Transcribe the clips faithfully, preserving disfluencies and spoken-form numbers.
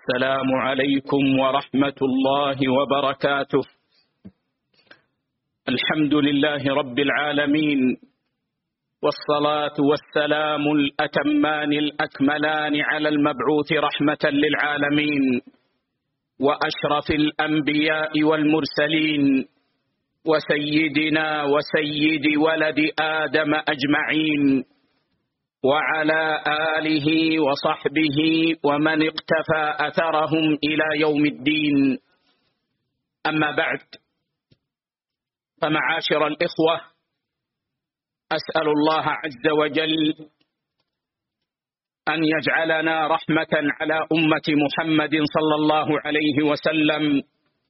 السلام عليكم ورحمة الله وبركاته. الحمد لله رب العالمين، والصلاة والسلام الأتمان الأكملان على المبعوث رحمة للعالمين وأشرف الأنبياء والمرسلين وسيدنا وسيد ولد آدم أجمعين، وعلى آله وصحبه ومن اقتفى أثرهم إلى يوم الدين. أما بعد، فمعاشر الإخوة، أسأل الله عز وجل أن يجعلنا رحمة على أمة محمد صلى الله عليه وسلم،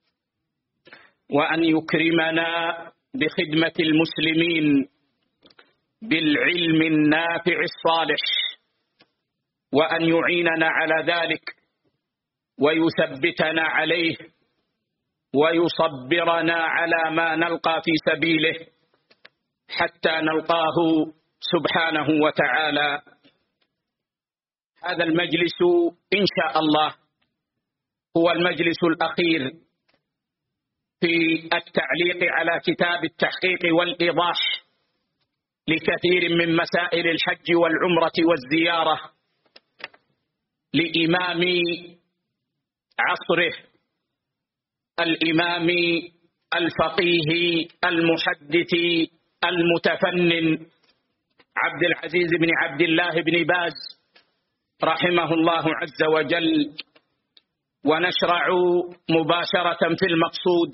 وأن يكرمنا بخدمة المسلمين بالعلم النافع الصالح، وأن يعيننا على ذلك ويثبتنا عليه ويصبرنا على ما نلقى في سبيله حتى نلقاه سبحانه وتعالى. هذا المجلس إن شاء الله هو المجلس الأخير في التعليق على كتاب التحقيق والإيضاح لكثير من مسائل الحج والعمرة والزيارة لإمام عصره، الإمام الفقيه المحدث المتفنن عبد العزيز بن عبد الله بن باز رحمه الله عز وجل. ونشرع مباشرة في المقصود،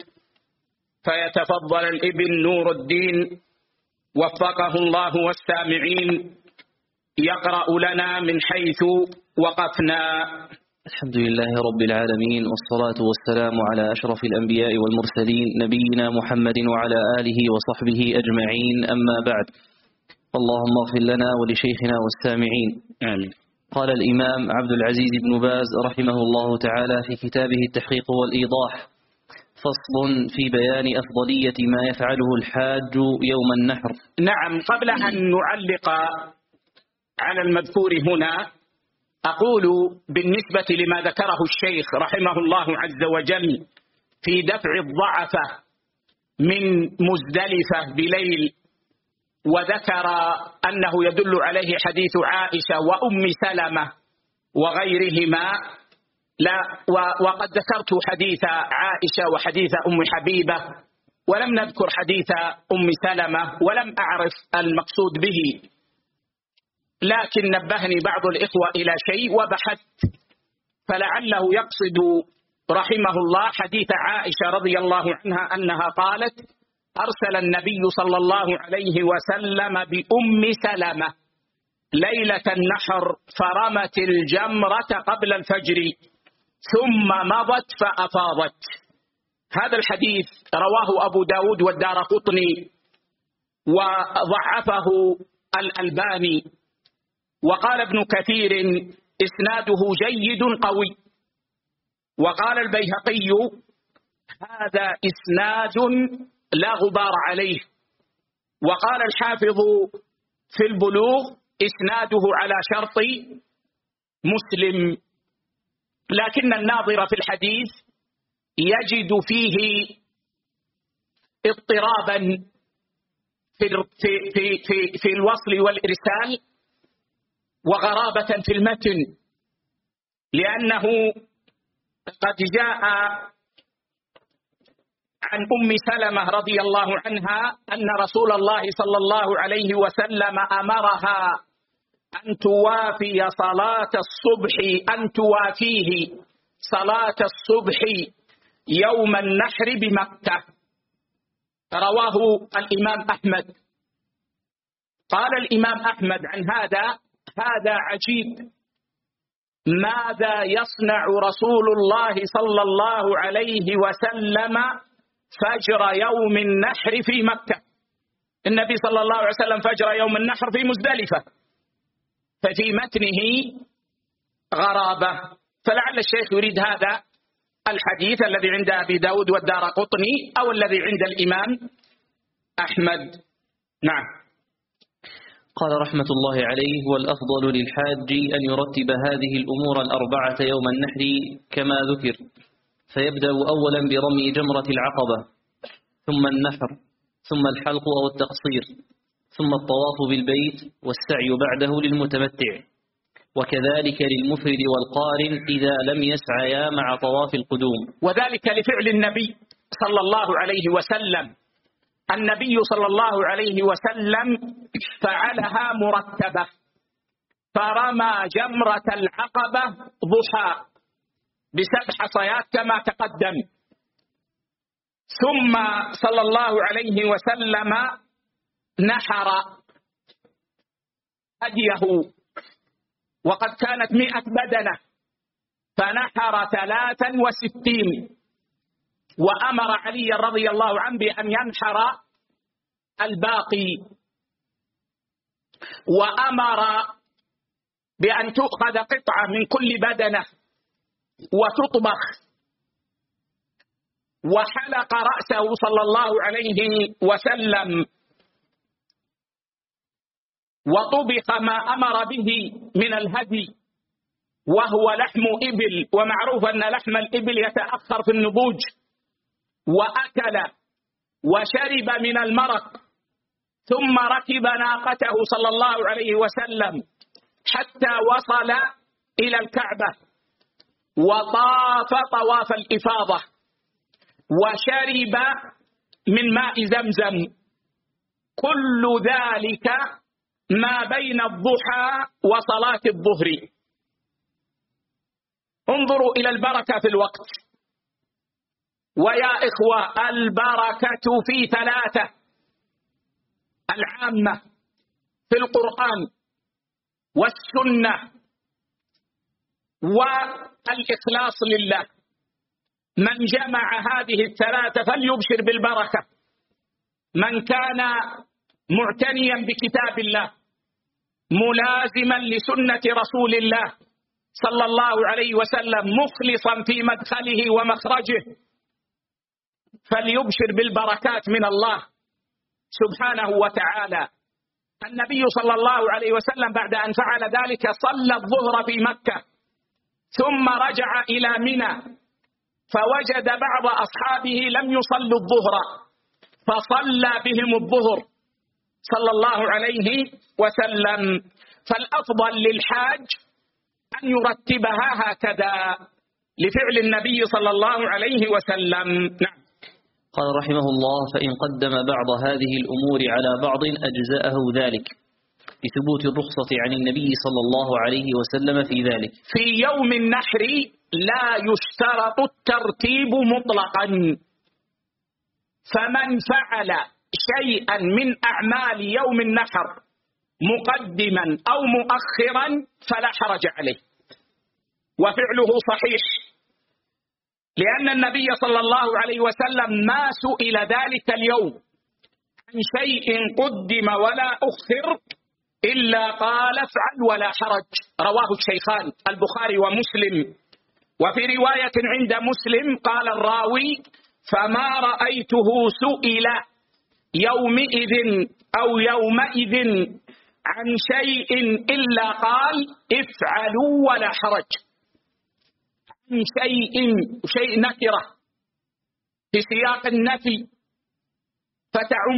فيتفضل الابن نور الدين وفقه الله والسامعين يقرأ لنا من حيث وقفنا. الحمد لله رب العالمين، والصلاة والسلام على أشرف الأنبياء والمرسلين نبينا محمد وعلى آله وصحبه أجمعين. أما بعد، اللهم اغفر لنا ولشيخنا والسامعين. آمين. قال الإمام عبد العزيز بن باز رحمه الله تعالى في كتابه التحقيق والإيضاح: فصل في بيان أفضلية ما يفعله الحاج يوم النحر. نعم، قبل أن نعلق على المذكور هنا، أقول بالنسبة لما ذكره الشيخ رحمه الله عز وجل في دفع الضعفة من مزدلفة بليل، وذكر أنه يدل عليه حديث عائشة وأم سلمة وغيرهما، لا وقد ذكرت حديث عائشة وحديث أم حبيبة، ولم نذكر حديث أم سلمة، ولم أعرف المقصود به، لكن نبهني بعض الإخوة إلى شيء وبحثت، فلعله يقصد رحمه الله حديث عائشة رضي الله عنها أنها قالت: أرسل النبي صلى الله عليه وسلم بأم سلمة ليلة النحر فرمت الجمرة قبل الفجر ثم مضت فأفاضت. هذا الحديث رواه أبو داود والدارقطني وضعفه الألباني، وقال ابن كثير إسناده جيد قوي، وقال البيهقي هذا إسناد لا غبار عليه، وقال الحافظ في البلوغ إسناده على شرط مسلم، لكن الناظر في الحديث يجد فيه اضطرابا في, في, في, في, في الوصل والإرسال، وغرابة في المتن، لأنه قد جاء عن أم سلمة رضي الله عنها أن رسول الله صلى الله عليه وسلم أمرها أن توافي صلاة الصبح أن توافيه صلاة الصبح يوم النحر بمكة. رواه الإمام أحمد. قال الإمام أحمد عن هذا: هذا عجيب، ماذا يصنع رسول الله صلى الله عليه وسلم فجر يوم النحر في مكة؟ النبي صلى الله عليه وسلم فجر يوم النحر في مزدلفة، ففي متنه غرابة، فلعل الشيخ يريد هذا الحديث الذي عند أبي داود والدارقطني أو الذي عند الإمام أحمد. نعم. قال رحمة الله عليه: والأفضل للحاج أن يرتب هذه الأمور الأربعة يوم النحر كما ذكر، فيبدأ أولا برمي جمرة العقبة، ثم النحر، ثم الحلق أو التقصير، ثم الطواف بالبيت، والسعي بعده للمتمتع، وكذلك للمفرد والقارن إذا لم يسعيا مع طواف القدوم. وذلك لفعل النبي صلى الله عليه وسلم. النبي صلى الله عليه وسلم فعلها مرتبة، فرمى جمرة العقبة ضحى بسبع حصيات كما تقدم، ثم صلى الله عليه وسلم نحر هديه، وقد كانت مئة بدنة، فنحر ثلاثا وستين، وأمر علي رضي الله عنه بأن ينحر الباقي، وأمر بأن تؤخذ قطعة من كل بدنة وتطبخ، وحلق رأسه صلى الله عليه وسلم، وطبخ ما أمر به من الهدي وهو لحم إبل، ومعروف أن لحم الإبل يتأخر في النضوج، وأكل وشرب من المرق، ثم ركب ناقته صلى الله عليه وسلم حتى وصل إلى الكعبة، وطاف طواف الإفاضة، وشرب من ماء زمزم. كل ذلك ما بين الضحى وصلاة الظهر. انظروا إلى البركة في الوقت. ويا إخوة، البركة في ثلاثة: العامة في القرآن والسنة والإخلاص لله. من جمع هذه الثلاثة فليبشر بالبركة. من كان معتنيا بكتاب الله ملازما لسنة رسول الله صلى الله عليه وسلم مخلصا في مدخله ومخرجه فليبشر بالبركات من الله سبحانه وتعالى. النبي صلى الله عليه وسلم بعد أن فعل ذلك صلى الظهر في مكة، ثم رجع إلى منى فوجد بعض أصحابه لم يصلوا الظهر فصلى بهم الظهر صلى الله عليه وسلم. فالأفضل للحاج أن يرتبها هكذا لفعل النبي صلى الله عليه وسلم. نعم. قال رحمه الله: فإن قدم بعض هذه الأمور على بعض أجزأه ذلك، لثبوت الرخصة عن النبي صلى الله عليه وسلم في ذلك. في يوم النحر لا يشترط الترتيب مطلقا، فمن فعل شيئا من أعمال يوم النحر مقدما أو مؤخرا فلا حرج عليه، وفعله صحيح، لأن النبي صلى الله عليه وسلم ما سئل ذلك اليوم عن شيء قدم ولا أخر إلا قال افعل ولا حرج. رواه الشيخان البخاري ومسلم. وفي رواية عند مسلم قال الراوي: فما رأيته سئل يومئذ أو يومئذ عن شيء إلا قال افعلوا ولا حرج. عن شيء، شيء نكرة في سياق النفي فتعم،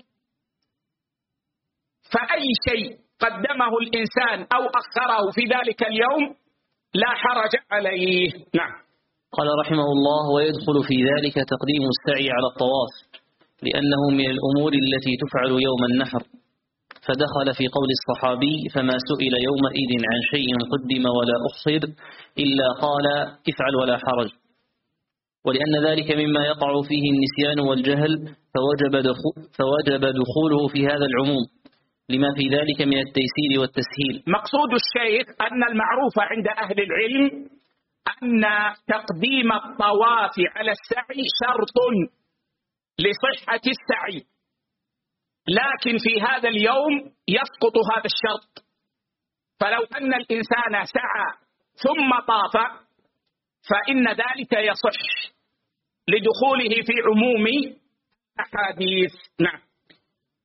فأي شيء قدمه الإنسان أو أخره في ذلك اليوم لا حرج عليه. نعم. قال رحمه الله: ويدخل في ذلك تقديم السعي على الطواف، لأنه من الأمور التي تفعل يوم النحر، فدخل في قول الصحابي: فما سئل يومئذ عن شيء قدم ولا أخر إلا قال افعل ولا حرج. ولأن ذلك مما يقع فيه النسيان والجهل فوجب فوجب دخوله في هذا العموم، لما في ذلك من التيسير والتسهيل. مقصود الشيخ أن المعروف عند أهل العلم أن تقديم الطواف على السعي شرط لصحة السعي، لكن في هذا اليوم يسقط هذا الشرط. فلو أن الإنسان سعى ثم طاف فإن ذلك يصح لدخوله في عموم أحاديث. نعم.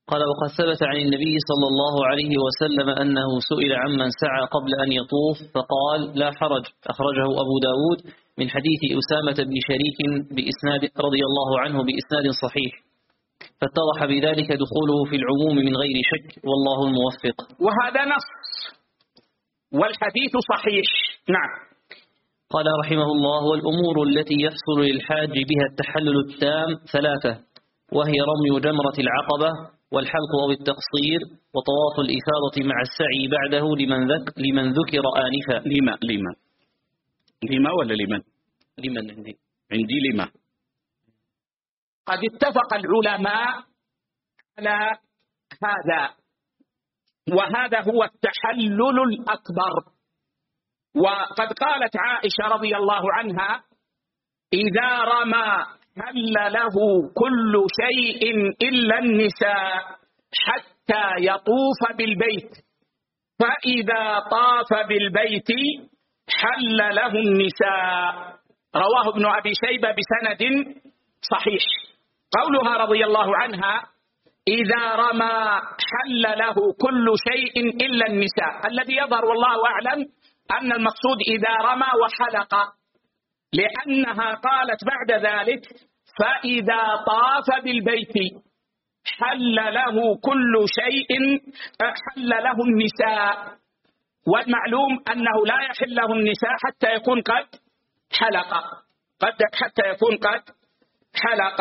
قال وقد ثبت عن النبي صلى الله عليه وسلم أنه سئل عمن سعى قبل أن يطوف فقال لا حرج، أخرجه أبو داود من حديث أسامة بن شريك بإسناد رضي الله عنه بإسناد صحيح، فاتضح بذلك دخوله في العموم من غير شك، والله الموفق. وهذا نص والحديث صحيح. نعم. قال رحمه الله والأمور التي يحصل للحاج بها التحلل التام ثلاثة، وهي رمي جمرة العقبة والحلق أو التقصير وطواف الإفاضة مع السعي بعده لمن, ذك لمن ذكر آنفا. لما لما لما ولا لمن لمن عندي عندي لما. قد اتفق العلماء على هذا، وهذا هو التحلل الأكبر. وقد قالت عائشة رضي الله عنها إذا رمى حل له كل شيء إلا النساء حتى يطوف بالبيت، فإذا طاف بالبيت حل له النساء. رواه ابن أبي شيبة بسند صحيح. قولها رضي الله عنها إذا رمى حل له كل شيء إلا النساء، الذي يظهر والله أعلم أن المقصود إذا رمى وحلق، لأنها قالت بعد ذلك فإذا طاف بالبيت حل له كل شيء حل له النساء، والمعلوم أنه لا يحل له النساء حتى يكون قد حلق، قد حتى يكون قد حلق.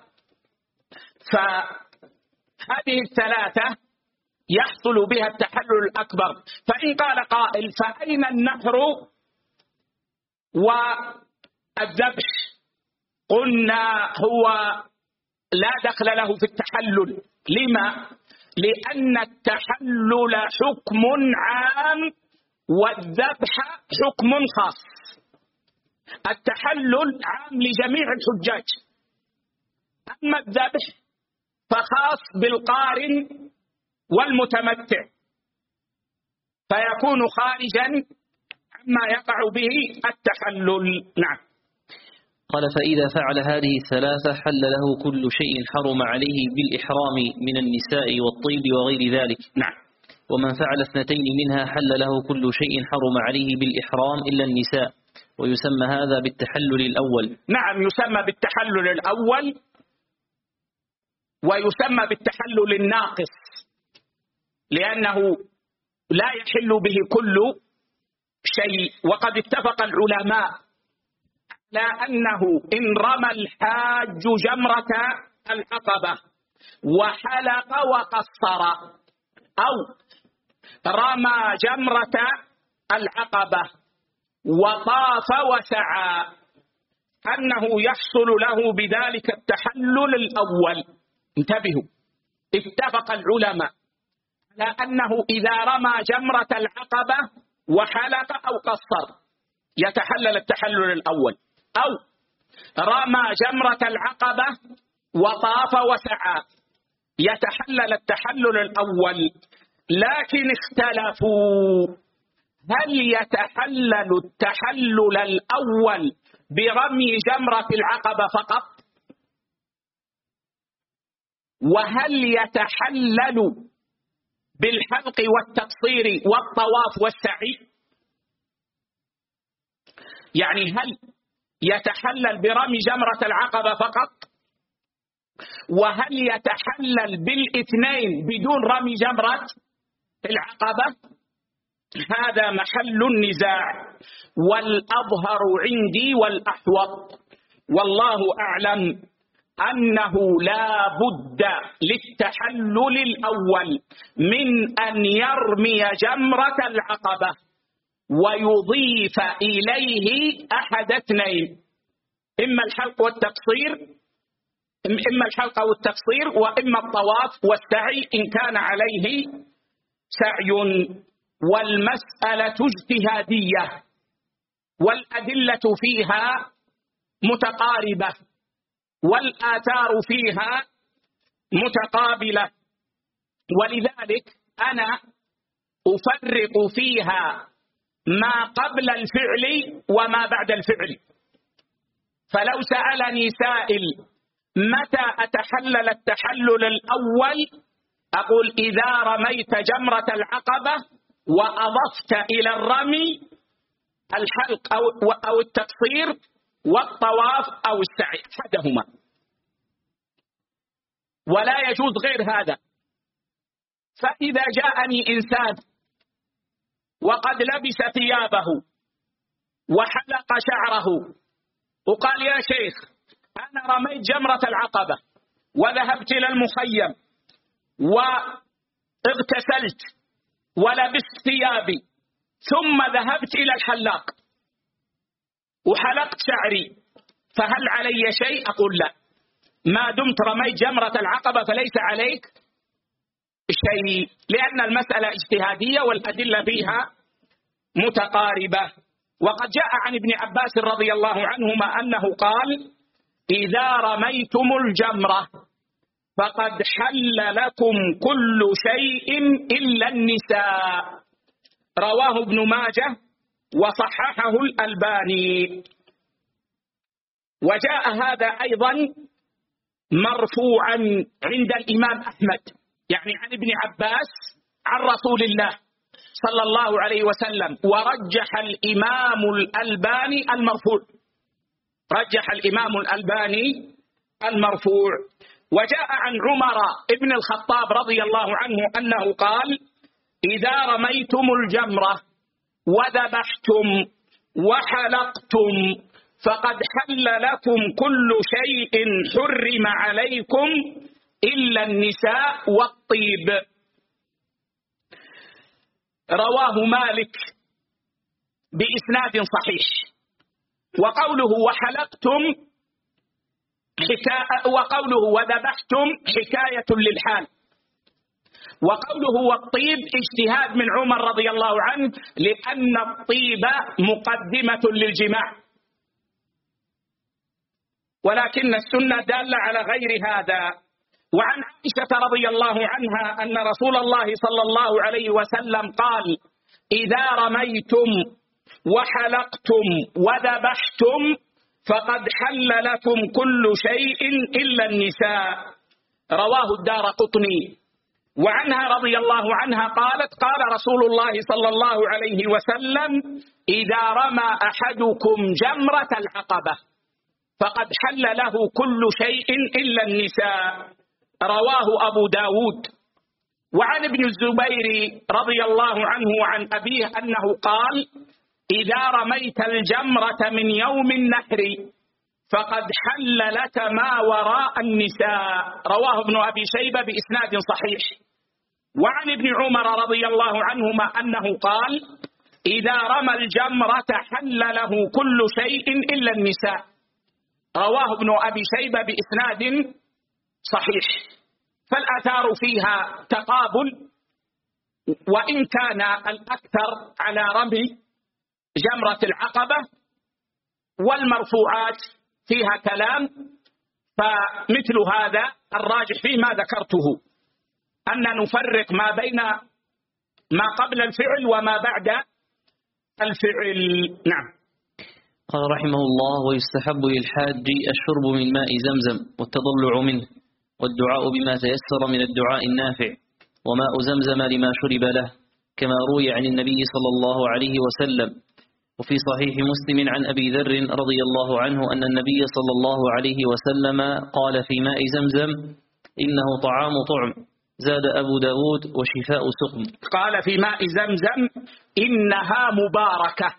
فهذه الثلاثة يحصل بها التحلل الأكبر. فإن قال قائل فأين النحر والذبح؟ قلنا هو لا دخل له في التحلل. لما؟ لأن التحلل حكم عام والذبح حكم خاص. التحلل عام لجميع الحجاج، أما الذبح فخاص بالقارن والمتمتع، فيكون خارجا عما يقع به التحلل. نعم. قال فإذا فعل هذه الثلاثة حل له كل شيء حرم عليه بالإحرام من النساء والطيب وغير ذلك. نعم. ومن فعل اثنتين منها حل له كل شيء حرم عليه بالإحرام إلا النساء، ويسمى هذا بالتحلل الأول. نعم، يسمى بالتحلل الأول، ويسمى بالتحلل الناقص، لأنه لا يحل به كل شيء. وقد اتفق العلماء على أنه إن رمى الحاج جمرة العقبة وحلق وقصر، أو رمى جمرة العقبة وطاف وسعى، أنه يحصل له بذلك التحلل الأول. انتبهوا، اتفق العلماء على أنه إذا رمى جمرة العقبة وحلق أو قصر يتحلل التحلل الأول، أو رمى جمرة العقبة وطاف وسعى يتحلل التحلل الأول. لكن اختلفوا هل يتحلل التحلل الأول برمي جمرة العقبة فقط، وهل يتحلل بالحلق والتقصير والطواف والسعي؟ يعني هل يتحلل برمي جمرة العقبة فقط، وهل يتحلل بالاثنين بدون رمي جمرة العقبة؟ هذا محل النزاع، والأظهر عندي والأحوط والله أعلم أنه لا بد للتحلل الأول من أن يرمي جمرة العقبة ويضيف إليه أحد اثنين، إما الحلق والتقصير إما الحلق والتقصير وإما الطواف والسعي إن كان عليه سعي. والمسألة اجتهادية والأدلة فيها متقاربة والآثار فيها متقابلة، ولذلك أنا أفرق فيها ما قبل الفعل وما بعد الفعل. فلو سألني سائل متى أتحلل التحلل الأول أقول إذا رميت جمرة العقبة وأضفت إلى الرمي الحلق أو أو التقصير والطواف أو السعي أحدهما، ولا يجوز غير هذا. فإذا جاءني إنسان وقد لبس ثيابه وحلق شعره وقال يا شيخ أنا رميت جمرة العقبة وذهبت إلى المخيم واغتسلت ولبست ثيابي ثم ذهبت إلى الحلاق وحلقت شعري، فهل علي شيء؟ أقول لا، ما دمت رميت جمرة العقبة فليس عليك شيء، لأن المسألة اجتهادية والأدلة فيها متقاربة. وقد جاء عن ابن عباس رضي الله عنهما أنه قال إذا رميتم الجمرة فقد حل لكم كل شيء إلا النساء، رواه ابن ماجه وصححه الألباني. وجاء هذا أيضا مرفوعا عند الإمام أحمد، يعني عن ابن عباس عن رسول الله صلى الله عليه وسلم، ورجح الإمام الألباني المرفوع، رجح الإمام الألباني المرفوع. وجاء عن عمر ابن الخطاب رضي الله عنه أنه قال إذا رميتم الجمرة وذبحتم وحلقتم فقد حل لكم كل شيء حرم عليكم إلا النساء والطيب، رواه مالك بإسناد صحيح. وقوله وحلقتم حكاية، وقوله وذبحتم حكاية للحال، وقوله والطيب اجتهاد من عمر رضي الله عنه، لأن الطيب مقدمة للجماع، ولكن السنة دالة على غير هذا. وعن عائشة رضي الله عنها أن رسول الله صلى الله عليه وسلم قال إذا رميتم وحلقتم وذبحتم فقد حل لكم كل شيء إلا النساء، رواه الدارقطني. وعنها رضي الله عنها قالت قال رسول الله صلى الله عليه وسلم إذا رمى أحدكم جمرة العقبة فقد حل له كل شيء إلا النساء، رواه أبو داود. وعن ابن الزبير رضي الله عنه وعن أبيه أنه قال إذا رميت الجمرة من يوم النحر فقد حل لك ما وراء النساء، رواه ابن أبي شيبة بإسناد صحيح. وعن ابن عمر رضي الله عنهما أنه قال إذا رمى الجمرة حل له كل شيء إلا النساء، رواه ابن أبي شيبة بإسناد صحيح. فالآثار فيها تقابل، وإن كان الأكثر على رمي جمرة العقبة، والمرفوعات فيها كلام، فمثل هذا الراجح فيه ما ذكرته، أن نفرق ما بين ما قبل الفعل وما بعد الفعل. نعم. قال رحمه الله ويستحب للحاج الشرب من ماء زمزم والتضلع منه والدعاء بما تيسر من الدعاء النافع، وماء زمزم لما شرب له، كما روي عن النبي صلى الله عليه وسلم. وفي صحيح مسلم عن أبي ذر رضي الله عنه أن النبي صلى الله عليه وسلم قال في ماء زمزم إنه طعام طعم، زاد أبو داود وشفاء سقم. قال في ماء زمزم إنها مباركة،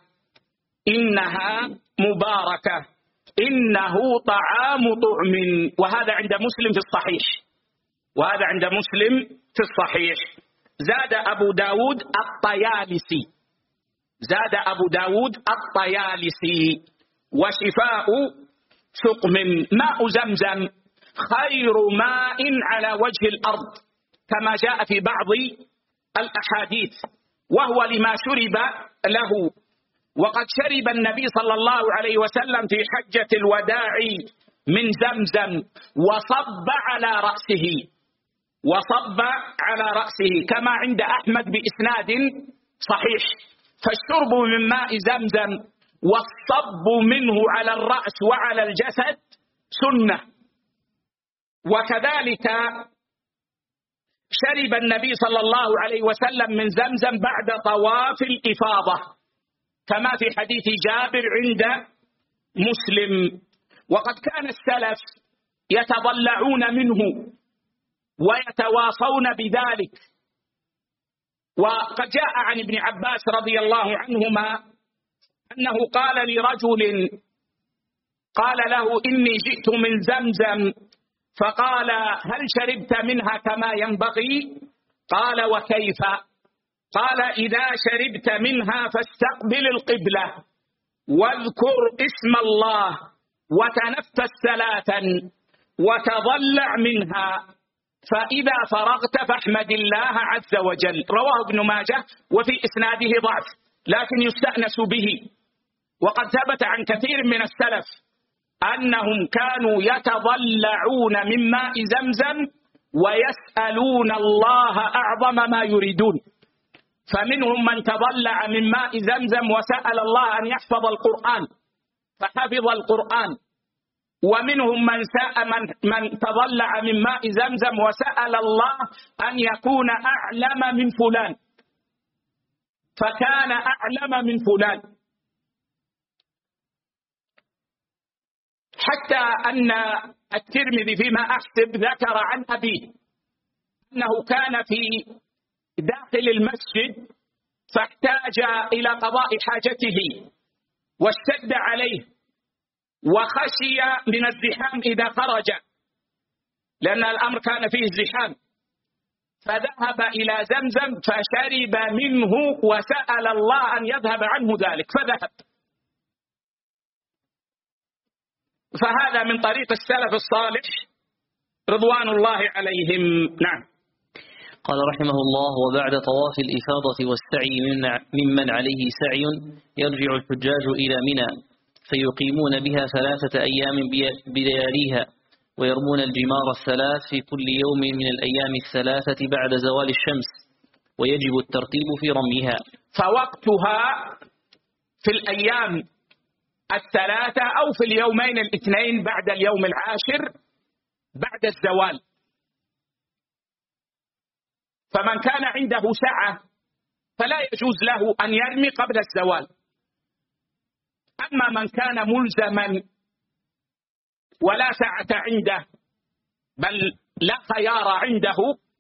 إنها مباركة، إنه طعام طعم، وهذا عند مسلم في الصحيح، وهذا عند مسلم في الصحيح. زاد أبو داود الطيالسي، زاد أبو داود الطيالسي وشفاء سقم. ماء زمزم خير ماء على وجه الأرض كما جاء في بعض الأحاديث، وهو لما شرب له. وقد شرب النبي صلى الله عليه وسلم في حجة الوداع من زمزم وصب على رأسه، وصب على رأسه كما عند أحمد بإسناد صحيح. فالشرب من ماء زمزم والصب منه على الرأس وعلى الجسد سنة. وكذلك شرب النبي صلى الله عليه وسلم من زمزم بعد طواف الإفاضة كما في حديث جابر عند مسلم. وقد كان السلف يتضلعون منه ويتواصون بذلك. وقد جاء عن ابن عباس رضي الله عنهما أنه قال لرجل قال له إني جئت من زمزم، فقال هل شربت منها كما ينبغي؟ قال وكيف؟ قال إذا شربت منها فاستقبل القبلة واذكر اسم الله وتنفس ثلاثا وتضلع منها، فإذا فرغت فاحمد الله عز وجل. رواه ابن ماجه وفي إسناده ضعف لكن يستأنس به. وقد ثبت عن كثير من السلف أنهم كانوا يتضلعون من ماء زمزم ويسألون الله أعظم ما يريدون. فمنهم من تضلع من ماء زمزم وسأل الله أن يحفظ القرآن فحفظ القرآن، ومنهم من سأل من, من تضلع من ماء زمزم وسأل الله أن يكون أعلم من فلان فكان أعلم من فلان. حتى أن الترمذي فيما أحسب ذكر عن أبيه أنه كان في داخل المسجد فاحتاج إلى قضاء حاجته واشتد عليه وخشي من الزحام إذا خرج، لأن الأمر كان فيه زحام، فذهب إلى زمزم فشرب منه وسأل الله أن يذهب عنه ذلك فذهب. فهذا من طريق السلف الصالح رضوان الله عليهم. نعم. قال رحمه الله: وبعد طواف الإفاضة والسعي ممن عليه سعي يرجع الحجاج إلى منى فيقيمون بها ثلاثة أيام بلياليها ويرمون الجمار الثلاث في كل يوم من الأيام الثلاثة بعد زوال الشمس، ويجب الترتيب في رميها. فوقتها في الأيام الثلاثة أو في اليومين الاثنين بعد اليوم العاشر بعد الزوال. فمن كان عنده سعة فلا يجوز له أن يرمي قبل الزوال. أما من كان ملزما ولا سعة عنده بل لا خيار عنده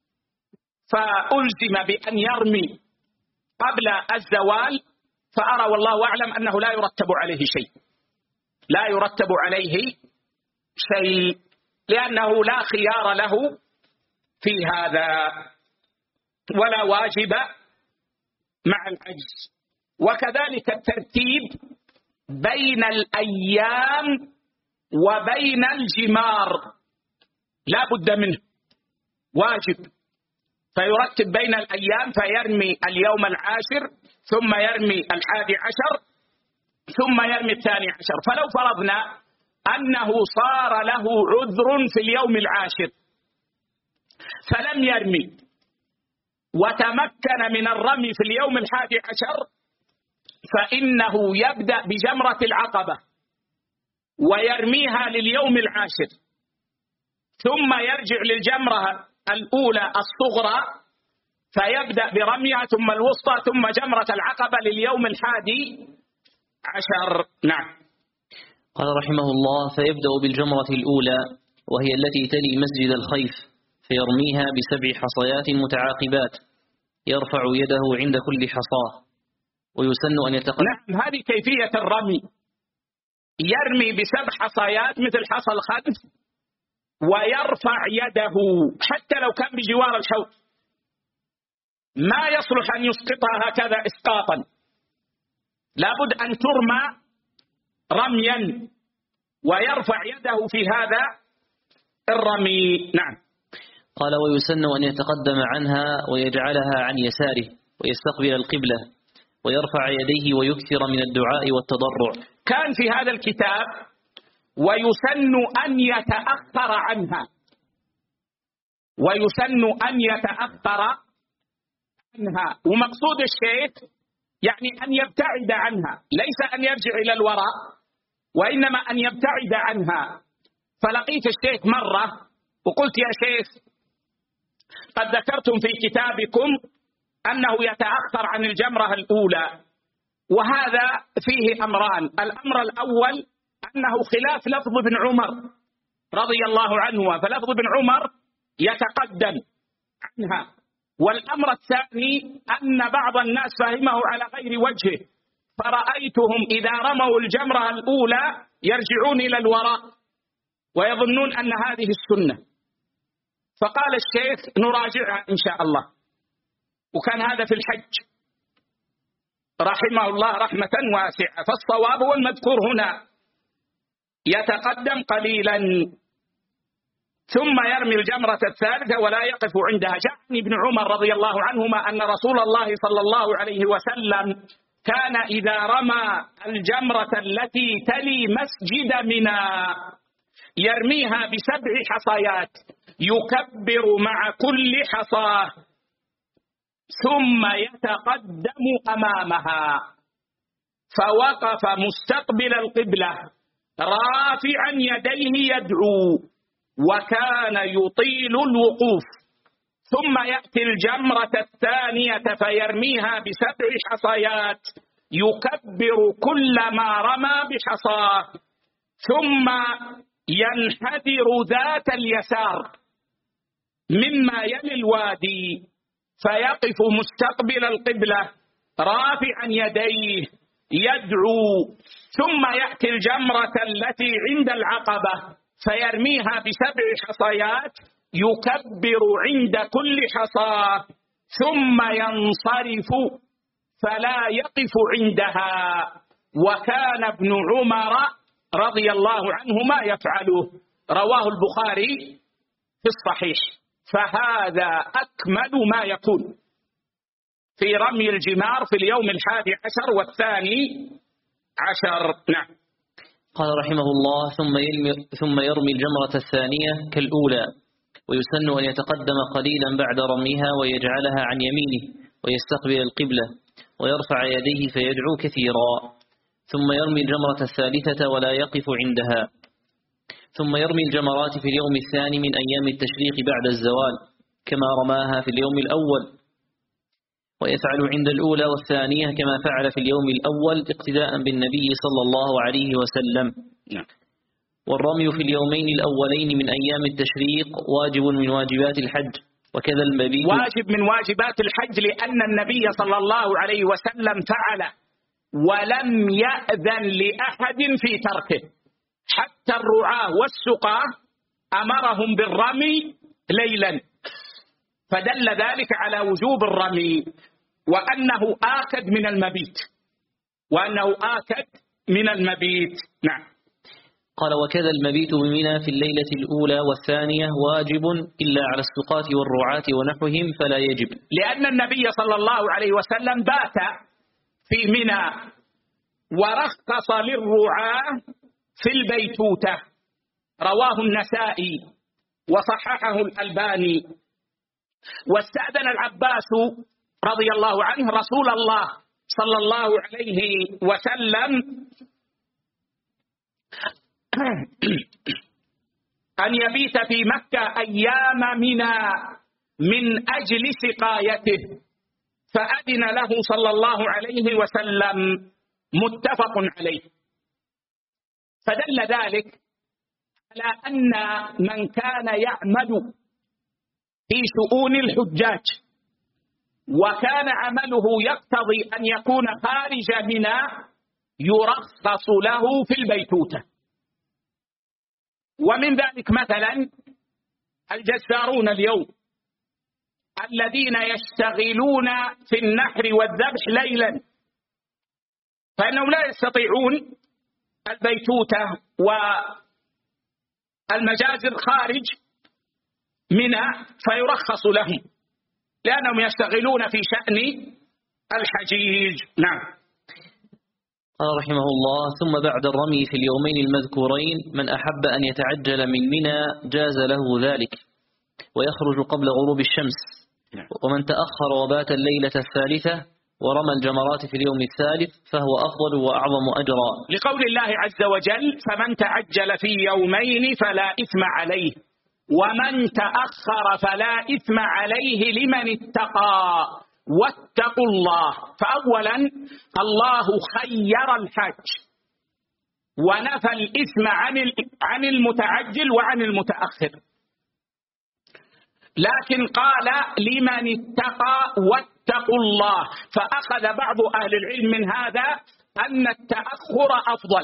فألزم بأن يرمي قبل الزوال، فأرى والله أعلم أنه لا يرتب عليه شيء لا يرتب عليه شيء لأنه لا خيار له في هذا ولا واجب مع العجز. وكذلك الترتيب بين الأيام وبين الجمار لا بد منه واجب، فيرتب بين الأيام فيرمي اليوم العاشر ثم يرمي الحادي عشر ثم يرمي الثاني عشر. فلو فرضنا أنه صار له عذر في اليوم العاشر فلم يرمي وتمكن من الرمي في اليوم الحادي عشر فإنه يبدأ بجمرة العقبة ويرميها لليوم العاشر ثم يرجع للجمرة الأولى الصغرى فيبدأ برميها ثم الوسطى ثم جمرة العقبة لليوم الحادي عشر. نعم. قال رحمه الله: فيبدأ بالجمرة الأولى وهي التي تلي مسجد الخيف فيرميها بسبع حصيات متعاقبات يرفع يده عند كل حصاة، ويسن أن يتقدم. نعم، هذه كيفية الرمي، يرمي بسبع حصيات مثل حصى الخلف ويرفع يده حتى لو كان بجوار الحوض، ما يصلح أن يسقطها هكذا إسقاطا، لابد أن ترمى رميا ويرفع يده في هذا الرمي. نعم. قال: ويسن أن يتقدم عنها ويجعلها عن يساره ويستقبل القبلة ويرفع يديه ويكثر من الدعاء والتضرع. كان في هذا الكتاب ويسن أن يتأخر عنها ويسن أن يتأخر عنها ومقصود الشيخ يعني أن يبتعد عنها، ليس أن يرجع إلى الوراء وإنما أن يبتعد عنها. فلقيت الشيخ مرة وقلت: يا شيخ قد ذكرتم في كتابكم أنه يتأخر عن الجمرة الأولى، وهذا فيه أمران. الأمر الأول أنه خلاف لفظ ابن عمر رضي الله عنه، فلفظ ابن عمر يتقدم عنها. والأمر الثاني أن بعض الناس فهمه على غير وجهه، فرأيتهم إذا رموا الجمرة الأولى يرجعون إلى الوراء ويظنون أن هذه السنة، فقال الشيخ نراجعها إن شاء الله، وكان هذا في الحج رحمه الله رحمة واسعة. فالصواب هو المذكور هنا، يتقدم قليلا ثم يرمي الجمرة الثالثة ولا يقف عندها. جاء عن ابن عمر رضي الله عنهما أن رسول الله صلى الله عليه وسلم كان إذا رمى الجمرة التي تلي مسجد منى يرميها بسبع حصيات، يكبر مع كل حصاه ثم يتقدم أمامها، فوقف مستقبل القبلة رافعا يديه يدعو، وكان يطيل الوقوف. ثم يأتي الجمرة الثانية فيرميها بسبع حصيات، يكبر كلما رمى بحصاه، ثم ينحدر ذات اليسار مما يلي الوادي، فيقف مستقبل القبلة رافعا يديه يدعو. ثم يأتي الجمرة التي عند العقبة فيرميها بسبع حصيات، يكبر عند كل حصاة، ثم ينصرف فلا يقف عندها. وكان ابن عمر رضي الله عنهما يفعله، رواه البخاري في الصحيح. فهذا أكمل ما يكون في رمي الجمار في اليوم الحادي عشر والثاني عشر. نعم. قال رحمه الله: ثم يرمي, ثم يرمي الجمرة الثانية كالأولى، ويسن أن يتقدم قليلا بعد رميها ويجعلها عن يمينه ويستقبل القبلة ويرفع يديه فيدعو كثيرا، ثم يرمي الجمرة الثالثة ولا يقف عندها، ثم يرمي الجمرات في اليوم الثاني من أيام التشريق بعد الزوال كما رماها في اليوم الأول، ويفعل عند الأولى والثانية كما فعل في اليوم الأول اقتداء بالنبي صلى الله عليه وسلم. والرمي في اليومين الأولين من أيام التشريق واجب من واجبات الحج، وكذا المبيت واجب من واجبات الحج، لأن النبي صلى الله عليه وسلم فعل ولم يأذن لأحد في تركه، حتى الرعاة والسقاة أمرهم بالرمي ليلا، فدل ذلك على وجوب الرمي وأنه آكد من المبيت وأنه آكد من المبيت. نعم. قال: وكذا المبيت بمنى في الليلة الأولى والثانية واجب إلا على السقاة والرعاة ونحوهم فلا يجب، لأن النبي صلى الله عليه وسلم بات في منى ورخص للرعاة في البيتوتة، رواه النسائي وصححه الألباني. واستأذن العباس رضي الله عنه رسول الله صلى الله عليه وسلم أن يبيت في مكة أيام منى من أجل سقايته، فأذن له صلى الله عليه وسلم، متفق عليه. فدل ذلك على أن من كان يعمل في شؤون الحجاج وكان عمله يقتضي أن يكون خارج منى يرخص له في البيتوتة. ومن ذلك مثلا الجزارون اليوم الذين يشتغلون في النحر والذبح ليلا، فإنهم لا يستطيعون البيتوتة والمجازر خارج منى، فيرخص لهم لأنهم يشتغلون في شأن الحجيج. نعم. قال رحمه الله: ثم بعد الرمي في اليومين المذكورين من أحب أن يتعجل من منى جاز له ذلك ويخرج قبل غروب الشمس، ومن تأخر وبات الليلة الثالثة ورمى الجمرات في اليوم الثالث فهو أفضل وأعظم أجرا، لقول الله عز وجل: فمن تعجل في يومين فلا إثم عليه. ومن تأخر فلا إثم عليه لمن اتقى واتقوا الله. فأولا الله خير الحاج ونفى الإثم عن عن المتعجل وعن المتأخر، لكن قال لمن اتقى واتقوا الله، فأخذ بعض أهل العلم من هذا أن التأخر أفضل،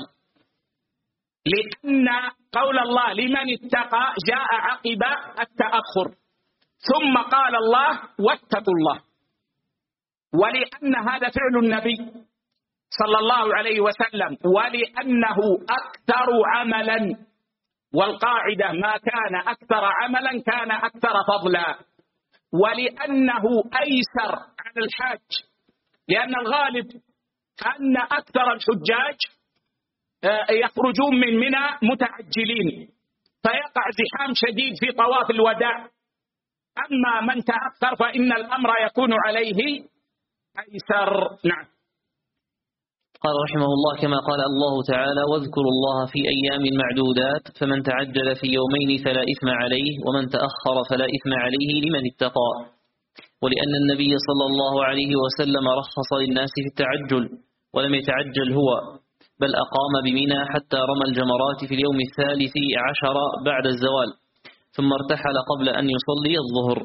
لأن قول الله لمن اتقى جاء عقب التأخر، ثم قال الله واتقوا الله، ولأن هذا فعل النبي صلى الله عليه وسلم، ولأنه أكثر عملا، والقاعدة ما كان أكثر عملا كان أكثر فضلا، ولأنه أيسر على الحاج، لأن الغالب أن أكثر الحجاج يخرجون من منى متعجلين فيقع زحام شديد في طواف الوداع، أما من تأخر فإن الأمر يكون عليه أيسر. نعم. قال رحمه الله كما قال الله تعالى واذكروا الله في أيام معدودات فمن تعجل في يومين فلا إثم عليه ومن تأخر فلا إثم عليه لمن اتقى. ولأن النبي صلى الله عليه وسلم رخص للناس في التعجل ولم يتعجل هو، بل أقام بمنى حتى رمى الجمرات في اليوم الثالث عشر بعد الزوال، ثم ارتحل قبل أن يصلي الظهر.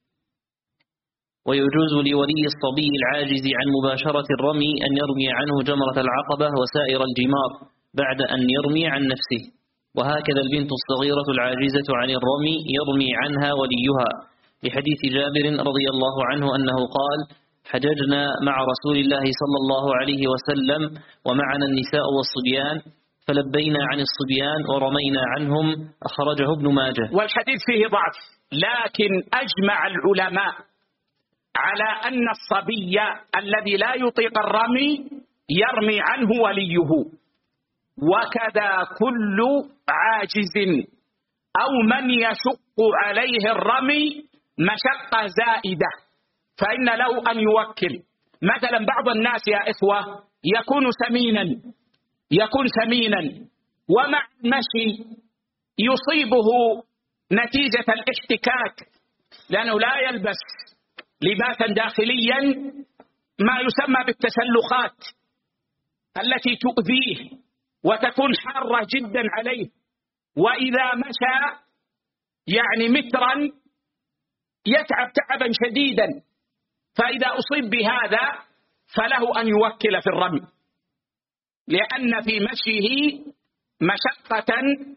ويجوز لولي الصبي العاجز عن مباشرة الرمي أن يرمي عنه جمرة العقبة وسائر الجمار بعد أن يرمي عن نفسه، وهكذا البنت الصغيرة العاجزة عن الرمي يرمي عنها وليها، لحديث جابر رضي الله عنه أنه قال حججنا مع رسول الله صلى الله عليه وسلم ومعنا النساء والصبيان فلبينا عن الصبيان ورمينا عنهم، أخرجه ابن ماجه. والحديث فيه ضعف، لكن أجمع العلماء على أن الصبي الذي لا يطيق الرمي يرمي عنه وليه، وكذا كل عاجز أو من يشق عليه الرمي مشقة زائدة فإن له أن يوكل. مثلا بعض الناس يا إخوة يكون سمينا يكون سمينا ومع المشي يصيبه نتيجة الاحتكاك، لأنه لا يلبس لباسا داخليا ما يسمى بالتسلخات التي تؤذيه وتكون حارة جدا عليه، وإذا مشى يعني مترا يتعب تعبا شديدا، فإذا أصيب بهذا فله أن يوكل في الرمي، لأن في مشيه مشقة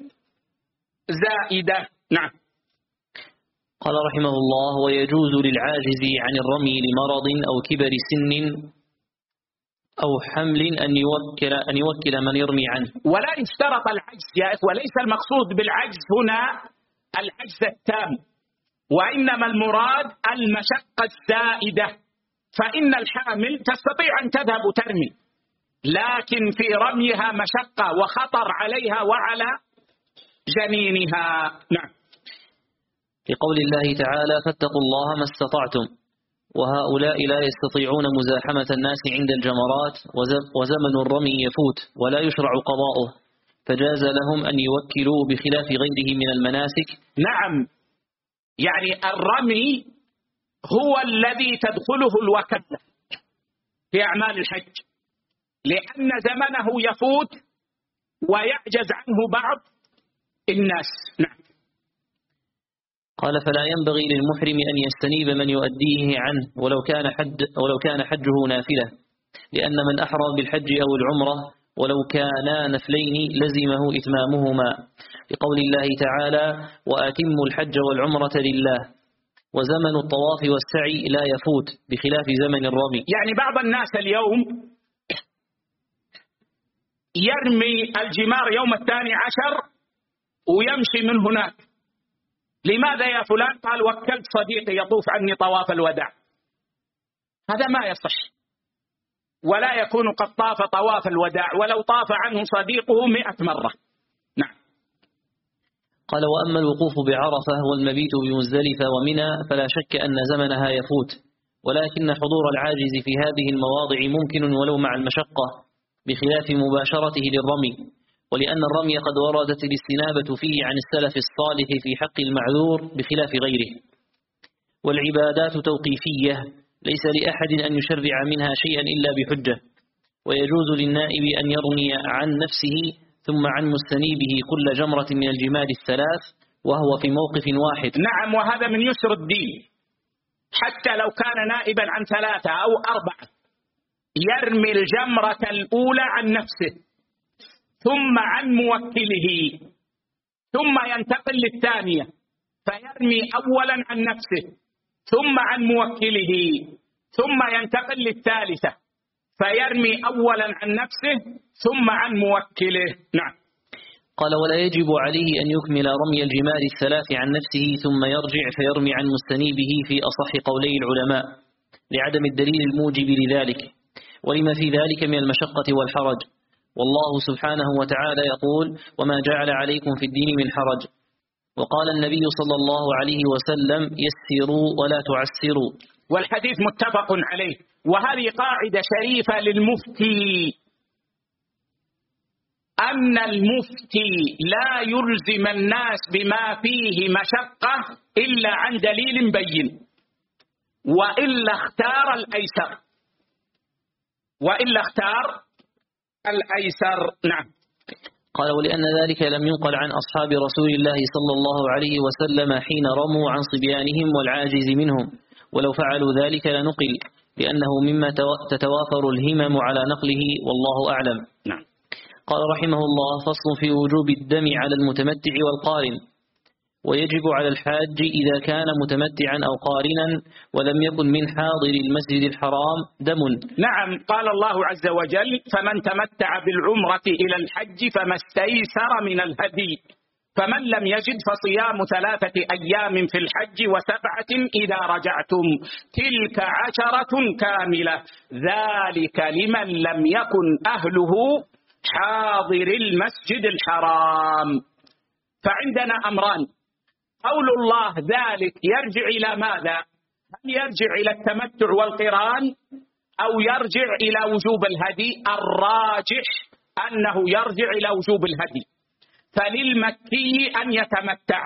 زائدة. نعم. قال رحمه الله ويجوز للعاجز عن الرمي لمرض أو كبر سن أو حمل أن يوكل أن يوكل من يرمي عنه. ولا يشترط العجز يا إخوة، ليس المقصود بالعجز هنا العجز التام، وإنما المراد المشقة الزائدة، فإن الحامل تستطيع أن تذهب ترمي، لكن في رميها مشقة وخطر عليها وعلى جنينها. نعم. لقول الله تعالى فاتقوا الله ما استطعتم، وهؤلاء لا يستطيعون مزاحمة الناس عند الجمرات وزمن الرمي يفوت ولا يشرع قضاؤه، فجاز لهم أن يوكلوا بخلاف غيره من المناسك. نعم، يعني الرمي هو الذي تدخله الوكالة في أعمال الحج، لأن زمنه يفوت ويعجز عنه بعض الناس. نعم. قال فلا ينبغي للمحرم أن يستنيب من يؤديه عنه ولو كان حج ولو كان حجه نافلة، لأن من أحرم بالحج أو العمرة ولو كانا نفلين لزمه إتمامهما، لقول الله تعالى وأتموا الحج والعمرة لله، وزمن الطواف والسعي لا يفوت بخلاف زمن الرمي. يعني بعض الناس اليوم يرمي الجمار يوم الثاني عشر ويمشي من هناك. لماذا يا فلان؟ قال وكلت صديقي يطوف عني طواف الوداع. هذا ما يصح، ولا يكون قد طاف طواف الوداع ولو طاف عنه صديقه مئة مرة. نعم. قال وأما الوقوف بعرفة والمبيت بمزدلفة ومنى فلا شك أن زمنها يفوت، ولكن حضور العاجز في هذه المواضع ممكن ولو مع المشقة بخلاف مباشرته للرمي، ولأن الرمي قد وردت الاستنابة فيه عن السلف الصالح في حق المعذور بخلاف غيره. والعبادات توقيفية ليس لأحد أن يشرع منها شيئا إلا بحجة، ويجوز للنائب أن يرمي عن نفسه ثم عن مستنيبه كل جمرة من الجمال الثلاث وهو في موقف واحد. نعم، وهذا من يسر الدين، حتى لو كان نائبا عن ثلاثة أو أربعة يرمي الجمرة الأولى عن نفسه ثم عن موكله ثم ينتقل للثانية فيرمي أولا عن نفسه ثم عن موكله ثم ينتقل للثالثة فيرمي أولا عن نفسه ثم عن موكله. نعم. قال: ولا يجب عليه أن يكمل رمي الجمال الثلاث عن نفسه ثم يرجع فيرمي عن مستنيبه في أصح قولي العلماء لعدم الدليل الموجب لذلك ولما في ذلك من المشقة والحرج. والله سبحانه وتعالى يقول: وما جعل عليكم في الدين من حرج. وقال النبي صلى الله عليه وسلم: يسروا ولا تعسروا. والحديث متفق عليه. وهذه قاعدة شريفة للمفتي، أن المفتي لا يلزم الناس بما فيه مشقة إلا عن دليل بين، وإلا اختار الأيسر وإلا اختار الأيسر. نعم. قال: ولأن ذلك لم ينقل عن أصحاب رسول الله صلى الله عليه وسلم حين رموا عن صبيانهم والعاجز منهم، ولو فعلوا ذلك لنقل، لأنه مما تتوافر الهمم على نقله، والله أعلم. نعم. قال رحمه الله: فصل في وجوب الدم على المتمتع والقارن. ويجب على الحاج إذا كان متمتعا أو قارنا ولم يكن من حاضر المسجد الحرام دم. نعم. قال الله عز وجل: فمن تمتع بالعمرة إلى الحج فما استيسر من الهدي، فمن لم يجد فصيام ثلاثة أيام في الحج وسبعة إذا رجعتم تلك عشرة كاملة ذلك لمن لم يكن أهله حاضر المسجد الحرام. فعندنا أمران: قول الله ذلك يرجع إلى ماذا؟ هل يرجع إلى التمتع والقران أو يرجع إلى وجوب الهدي؟ الراجح أنه يرجع إلى وجوب الهدي، فللمكي أن يتمتع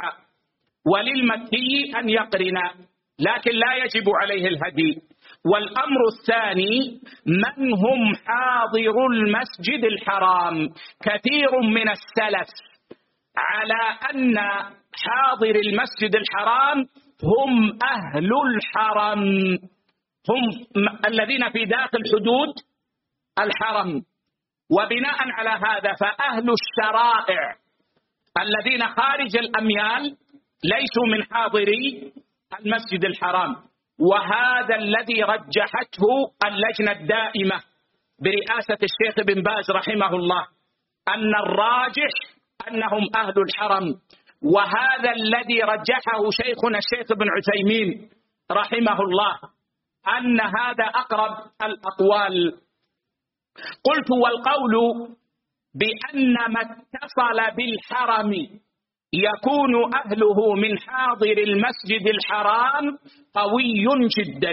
وللمكي أن يقرن، لكن لا يجب عليه الهدي. والأمر الثاني: من هم حاضر المسجد الحرام؟ كثير من السلف على أن حاضر المسجد الحرام هم أهل الحرم، هم الذين في داخل حدود الحرم، وبناء على هذا فأهل الشرائع الذين خارج الأميال ليسوا من حاضري المسجد الحرام. وهذا الذي رجحته اللجنة الدائمة برئاسة الشيخ بن باز رحمه الله، أن الراجح أنهم أهل الحرم، وهذا الذي رجحه شيخنا الشيخ بن عثيمين رحمه الله، أن هذا أقرب الأقوال. قلت: والقول بأن ما اتصل بالحرم يكون أهله من حاضر المسجد الحرام قوي جدا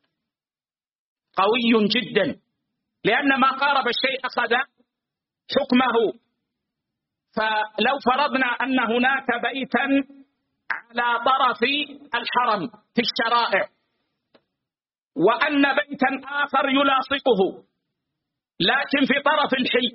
قوي جدا، لأن ما قارب الشيء أخذ حكمه. فلو فرضنا أن هناك بيتا على طرف الحرم في الشرائع وأن بيتا آخر يلاصقه لكن في طرف الحي،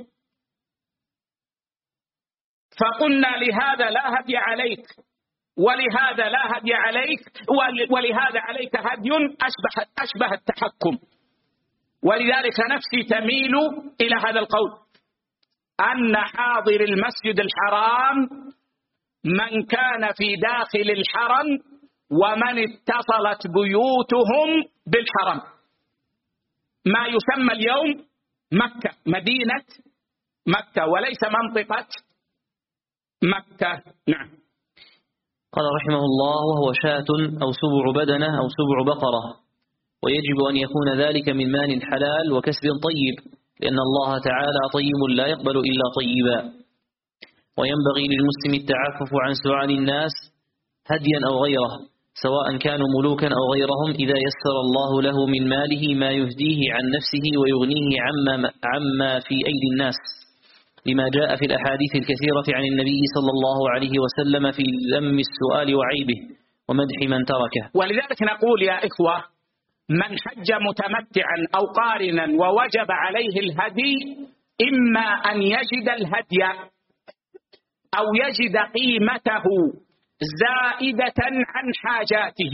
فقلنا لهذا لا هدي عليك ولهذا لا هدي عليك ولهذا عليك هدي أشبه, أشبه التحكم. ولذلك نفسي تميل إلى هذا القول، أن حاضر المسجد الحرام من كان في داخل الحرم ومن اتصلت بيوتهم بالحرم، ما يسمى اليوم مكة، مدينة مكة، وليس منطقة مكة. نعم. قال رحمه الله: وهو شاة أو سبع بدنة أو سبع بقرة، ويجب أن يكون ذلك من مال حلال وكسب طيب، لأن الله تعالى طيب لا يقبل إلا طيبا. وينبغي للمسلم التعفف عن سؤال الناس هديا أو غيره، سواء كانوا ملوكا أو غيرهم، إذا يسر الله له من ماله ما يهديه عن نفسه ويغنيه عما, عما في أيدي الناس، لما جاء في الأحاديث الكثيرة عن النبي صلى الله عليه وسلم في ذم السؤال وعيبه ومدح من تركه. ولذلك نقول يا إخوة، من حج متمتعا أو قارنا ووجب عليه الهدي، إما أن يجد الهدي أو يجد قيمته زائدة عن حاجاته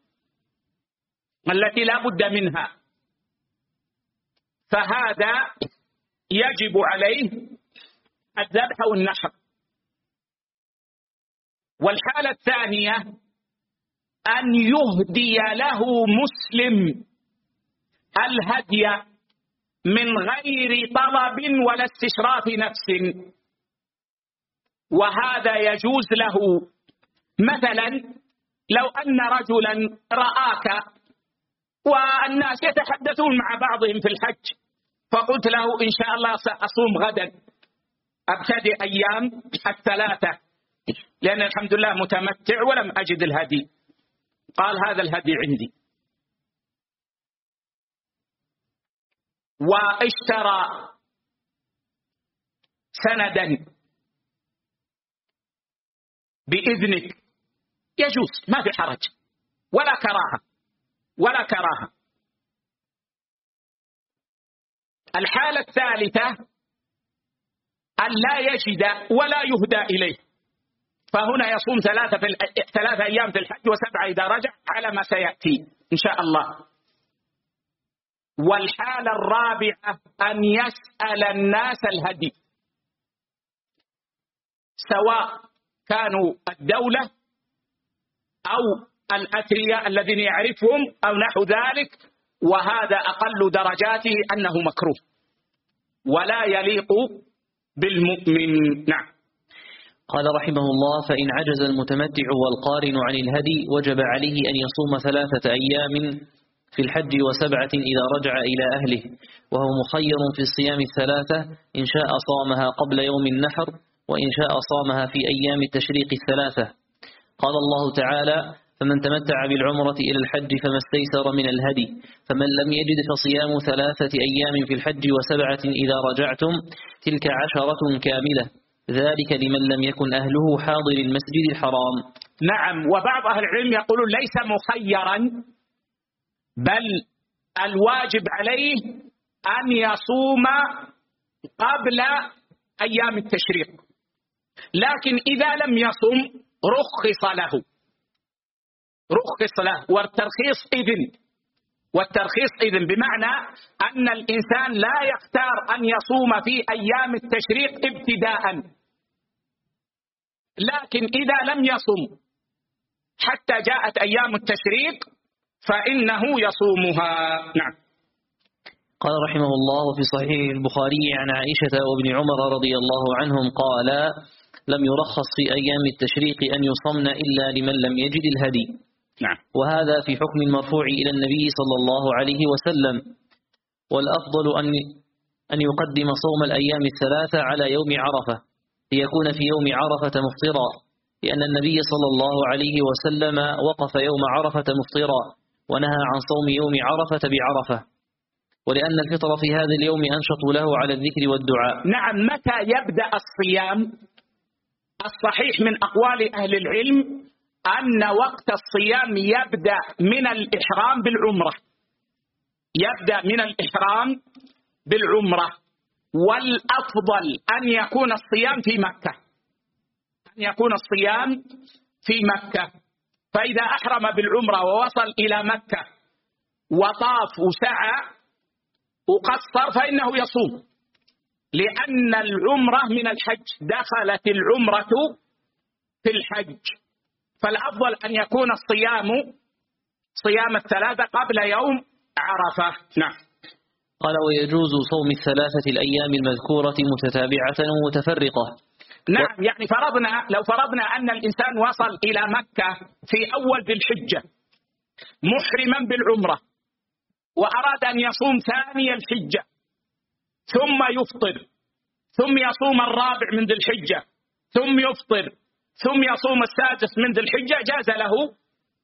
التي لا بد منها، فهذا يجب عليه الذبح والنحر. والحالة الثانية أن يهدي له مسلم الهدي من غير طلب ولا استشراف نفس، وهذا يجوز له. مثلا لو أن رجلا رآك والناس يتحدثون مع بعضهم في الحج، فقلت له إن شاء الله سأصوم غدا، أبتدئ أيام الثلاثة لأن الحمد لله متمتع ولم أجد الهدي، قال هذا الهدي عندي، واشترى سندا بإذنك، يجوز، ما في حرج ولا كراهة ولا كراهة. الحالة الثالثة أن لا يجد ولا يهدى إليه، فهنا يصوم ثلاثة في ثلاثة أيام في الحج وسبعة إذا رجع على ما سيأتي إن شاء الله. والحالة الرابعة أن يسأل الناس الهدي، سواء كانوا الدولة أو الأثرياء الذين يعرفهم أو نحو ذلك، وهذا أقل درجاته أنه مكروه ولا يليق بالمؤمن. نعم. قال رحمه الله: فإن عجز المتمتع والقارن عن الهدي وجب عليه أن يصوم ثلاثة أيام في الحج وسبعة إذا رجع إلى أهله، وهو مخير في الصيام الثلاثة، إن شاء صامها قبل يوم النحر وإن شاء صامها في أيام التشريق الثلاثة. قال الله تعالى: فمن تمتع بالعمرة إلى الحج فما استيسر من الهدي، فمن لم يجد فصيام ثلاثة أيام في الحج وسبعة إذا رجعتم، تلك عشرة كاملة، ذلك لمن لم يكن أهله حاضر المسجد الحرام. نعم. وبعض أهل العلم يقولون ليس مخيرا، بل الواجب عليه أن يصوم قبل أيام التشريق، لكن إذا لم يصم رخص له رخص له والترخيص إذن والترخيص إذن بمعنى أن الإنسان لا يختار أن يصوم في أيام التشريق ابتداء، لكن إذا لم يصم حتى جاءت أيام التشريق فإنه يصومها. نعم. قال رحمه الله: وفي صحيح البخاري عن عائشة وابن عمر رضي الله عنهم قال: لم يرخص في أيام التشريق أن يصمن إلا لمن لم يجد الهدي. نعم. وهذا في حكم المرفوع إلى النبي صلى الله عليه وسلم. والأفضل أن أن يقدم صوم الأيام الثلاثة على يوم عرفة ليكون في يوم عرفة مفطرا، لأن النبي صلى الله عليه وسلم وقف يوم عرفة مفطرا ونهى عن صوم يوم عرفة بعرفة، ولأن الفطر في هذا اليوم أنشط له على الذكر والدعاء. نعم. متى يبدأ الصيام؟ الصحيح من أقوال أهل العلم أن وقت الصيام يبدأ من الإحرام بالعمرة يبدأ من الإحرام بالعمرة والأفضل أن يكون الصيام في مكة أن يكون الصيام في مكة فإذا أحرم بالعمرة ووصل إلى مكة وطاف وسعى وقصر فإنه يصوم، لأن العمرة من الحج، دخلت العمرة في الحج، فالأفضل أن يكون الصيام صيام الثلاثة قبل يوم عرفة. نعم. قال: ويجوز صوم الثلاثة الأيام المذكورة متتابعة ومتفرقة. نعم. يعني فرضنا لو فرضنا أن الإنسان وصل إلى مكة في أول ذي الحجة محرما بالعمرة وأراد أن يصوم ثاني الحجة ثم يفطر ثم يصوم الرابع من ذي الحجة ثم يفطر ثم يصوم السادس من ذي الحجة جاز له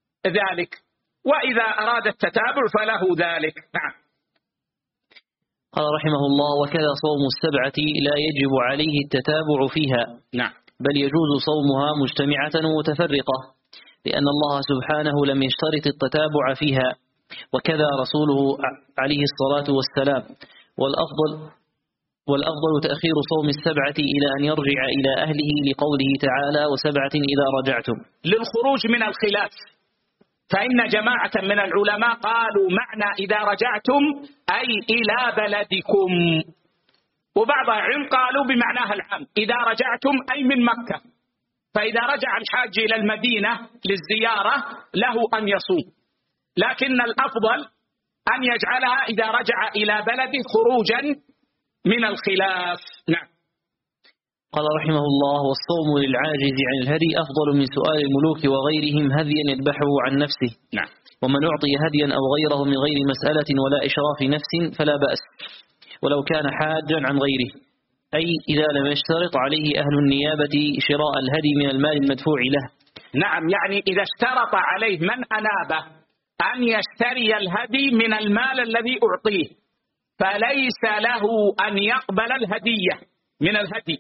ذلك، وإذا أراد التتابع فله ذلك. نعم. قال رحمه الله: وكذا صوم السبعة لا يجب عليه التتابع فيها، نعم، بل يجوز صومها مجتمعة ومتفرقة، لأن الله سبحانه لم يشترط التتابع فيها، وكذا رسوله عليه الصلاة والسلام. والأفضل والأفضل تأخير صوم السبعة إلى أن يرجع إلى أهله، لقوله تعالى: وسبعة إذا رجعتم، للخروج من الخلاف. فإن جماعة من العلماء قالوا معنى إذا رجعتم أي إلى بلدكم، وبعض العلم قالوا بمعناها العام إذا رجعتم أي من مكة، فإذا رجع الحاج إلى المدينة للزيارة له أن يصوم، لكن الأفضل أن يجعلها إذا رجع إلى بلده خروجا من الخلاف. نعم. قال رحمه الله: والصوم للعاجز عن الهدي أفضل من سؤال الملوك وغيرهم هديا يذبحه عن نفسه. نعم. ومن أعطي هديا أو غيره من غير مسألة ولا إشراف نفس فلا بأس، ولو كان حاجا عن غيره، أي إذا لم يشترط عليه أهل النيابة شراء الهدي من المال المدفوع له. نعم، يعني إذا اشترط عليه من أنابه أن يشتري الهدي من المال الذي أعطيه، فليس له أن يقبل الهدية من الهدي،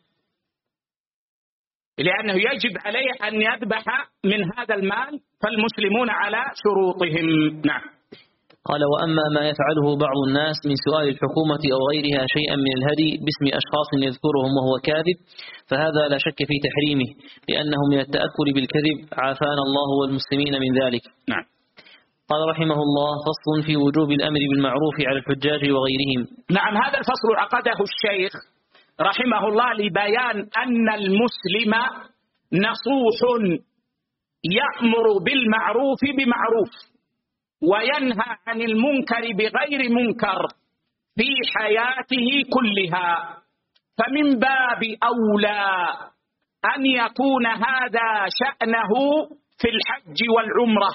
لأنه يجب عليه أن يذبح من هذا المال، فالمسلمون على شروطهم. نعم. قال: وأما ما يفعله بعض الناس من سؤال الحكومة أو غيرها شيئا من الهدي باسم أشخاص يذكرهم وهو كاذب، فهذا لا شك في تحريمه، لأنه من التأكل بالكذب، عافانا الله والمسلمين من ذلك. نعم. قال رحمه الله: فصل في وجوب الأمر بالمعروف على الحجاج وغيرهم. نعم، هذا الفصل عقده الشيخ رحمه الله لبيان أن المسلم نصوح يأمر بالمعروف بمعروف وينهى عن المنكر بغير منكر في حياته كلها، فمن باب أولى أن يكون هذا شأنه في الحج والعمرة.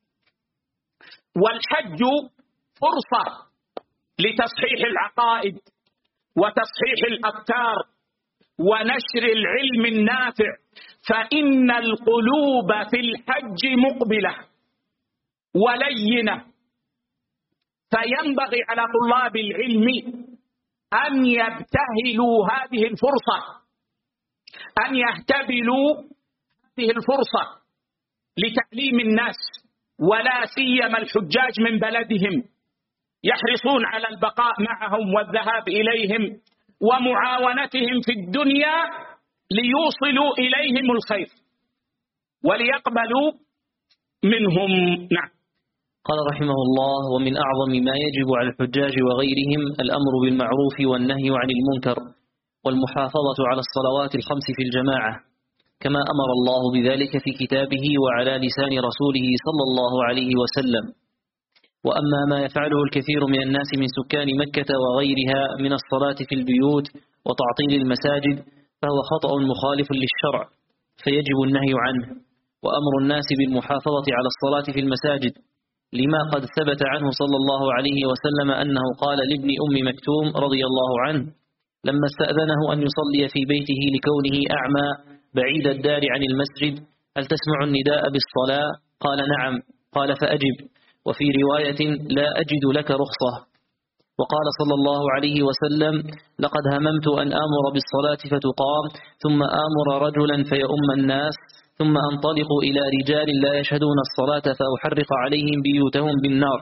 والحج فرصة لتصحيح العقائد وتصحيح الأفكار ونشر العلم النافع، فإن القلوب في الحج مقبلة ولينة، فينبغي على طلاب العلم أن يبتهلوا هذه الفرصة، أن يهتبلوا هذه الفرصة لتعليم الناس، ولا سيما الحجاج من بلدهم، يحرصون على البقاء معهم والذهاب إليهم ومعاونتهم في الدنيا ليوصلوا إليهم الخير وليقبلوا منهم. نعم. قال رحمه الله: ومن أعظم ما يجب على الحجاج وغيرهم الأمر بالمعروف والنهي عن المنكر، والمحافظة على الصلوات الخمس في الجماعة، كما أمر الله بذلك في كتابه وعلى لسان رسوله صلى الله عليه وسلم. وأما ما يفعله الكثير من الناس من سكان مكة وغيرها من الصلاة في البيوت وتعطيل المساجد فهو خطأ مخالف للشرع، فيجب النهي عنه، وأمر الناس بالمحافظة على الصلاة في المساجد، لما قد ثبت عنه صلى الله عليه وسلم أنه قال لابن أم مكتوم رضي الله عنه لما استأذنه أن يصلي في بيته لكونه أعمى بعيد الدار عن المسجد: هل تسمع النداء بالصلاة؟ قال: نعم. قال: فأجب. وفي رواية: لا أجد لك رخصة. وقال صلى الله عليه وسلم: لقد هممت أن آمر بالصلاة فتقام، ثم آمر رجلا فيؤم الناس، ثم أنطلق إلى رجال لا يشهدون الصلاة فأحرق عليهم بيوتهم بالنار.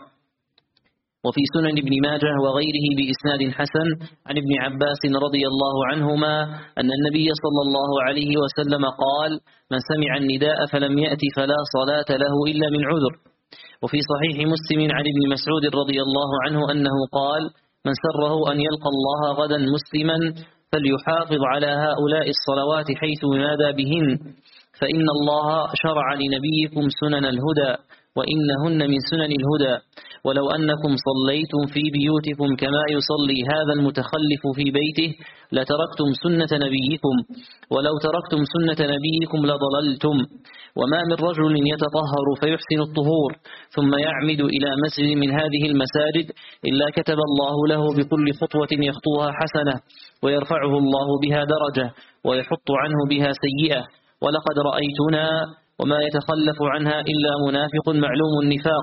وفي سنن ابن ماجه وغيره بإسناد حسن عن ابن عباس رضي الله عنهما أن النبي صلى الله عليه وسلم قال: من سمع النداء فلم يأتي فلا صلاة له إلا من عذر. وفي صحيح مسلم عن ابن مسعود رضي الله عنه أنه قال: من سره أن يلقى الله غدا مسلما فليحافظ على هؤلاء الصلوات حيث ينادى بهن، فإن الله شرع لنبيكم سنن الهدى، وإنهن من سنن الهدى، ولو أنكم صليتم في بيوتكم كما يصلي هذا المتخلف في بيته لتركتم سنة نبيكم، ولو تركتم سنة نبيكم لضللتم. وما من رجل يتطهر فيحسن الطهور ثم يعمد إلى مسجد من هذه المساجد إلا كتب الله له بكل خطوة يخطوها حسنة، ويرفعه الله بها درجة، ويحط عنه بها سيئة. ولقد رأيتنا وما يتخلف عنها إلا منافق معلوم النفاق،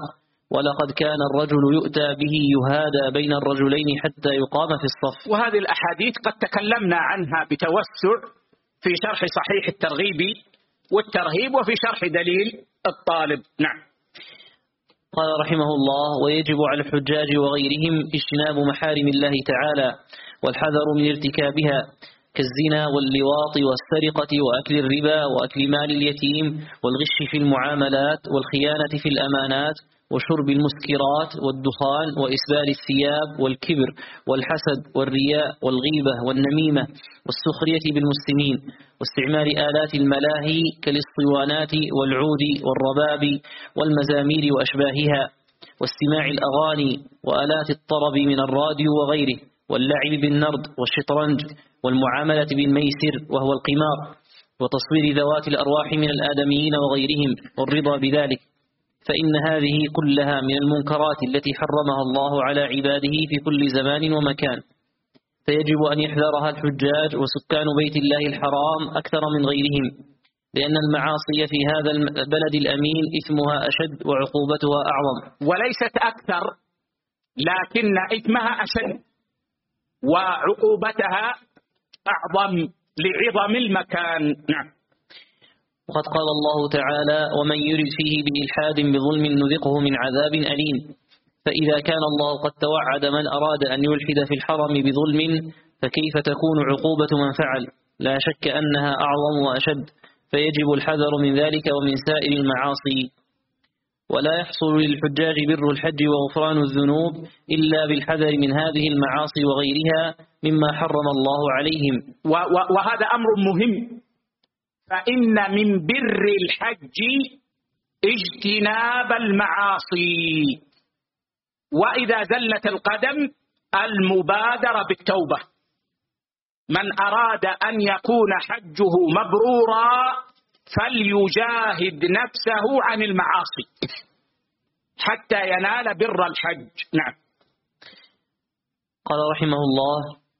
ولقد كان الرجل يؤتى به يهادى بين الرجلين حتى يقام في الصف. وهذه الأحاديث قد تكلمنا عنها بتوسع في شرح صحيح الترغيب والترهيب وفي شرح دليل الطالب. نعم. قال رحمه الله: ويجب على الحجاج وغيرهم اجتناب محارم الله تعالى والحذر من ارتكابها كالزنا واللواط والسرقة وأكل الربا وأكل مال اليتيم والغش في المعاملات والخيانة في الأمانات وشرب المسكرات والدخان وإسبال الثياب والكبر والحسد والرياء والغيبة والنميمة والسخرية بالمسلمين واستعمال آلات الملاهي كالاسطوانات والعود والرباب والمزامير وأشباهها واستماع الأغاني وآلات الطرب من الراديو وغيره واللعب بالنرد والشطرنج والمعاملة بالميسر وهو القمار وتصوير ذوات الأرواح من الآدميين وغيرهم والرضا بذلك، فإن هذه كلها من المنكرات التي حرمها الله على عباده في كل زمان ومكان، فيجب أن يحذرها الحجاج وسكان بيت الله الحرام أكثر من غيرهم، لأن المعاصي في هذا البلد الأمين إثمها أشد وعقوبتها أعظم. وليست أكثر، لكن إثمها أشد وعقوبتها أعظم لعظم المكان. نعم. وقد قال الله تعالى: ومن يرد فيه بإلحاد بظلم نذقه من عذاب أليم. فإذا كان الله قد توعد من أراد أن يلحد في الحرم بظلم، فكيف تكون عقوبة من فعل؟ لا شك أنها أعظم وأشد، فيجب الحذر من ذلك ومن سائر المعاصي. ولا يحصل للحجاج بر الحج وغفران الذنوب إلا بالحذر من هذه المعاصي وغيرها مما حرم الله عليهم. وهذا أمر مهم، فإن من بر الحج اجتناب المعاصي، وإذا زلت القدم المبادرة بالتوبة. من أراد أن يكون حجه مبرورا فليجاهد نفسه عن المعاصي حتى ينال بر الحج. نعم. قال رحمه الله: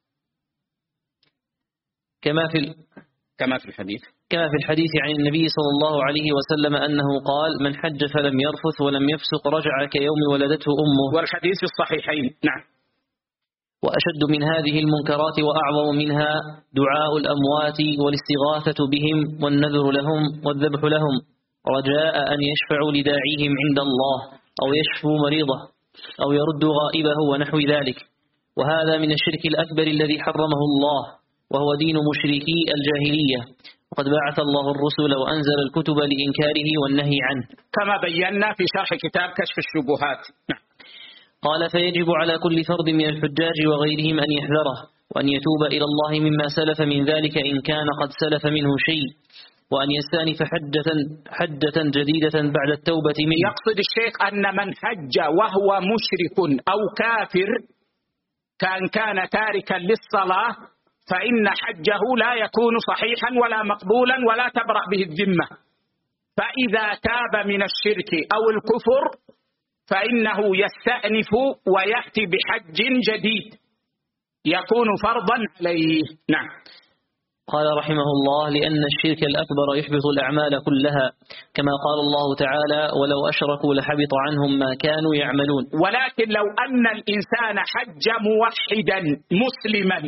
كما في كما في الحديث كما في الحديث عن النبي صلى الله عليه وسلم أنه قال: من حج فلم يرفث ولم يفسق رجع كيوم ولدته أمه. والحديث في الصحيحين. نعم. وأشد من هذه المنكرات وأعظم منها دعاء الأموات والاستغاثة بهم والنذر لهم والذبح لهم رجاء أن يشفعوا لداعيهم عند الله أو يشفوا مريضه أو يردوا غائبه ونحو ذلك. وهذا من الشرك الأكبر الذي حرمه الله، وهو دين مشركي الجاهلية، وقد بعث الله الرسل وأنزل الكتب لإنكاره والنهي عنه، كما بينا في شرح كتاب كشف الشبهات. نعم. قال: فيجب على كل فرد من الحجاج وغيرهم أن يحذره وأن يتوب إلى الله مما سلف من ذلك إن كان قد سلف منه شيء، وأن يستأنف حجة, حجة جديدة بعد التوبة منه. يقصد الشيخ أن من حج وهو مشرك أو كافر كان كان تاركا للصلاة فإن حجه لا يكون صحيحا ولا مقبولا ولا تبرأ به الذمة، فإذا تاب من الشرك أو الكفر فإنه يستأنف ويأتي بحج جديد يكون فرضا عليه. نعم. قال رحمه الله: لأن الشرك الأكبر يحبط الأعمال كلها، كما قال الله تعالى: ولو أشركوا لحبط عنهم ما كانوا يعملون. ولكن لو أن الإنسان حج موحدا مسلما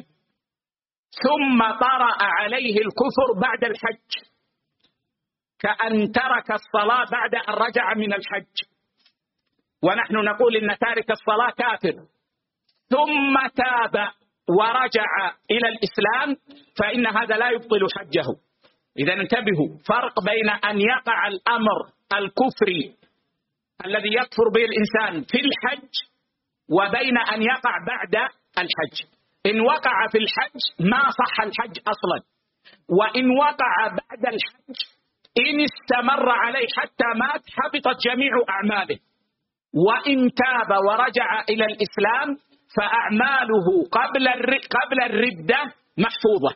ثم طرأ عليه الكفر بعد الحج، كأن ترك الصلاة بعد أن رجع من الحج، ونحن نقول إن تارك الصلاة كافر، ثم تاب ورجع إلى الإسلام فإن هذا لا يبطل حجه. إذا انتبهوا، فرق بين أن يقع الأمر الكفري الذي يكفر به الإنسان في الحج وبين أن يقع بعد الحج. إن وقع في الحج ما صح الحج أصلا، وإن وقع بعد الحج إن استمر عليه حتى مات حبطت جميع أعماله، وإن تاب ورجع إلى الإسلام فأعماله قبل قبل الردة محفوظة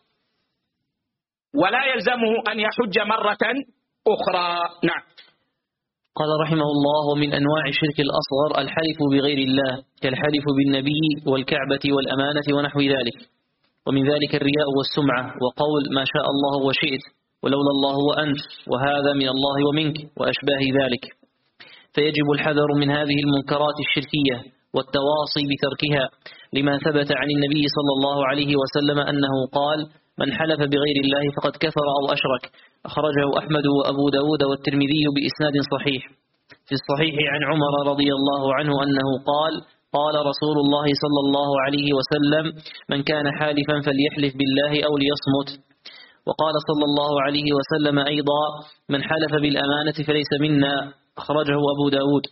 ولا يلزمه أن يحج مرة أخرى. نعم. قال رحمه الله: ومن أنواع الشرك الأصغر الحلف بغير الله كالحلف بالنبي والكعبة والأمانة ونحو ذلك، ومن ذلك الرياء والسمعة وقول ما شاء الله وشئت ولولا الله وأنت وهذا من الله ومنك وأشباه ذلك. فيجب الحذر من هذه المنكرات الشركية والتواصي بتركها، لما ثبت عن النبي صلى الله عليه وسلم أنه قال: من حلف بغير الله فقد كفر أو أشرك. أخرجه أحمد وأبو داود والترمذي بإسناد صحيح. في الصحيح عن عمر رضي الله عنه أنه قال: قال رسول الله صلى الله عليه وسلم: من كان حالفا فليحلف بالله أو ليصمت. وقال صلى الله عليه وسلم أيضا: من حلف بالأمانة فليس منا. أخرجه أبو داود.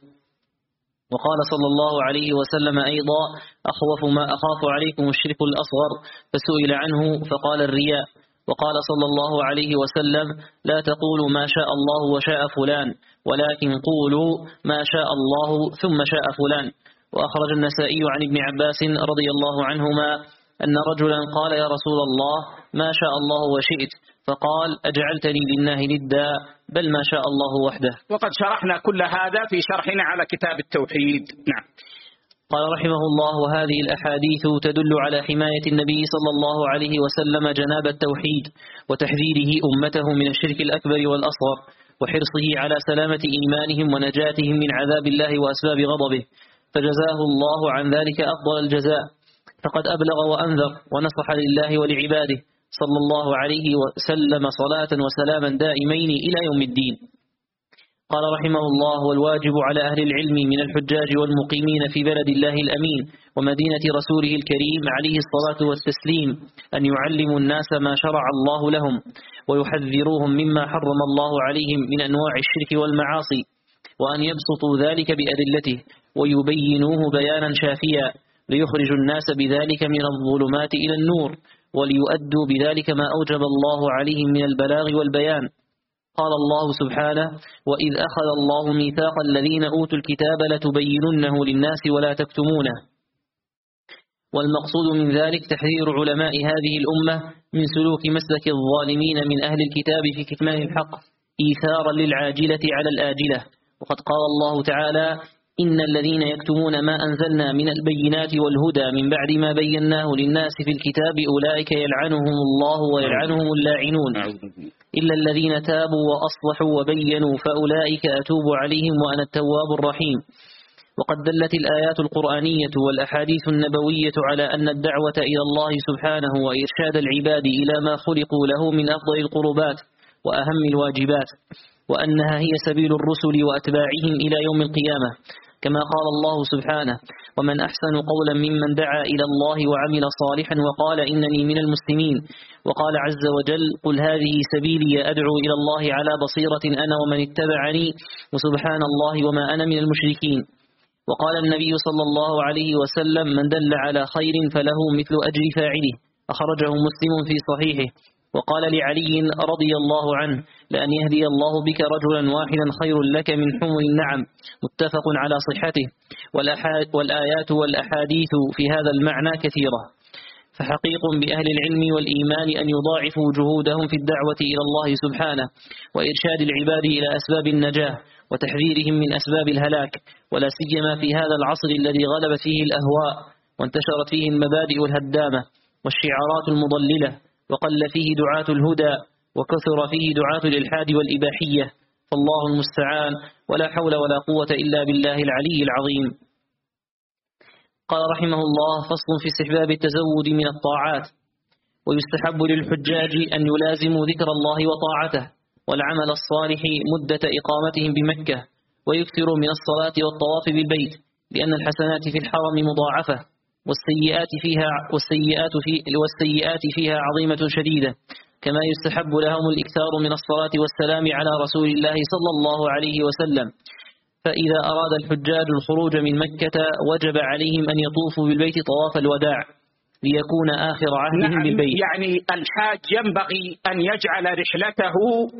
وقال صلى الله عليه وسلم أيضا: أخوف ما أخاف عليكم الشرك الأصغر، فسئل عنه فقال: الرياء. وقال صلى الله عليه وسلم: لا تقولوا ما شاء الله وشاء فلان، ولكن قولوا ما شاء الله ثم شاء فلان. وأخرج النسائي عن ابن عباس رضي الله عنهما أن رجلا قال: يا رسول الله، ما شاء الله وشئت، فقال: أجعلتني لله ندا، بل ما شاء الله وحده. وقد شرحنا كل هذا في شرحنا على كتاب التوحيد. نعم. قال رحمه الله: وهذه الأحاديث تدل على حماية النبي صلى الله عليه وسلم جناب التوحيد، وتحذيره أمته من الشرك الأكبر والأصغر، وحرصه على سلامة إيمانهم ونجاتهم من عذاب الله وأسباب غضبه، فجزاه الله عن ذلك أفضل الجزاء، فقد أبلغ وأنذر ونصح لله ولعباده صلى الله عليه وسلم صلاة وسلاما دائمين إلى يوم الدين. قال رحمه الله: والواجب على أهل العلم من الحجاج والمقيمين في بلد الله الأمين ومدينة رسوله الكريم عليه الصلاة والتسليم أن يعلموا الناس ما شرع الله لهم، ويحذروهم مما حرم الله عليهم من أنواع الشرك والمعاصي، وأن يبسطوا ذلك بأدلته ويبينوه بيانا شافيا، ليخرجوا الناس بذلك من الظلمات إلى النور، وليؤدوا بذلك ما أوجب الله عليهم من البلاغ والبيان. قال الله سبحانه: وإذ أخذ الله ميثاق الذين أوتوا الكتاب لتبيننه للناس ولا تكتمونه. والمقصود من ذلك تحذير علماء هذه الأمة من سلوك مسلك الظالمين من أهل الكتاب في كتمان الحق إيثارا للعاجلة على الآجلة. وقد قال الله تعالى: إن الذين يكتمون ما أنزلنا من البينات والهدى من بعد ما بيناه للناس في الكتاب أولئك يلعنهم الله ويلعنهم اللاعنون إلا الذين تابوا وأصلحوا وبينوا فأولئك أتوب عليهم وأنا التواب الرحيم. وقد دلت الآيات القرآنية والأحاديث النبوية على أن الدعوة إلى الله سبحانه وإرشاد العباد إلى ما خلقوا له من أفضل القربات وأهم الواجبات، وأنها هي سبيل الرسل وأتباعهم إلى يوم القيامة، كما قال الله سبحانه: ومن أحسن قولا ممن دعا إلى الله وعمل صالحا وقال إنني من المسلمين. وقال عز وجل: قل هذه سبيلي أدعو إلى الله على بصيرة أنا ومن اتبعني وسبحان الله وما أنا من المشركين. وقال النبي صلى الله عليه وسلم: من دل على خير فله مثل أجر فاعله. أخرجه مسلم في صحيحه. وقال لعلي رضي الله عنه: لأن يهدي الله بك رجلا واحدا خير لك من حمر النعم. متفق على صحته. والآيات والأحاديث في هذا المعنى كثيرة، فحقيق بأهل العلم والإيمان أن يضاعفوا جهودهم في الدعوة إلى الله سبحانه وإرشاد العباد إلى أسباب النجاة وتحذيرهم من أسباب الهلاك، ولا سيما في هذا العصر الذي غلبت فيه الأهواء وانتشرت فيه المبادئ الهدامة والشعارات المضللة، وقل فيه دعاة الهدى وكثر فيه دعاة الإلحاد والإباحية، فالله المستعان، ولا حول ولا قوة إلا بالله العلي العظيم. قال رحمه الله: فصل في استحباب التزود من الطاعات. ويستحب للحجاج أن يلازموا ذكر الله وطاعته والعمل الصالح مدة إقامتهم بمكة، ويكثروا من الصلاة والطواف بالبيت، لأن الحسنات في الحرم مضاعفة، والسيئات فيها والسيئات في والسيئات فيها عظيمة شديدة. كما يستحب لهم الإكثار من الصلاة والسلام على رسول الله صلى الله عليه وسلم. فإذا أراد الحجاج الخروج من مكة وجب عليهم أن يطوفوا بالبيت طواف الوداع ليكون آخر عهدهم نعم، بالبيت. يعني الحاج ينبغي أن يجعل رحلته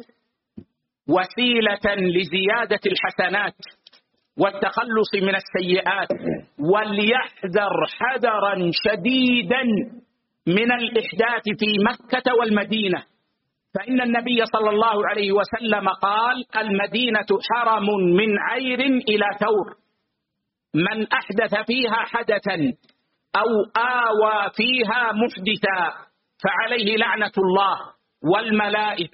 وسيلة لزيادة الحسنات والتخلص من السيئات، وليحذر حذرا شديدا من الإحداث في مكة والمدينة، فإن النبي صلى الله عليه وسلم قال: المدينة حرم من عير إلى ثور، من أحدث فيها حدثا أو آوى فيها محدثا فعليه لعنة الله والملائكة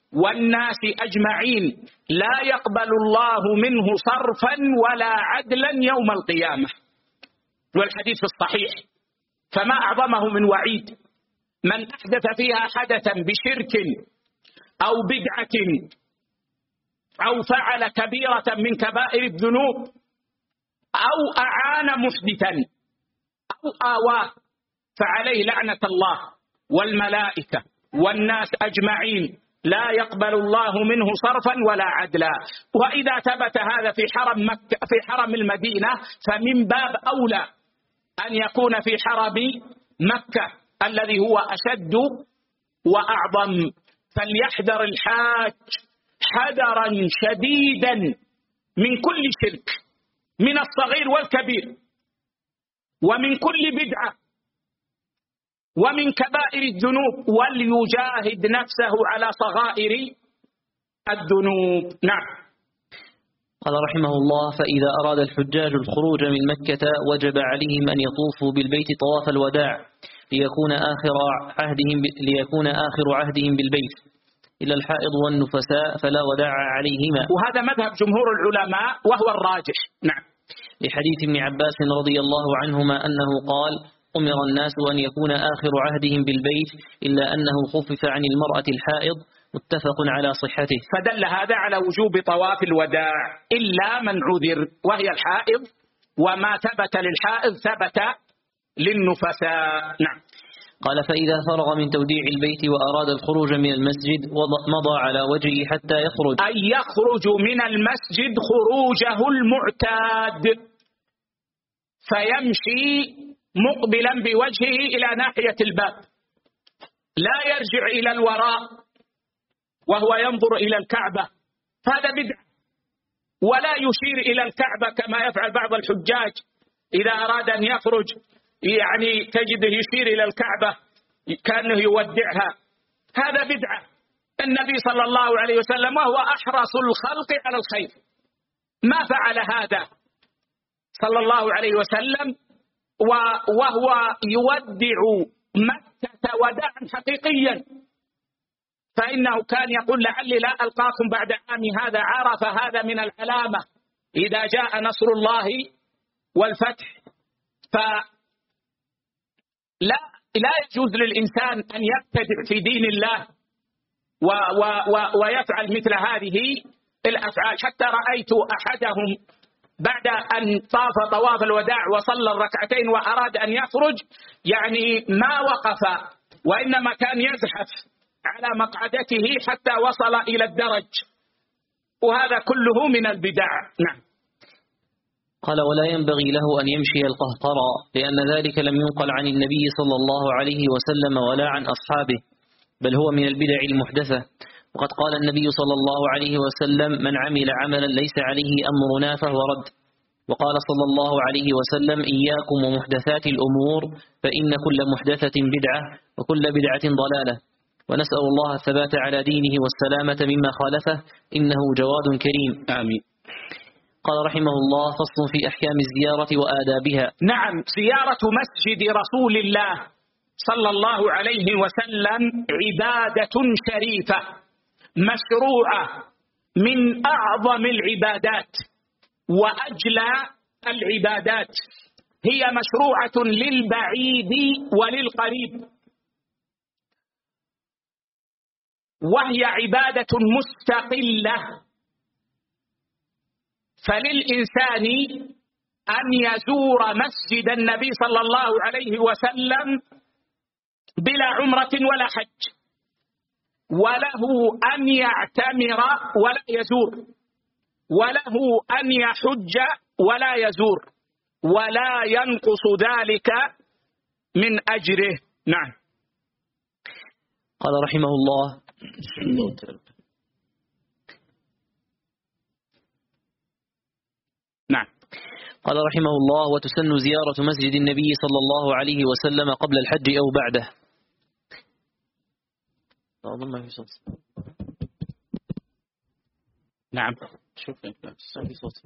والناس أجمعين لا يقبل الله منه صرفا ولا عدلا يوم القيامة. والحديث الصحيح. فما أعظمه من وعيد من أحدث فيها حدثا بشرك أو بدعة أو فعل كبيرة من كبائر الذنوب أو أعان محدثا أو آواه فعليه لعنة الله والملائكة والناس أجمعين لا يقبل الله منه صرفا ولا عدلا. وإذا ثبت هذا في حرم مكة في حرم المدينة فمن باب أولى أن يكون في حرم مكة الذي هو أشد وأعظم. فليحذر الحاج حذرا شديدا من كل شرك من الصغير والكبير ومن كل بدعة ومن كبائر الذنوب وليجاهد نفسه على صغائر الذنوب. نعم. قال رحمه الله: فإذا أراد الحجاج الخروج من مكة وجب عليهم أن يطوفوا بالبيت طواف الوداع ليكون آخر عهدهم ليكون آخر عهدهم بالبيت إلا الحائض والنفساء فلا وداع عليهما. وهذا مذهب جمهور العلماء وهو الراجح. نعم. لحديث ابن عباس رضي الله عنهما أنه قال: أمر الناس أن يكون آخر عهدهم بالبيت إلا أنه خفف عن المرأة الحائض، متفق على صحته. فدل هذا على وجوب طواف الوداع إلا من عذر وهي الحائض، وما ثبت للحائض ثبت للنفساء. نعم. قال: فإذا فرغ من توديع البيت وأراد الخروج من المسجد مضى على وجهه حتى يخرج، أي يخرج من المسجد خروجه المعتاد فيمشي مقبلا بوجهه إلى ناحية الباب، لا يرجع إلى الوراء وهو ينظر إلى الكعبة، هذا بدعة. ولا يشير إلى الكعبة كما يفعل بعض الحجاج إذا أراد أن يخرج، يعني تجده يشير إلى الكعبة كأنه يودعها، هذا بدعة. النبي صلى الله عليه وسلم وهو أحرص الخلق على الخير ما فعل هذا صلى الله عليه وسلم، وهو يودع مكة وداعا حقيقيا، فإنه كان يقول: لعلي لا ألقاكم بعد عامي هذا. عرف هذا من العلامة إذا جاء نصر الله والفتح. فلا لا يجوز للإنسان أن يبتدع في دين الله و و و ويفعل مثل هذه الأفعال. حتى رأيت أحدهم بعد أن طاف طواف الوداع وصلى الركعتين وأراد أن يخرج، يعني ما وقف وإنما كان يزحف على مقعدته حتى وصل إلى الدرج، وهذا كله من البدع. نعم. قال: ولا ينبغي له أن يمشي القهقرى لأن ذلك لم ينقل عن النبي صلى الله عليه وسلم ولا عن أصحابه، بل هو من البدع المحدثة. وقد قال النبي صلى الله عليه وسلم: من عمل عملا ليس عليه أمرنا فهو رد. وقال صلى الله عليه وسلم: إياكم ومحدثات الأمور فإن كل محدثة بدعة وكل بدعة ضلالة. ونسأل الله الثبات على دينه والسلامة مما خالفه، إنه جواد كريم. آمين. قال رحمه الله: فصل في أحكام الزيارة وآدابها. نعم. زيارة مسجد رسول الله صلى الله عليه وسلم عبادة شريفة مشروعة من أعظم العبادات وأجلى العبادات، هي مشروعة للبعيد وللقريب، وهي عبادة مستقلة. فللإنسان أن يزور مسجد النبي صلى الله عليه وسلم بلا عمرة ولا حج، وله أن يعتمر ولا يزور، وله أن يحج ولا يزور، ولا ينقص ذلك من أجره. نعم. قال رحمه الله: نعم. قال رحمه الله: وتسن زيارة مسجد النبي صلى الله عليه وسلم قبل الحج أو بعده. أظن ما في صوت. نعم. شوف ما في صوت.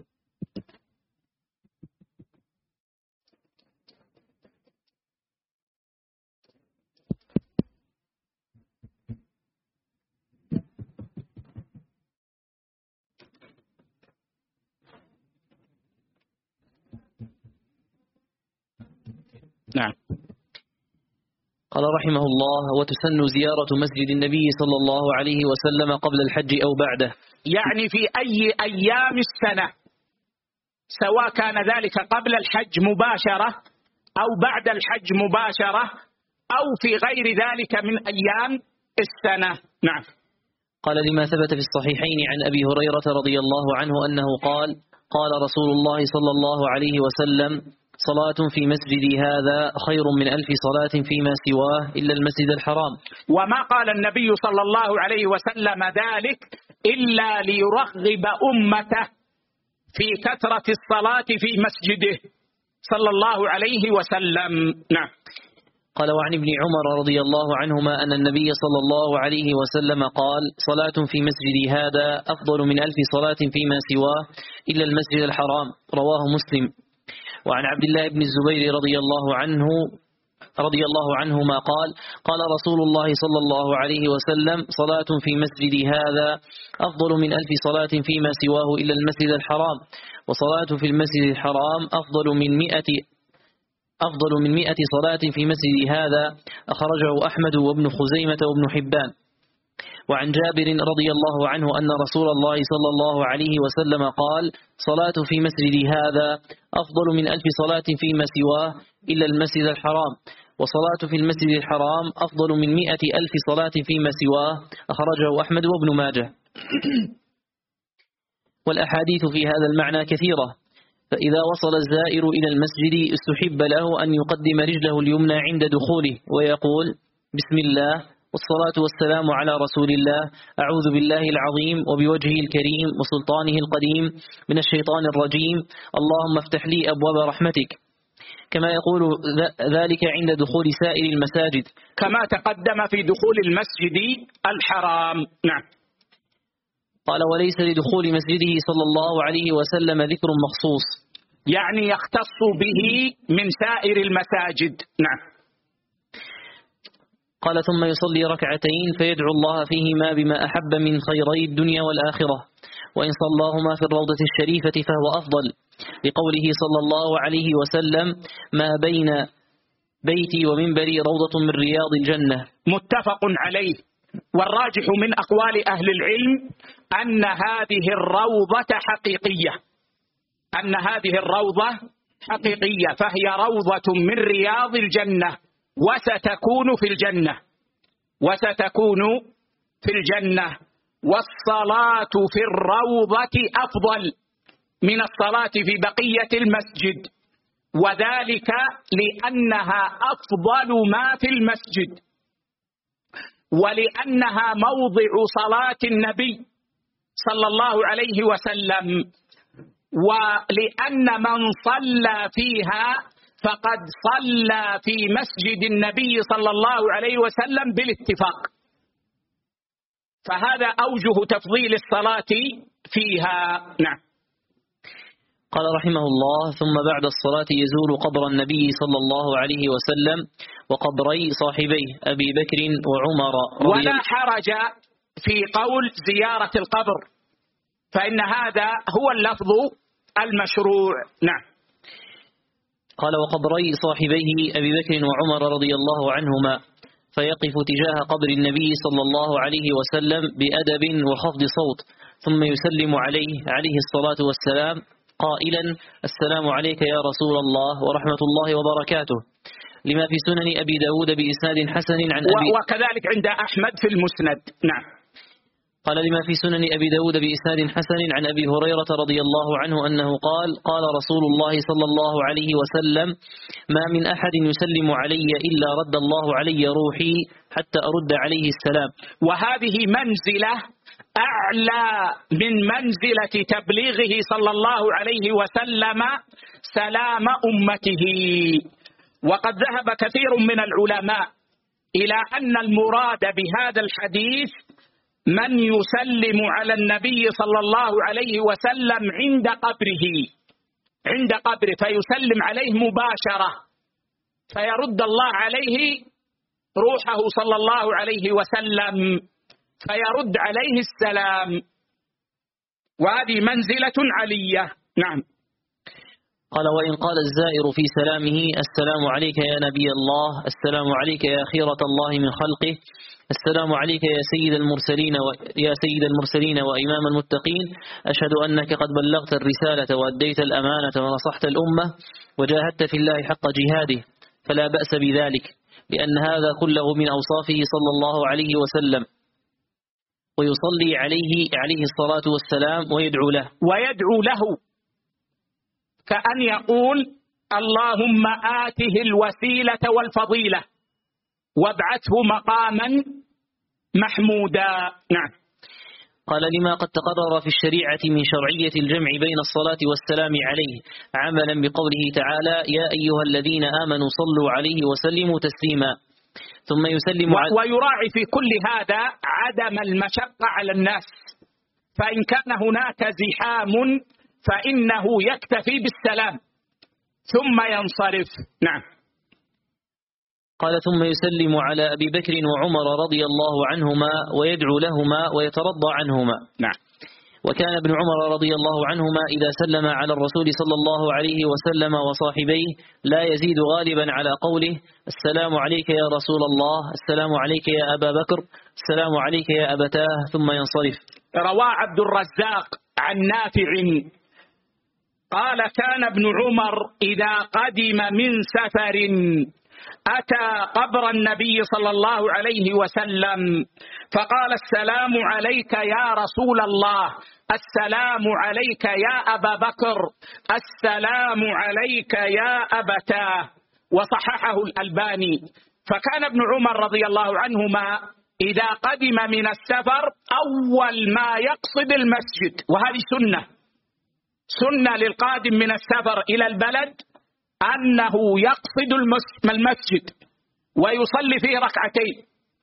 قال رحمه الله: وتسن زيارة مسجد النبي صلى الله عليه وسلم قبل الحج أو بعده، يعني في أي أيام السنة، سواء كان ذلك قبل الحج مباشرة أو بعد الحج مباشرة أو في غير ذلك من أيام السنة. نعم. قال: لما ثبت في الصحيحين عن أبي هريرة رضي الله عنه أنه قال: قال رسول الله صلى الله عليه وسلم: صلاة في مسجدي هذا خير من ألف صلاة فيما سواه إلا المسجد الحرام. وما قال النبي صلى الله عليه وسلم ذلك إلا ليرغب أمته في كثرة الصلاة في مسجده صلى الله عليه وسلم. نعم. قال: وعن ابن عمر رضي الله عنهما أن النبي صلى الله عليه وسلم قال: صلاة في مسجدي هذا أفضل من ألف صلاة فيما سواه إلا المسجد الحرام. رواه مسلم. وعن عبد الله بن الزبير رضي الله عنه رضي الله عنهما قال: قال رسول الله صلى الله عليه وسلم: صلاة في مسجدي هذا أفضل من ألف صلاة فيما سواه إلا المسجد الحرام، وصلاة في المسجد الحرام أفضل من مئة أفضل من مئة صلاة في مسجدي هذا. أخرجه أحمد وابن خزيمة وابن حبان. وعن جابر رضي الله عنه أن رسول الله صلى الله عليه وسلم قال: صلاة في مسجدي هذا أفضل من ألف صلاة فيما سواه إلا المسجد الحرام، وصلاة في المسجد الحرام أفضل من مئة ألف صلاة فيما سواه. أخرجه أحمد وابن ماجه. والأحاديث في هذا المعنى كثيرة، فإذا وصل الزائر إلى المسجد استحب له أن يقدم رجله اليمنى عند دخوله ويقول: بسم الله والصلاة والسلام على رسول الله، أعوذ بالله العظيم وبوجهه الكريم وسلطانه القديم من الشيطان الرجيم، اللهم افتح لي أبواب رحمتك، كما يقول ذلك عند دخول سائر المساجد، كما تقدم في دخول المسجد الحرام. نعم. قال: وليس لدخول مسجده صلى الله عليه وسلم ذكر مخصوص، يعني يختص به من سائر المساجد. نعم. قال: ثم يصلي ركعتين فيدعو الله فيهما بما أحب من خيري الدنيا والآخرة، وإن صلاهما في الروضة الشريفة فهو أفضل، لقوله صلى الله عليه وسلم: ما بين بيتي ومنبري روضة من رياض الجنة. متفق عليه. والراجح من أقوال أهل العلم أن هذه الروضة حقيقية، أن هذه الروضة حقيقية، فهي روضة من رياض الجنة، وستكون في الجنة وستكون في الجنة والصلاة في الروضة أفضل من الصلاة في بقية المسجد، وذلك لأنها أفضل ما في المسجد، ولأنها موضع صلاة النبي صلى الله عليه وسلم، ولأن من صلى فيها فقد صلى في مسجد النبي صلى الله عليه وسلم بالاتفاق، فهذا أوجه تفضيل الصلاة فيها. نعم. قال رحمه الله: ثم بعد الصلاة يزور قبر النبي صلى الله عليه وسلم وقبري صاحبيه أبي بكر وعمر. ولا حرج في قول زيارة القبر، فإن هذا هو اللفظ المشروع. نعم. قال: وقبري صاحبيه أبي بكر وعمر رضي الله عنهما، فيقف تجاه قبر النبي صلى الله عليه وسلم بأدب وخفض صوت، ثم يسلم عليه عليه الصلاة والسلام قائلا: السلام عليك يا رسول الله ورحمة الله وبركاته، لما في سنن أبي داود بإسناد حسن عن أبي وكذلك عند أحمد في المسند. نعم. قال: لما في سنن أبي داود بإسناد حسن عن أبي هريرة رضي الله عنه أنه قال: قال رسول الله صلى الله عليه وسلم: ما من أحد يسلم علي إلا رد الله علي روحي حتى أرد عليه السلام. وهذه منزلة أعلى من منزلة تبليغه صلى الله عليه وسلم سلام أمته. وقد ذهب كثير من العلماء إلى أن المراد بهذا الحديث من يسلم على النبي صلى الله عليه وسلم عند قبره عند قبره فيسلم عليه مباشرة، فيرد الله عليه روحه صلى الله عليه وسلم، فيرد عليه السلام، وهذه منزلة علية. نعم. قال: وإن قال الزائر في سلامه: السلام عليك يا نبي الله، السلام عليك يا خيرة الله من خلقه، السلام عليك يا سيد المرسلين و... يا سيد المرسلين وإمام المتقين، أشهد أنك قد بلغت الرسالة وأديت الأمانة ونصحت الأمة وجاهدت في الله حق جهاده، فلا بأس بذلك، لأن هذا كله من أوصافه صلى الله عليه وسلم. ويصلي عليه عليه الصلاة والسلام ويدعو له ويدعو له كأن يقول: اللهم آته الوسيلة والفضيلة وابعثه مقاما محمودا. نعم. قال: لما قد تقرر في الشريعة من شرعية الجمع بين الصلاة والسلام عليه، عملا بقوله تعالى: يا أيها الذين آمنوا صلوا عليه وسلموا تسليما. ثم يسلم على ويراعي في كل هذا عدم المشقة على الناس، فإن كان هناك زحام فإنه يكتفي بالسلام ثم ينصرف. نعم. قال: ثم يسلم على أبي بكر وعمر رضي الله عنهما ويدعو لهما ويترضى عنهما. نعم. وكان ابن عمر رضي الله عنهما إذا سلم على الرسول صلى الله عليه وسلم وصاحبيه لا يزيد غالبا على قوله: السلام عليك يا رسول الله، السلام عليك يا أبا بكر، السلام عليك يا أبتاه، ثم ينصرف. روى عبد الرزاق عن نافع قال: كان ابن عمر إذا قدم من سفر أتى قبر النبي صلى الله عليه وسلم فقال: السلام عليك يا رسول الله، السلام عليك يا أبا بكر، السلام عليك يا أبتاه، وصححه الألباني. فكان ابن عمر رضي الله عنهما إذا قدم من السفر أول ما يقصد المسجد، وهذه سنة سنة للقادم من السفر إلى البلد أنه يقصد المسجد ويصلي فيه ركعتين،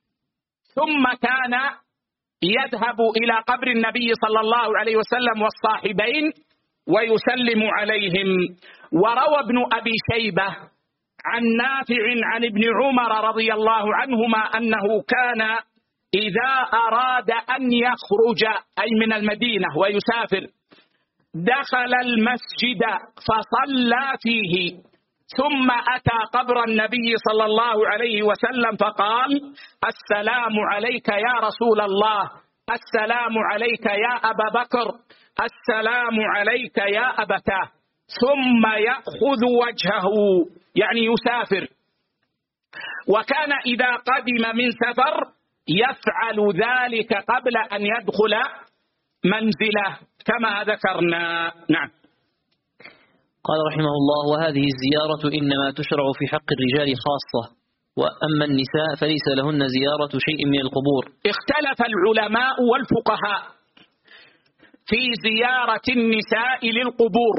ثم كان يذهب إلى قبر النبي صلى الله عليه وسلم والصاحبين ويسلم عليهم. وروى ابن أبي شيبة عن نافع عن ابن عمر رضي الله عنهما أنه كان إذا أراد أن يخرج أي من المدينة ويسافر دخل المسجد فصلى فيه، ثم أتى قبر النبي صلى الله عليه وسلم فقال: السلام عليك يا رسول الله، السلام عليك يا أبا بكر، السلام عليك يا أبتاه، ثم يأخذ وجهه يعني يسافر. وكان إذا قدم من سفر يفعل ذلك قبل أن يدخل منزله كما ذكرنا. نعم. قال رحمه الله: وهذه الزيارة إنما تشرع في حق الرجال خاصة، وأما النساء فليس لهن زيارة شيء من القبور. اختلف العلماء والفقهاء في زيارة النساء للقبور،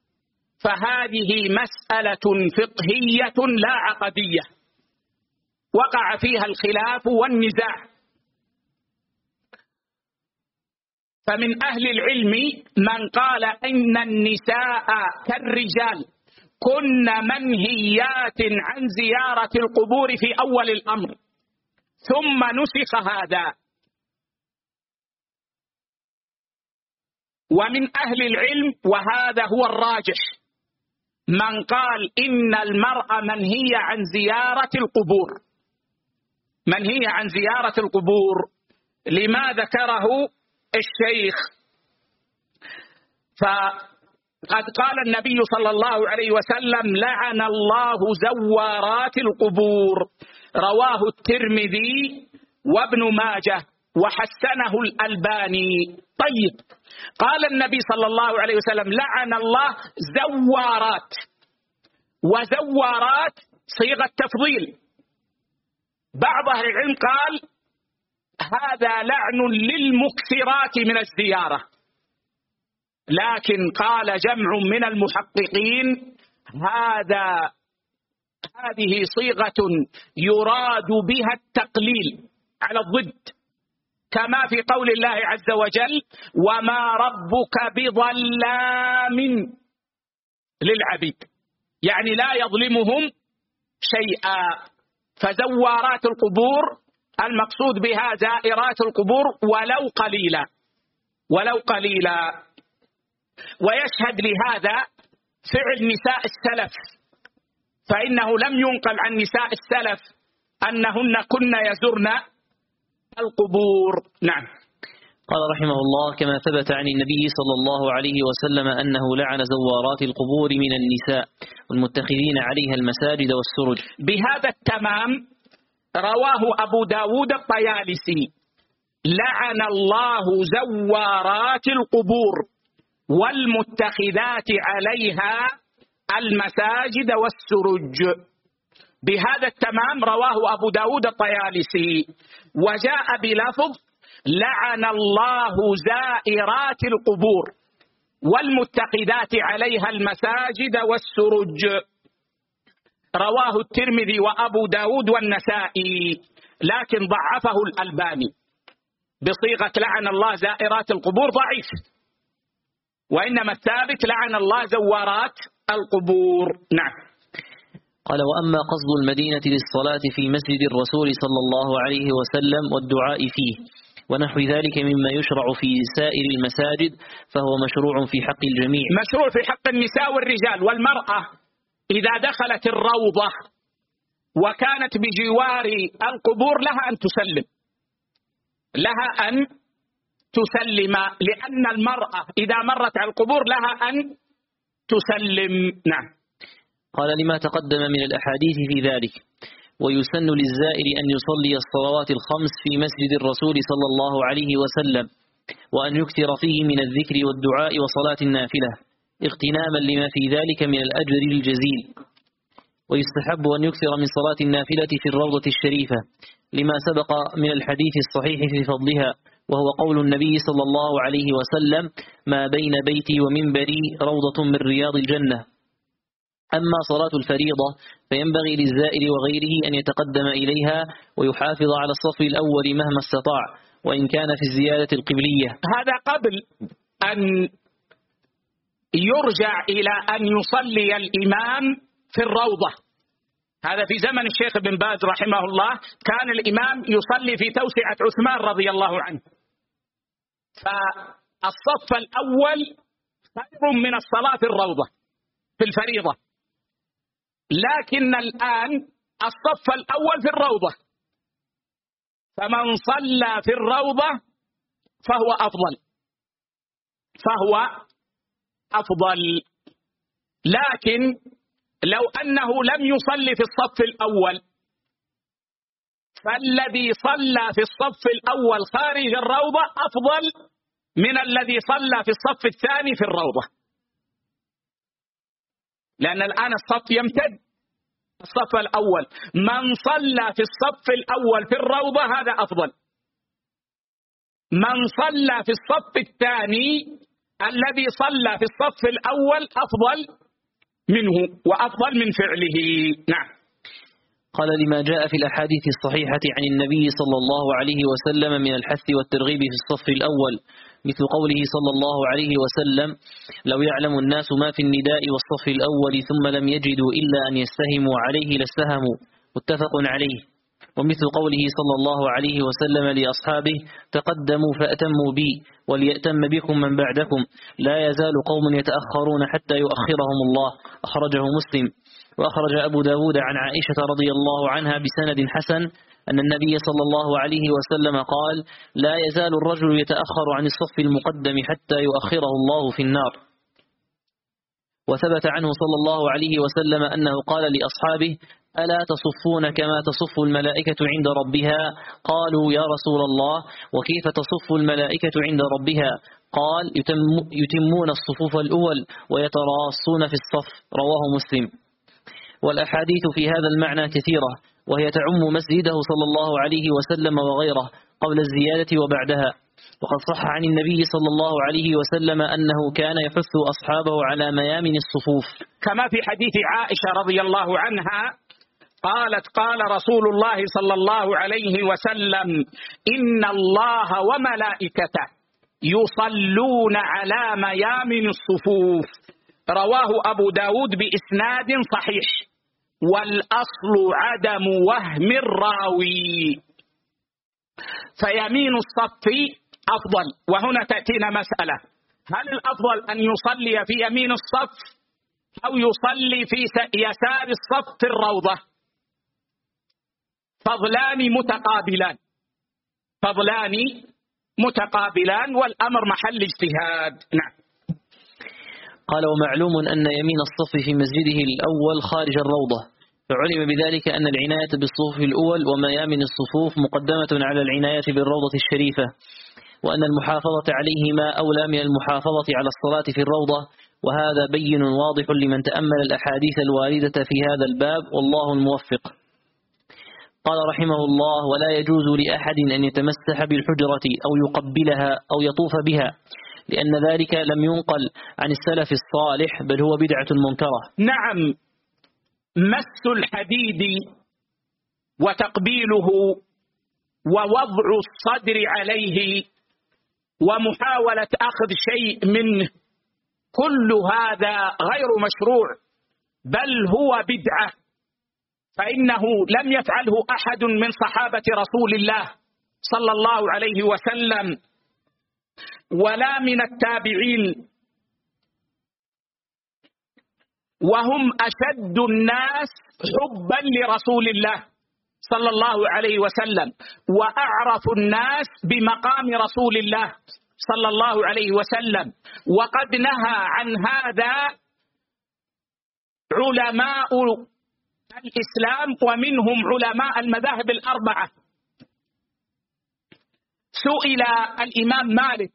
فهذه مسألة فقهية لا عقدية وقع فيها الخلاف والنزاع. فمن أهل العلم من قال إن النساء كالرجال كن منهيات عن زيارة القبور في أول الأمر، ثم نسخ هذا. ومن أهل العلم وهذا هو الراجح من قال إن المرأة منهية عن زيارة القبور، منهية عن زيارة القبور لما ذكره الشيخ. فقد قال النبي صلى الله عليه وسلم: لعن الله زوارات القبور، رواه الترمذي وابن ماجه وحسنه الألباني. طيب، قال النبي صلى الله عليه وسلم: لعن الله زوارات، وزوارات صيغة تفضيل. بعض أهل العلم قال هذا لعن للمكثرات من الزيارة، لكن قال جمع من المحققين هذا هذه صيغة يراد بها التقليل على الضد، كما في قول الله عز وجل: وما ربك بظلام للعبيد، يعني لا يظلمهم شيئا. فزوارات القبور المقصود بها زائرات القبور ولو قليلا ولو قليلا. ويشهد لهذا فعل نساء السلف، فإنه لم ينقل عن نساء السلف أنهن كن يزرن القبور. نعم. قال رحمه الله: كما ثبت عن النبي صلى الله عليه وسلم أنه لعن زوارات القبور من النساء والمتخذين عليها المساجد والسرج. بهذا التمام رواه أبو داود الطيالسي: لعن الله زوارات القبور والمتخذات عليها المساجد والسرج. بهذا التمام رواه أبو داود الطيالسي، وجاء بلفظ: لعن الله زائرات القبور والمتخذات عليها المساجد والسرج. رواه الترمذي وأبو داود والنسائي، لكن ضعفه الألباني بصيغة لعن الله زائرات القبور ضعيف، وإنما الثابت لعن الله زوارات القبور. نعم. قال: وأما قصد المدينة للصلاة في مسجد الرسول صلى الله عليه وسلم والدعاء فيه ونحو ذلك مما يشرع في سائر المساجد فهو مشروع في حق الجميع. مشروع في حق النساء والرجال. والمرأة إذا دخلت الروضة وكانت بجوار القبور لها أن تسلم، لها أن تسلم، لأن المرأة إذا مرت على القبور لها أن تسلم. نعم. قال: لما تقدم من الأحاديث في ذلك. ويسن للزائر أن يصلي الصلوات الخمس في مسجد الرسول صلى الله عليه وسلم، وأن يكثر فيه من الذكر والدعاء وصلاة النافلة اغتناما لما في ذلك من الأجر الجزيل. ويستحب أن يكثر من صلاة النافلة في الروضة الشريفة لما سبق من الحديث الصحيح في فضلها، وهو قول النبي صلى الله عليه وسلم: ما بين بيتي ومنبري روضة من رياض الجنة. أما صلاة الفريضة فينبغي للزائر وغيره أن يتقدم إليها ويحافظ على الصف الأول مهما استطاع، وإن كان في الزيادة القبلية. هذا قبل أن يرجع إلى أن يصلي الإمام في الروضة. هذا في زمن الشيخ بن باز رحمه الله، كان الإمام يصلي في توسعة عثمان رضي الله عنه، فالصف الأول خير من الصلاة في الروضة في الفريضة. لكن الآن الصف الأول في الروضة، فمن صلى في الروضة فهو أفضل فهو أفضل لكن لو أنه لم يصلي في الصف الأول، فالذي صلى في الصف الأول خارج الروضة أفضل من الذي صلى في الصف الثاني في الروضة، لأن الآن الصف يمتد. الصف الأول من صلى في الصف الأول في الروضة هذا أفضل، من صلى في الصف الثاني الذي صلى في الصف الأول أفضل منه وأفضل من فعله. نعم. قال: لما جاء في الأحاديث الصحيحة عن النبي صلى الله عليه وسلم من الحث والترغيب في الصف الأول، مثل قوله صلى الله عليه وسلم: لو يعلم الناس ما في النداء والصف الأول ثم لم يجدوا إلا أن يستهموا عليه لاستهموا، متفق عليه. ومثل قوله صلى الله عليه وسلم لأصحابه: تقدموا فأتموا بي وليأتم بكم من بعدكم، لا يزال قوم يتأخرون حتى يؤخرهم الله، أخرجه مسلم. وأخرج أبو داود عن عائشة رضي الله عنها بسند حسن أن النبي صلى الله عليه وسلم قال: لا يزال الرجل يتأخر عن الصف المقدم حتى يؤخره الله في النار. وثبت عنه صلى الله عليه وسلم أنه قال لأصحابه: ألا تصفون كما تصف الملائكة عند ربها؟ قالوا: يا رسول الله، وكيف تصف الملائكة عند ربها؟ قال: يتم يتمون الصفوف الأول ويتراصون في الصف، رواه مسلم. والأحاديث في هذا المعنى كثيرة، وهي تعم مسجده صلى الله عليه وسلم وغيره قبل الزيادة وبعدها. وقد صح عن النبي صلى الله عليه وسلم أنه كان يحث أصحابه على ميامن الصفوف، كما في حديث عائشة رضي الله عنها قالت: قال رسول الله صلى الله عليه وسلم: إن الله وملائكته يصلون على ميامن الصفوف، رواه أبو داود بإسناد صحيح، والأصل عدم وهم الراوي، فيمين الصف أفضل. وهنا تأتينا مسألة: هل الأفضل أن يصلي في يمين الصف أو يصلي في يسار الصف في الروضة، فضلان متقابلان فضلان متقابلان والأمر محل اجتهاد. نعم. قال: ومعلوم أن يمين الصف في مسجده الأول خارج الروضة، فعلم بذلك أن العناية بالصفوف الأول وميامن الصفوف مقدمة على العناية بالروضة الشريفة، وأن المحافظة عليهما أولى من المحافظة على الصلاة في الروضة، وهذا بين واضح لمن تأمل الأحاديث الواردة في هذا الباب، والله الموفق. قال رحمه الله: ولا يجوز لأحد أن يتمسح بالحجرة أو يقبلها أو يطوف بها، لأن ذلك لم ينقل عن السلف الصالح، بل هو بدعة منكرة. نعم، مس الحديد وتقبيله ووضع الصدر عليه ومحاولة أخذ شيء منه، كل هذا غير مشروع، بل هو بدعة، فإنه لم يفعله أحد من صحابة رسول الله صلى الله عليه وسلم ولا من التابعين، وهم أشد الناس حبا لرسول الله صلى الله عليه وسلم وأعرف الناس بمقام رسول الله صلى الله عليه وسلم، وقد نهى عن هذا علماء الإسلام ومنهم علماء المذاهب الأربعة. سئل الإمام مالك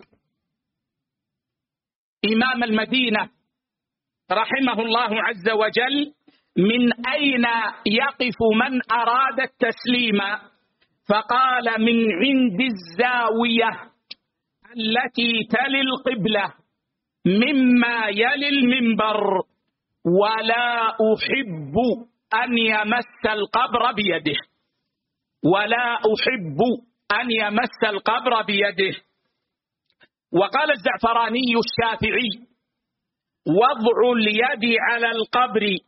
إمام المدينة رحمه الله عز وجل: من أين يقف من أراد التسليم؟ فقال: من عند الزاوية التي تلي القبلة مما يلي المنبر، ولا أحب أن يمس القبر بيده ولا أحب أن يمس القبر بيده. وقال الزعفراني الشافعي: وضع اليد على القبر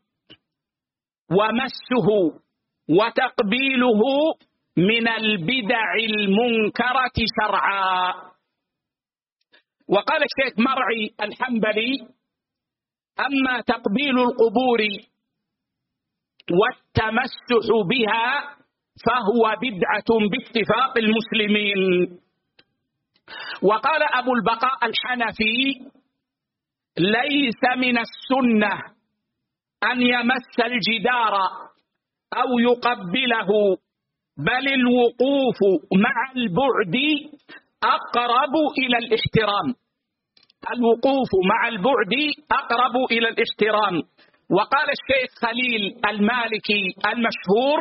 ومسه وتقبيله من البدع المنكرة شرعا. وقال الشيخ مرعي الحنبلي: أما تقبيل القبور والتمسح بها فهو بدعة باتفاق المسلمين. وقال أبو البقاء الحنفي: ليس من السنة أن يمس الجدار أو يقبله، بل الوقوف مع البعد أقرب إلى الاحترام الوقوف مع البعد أقرب إلى الاحترام. وقال الشيخ خليل المالكي المشهور: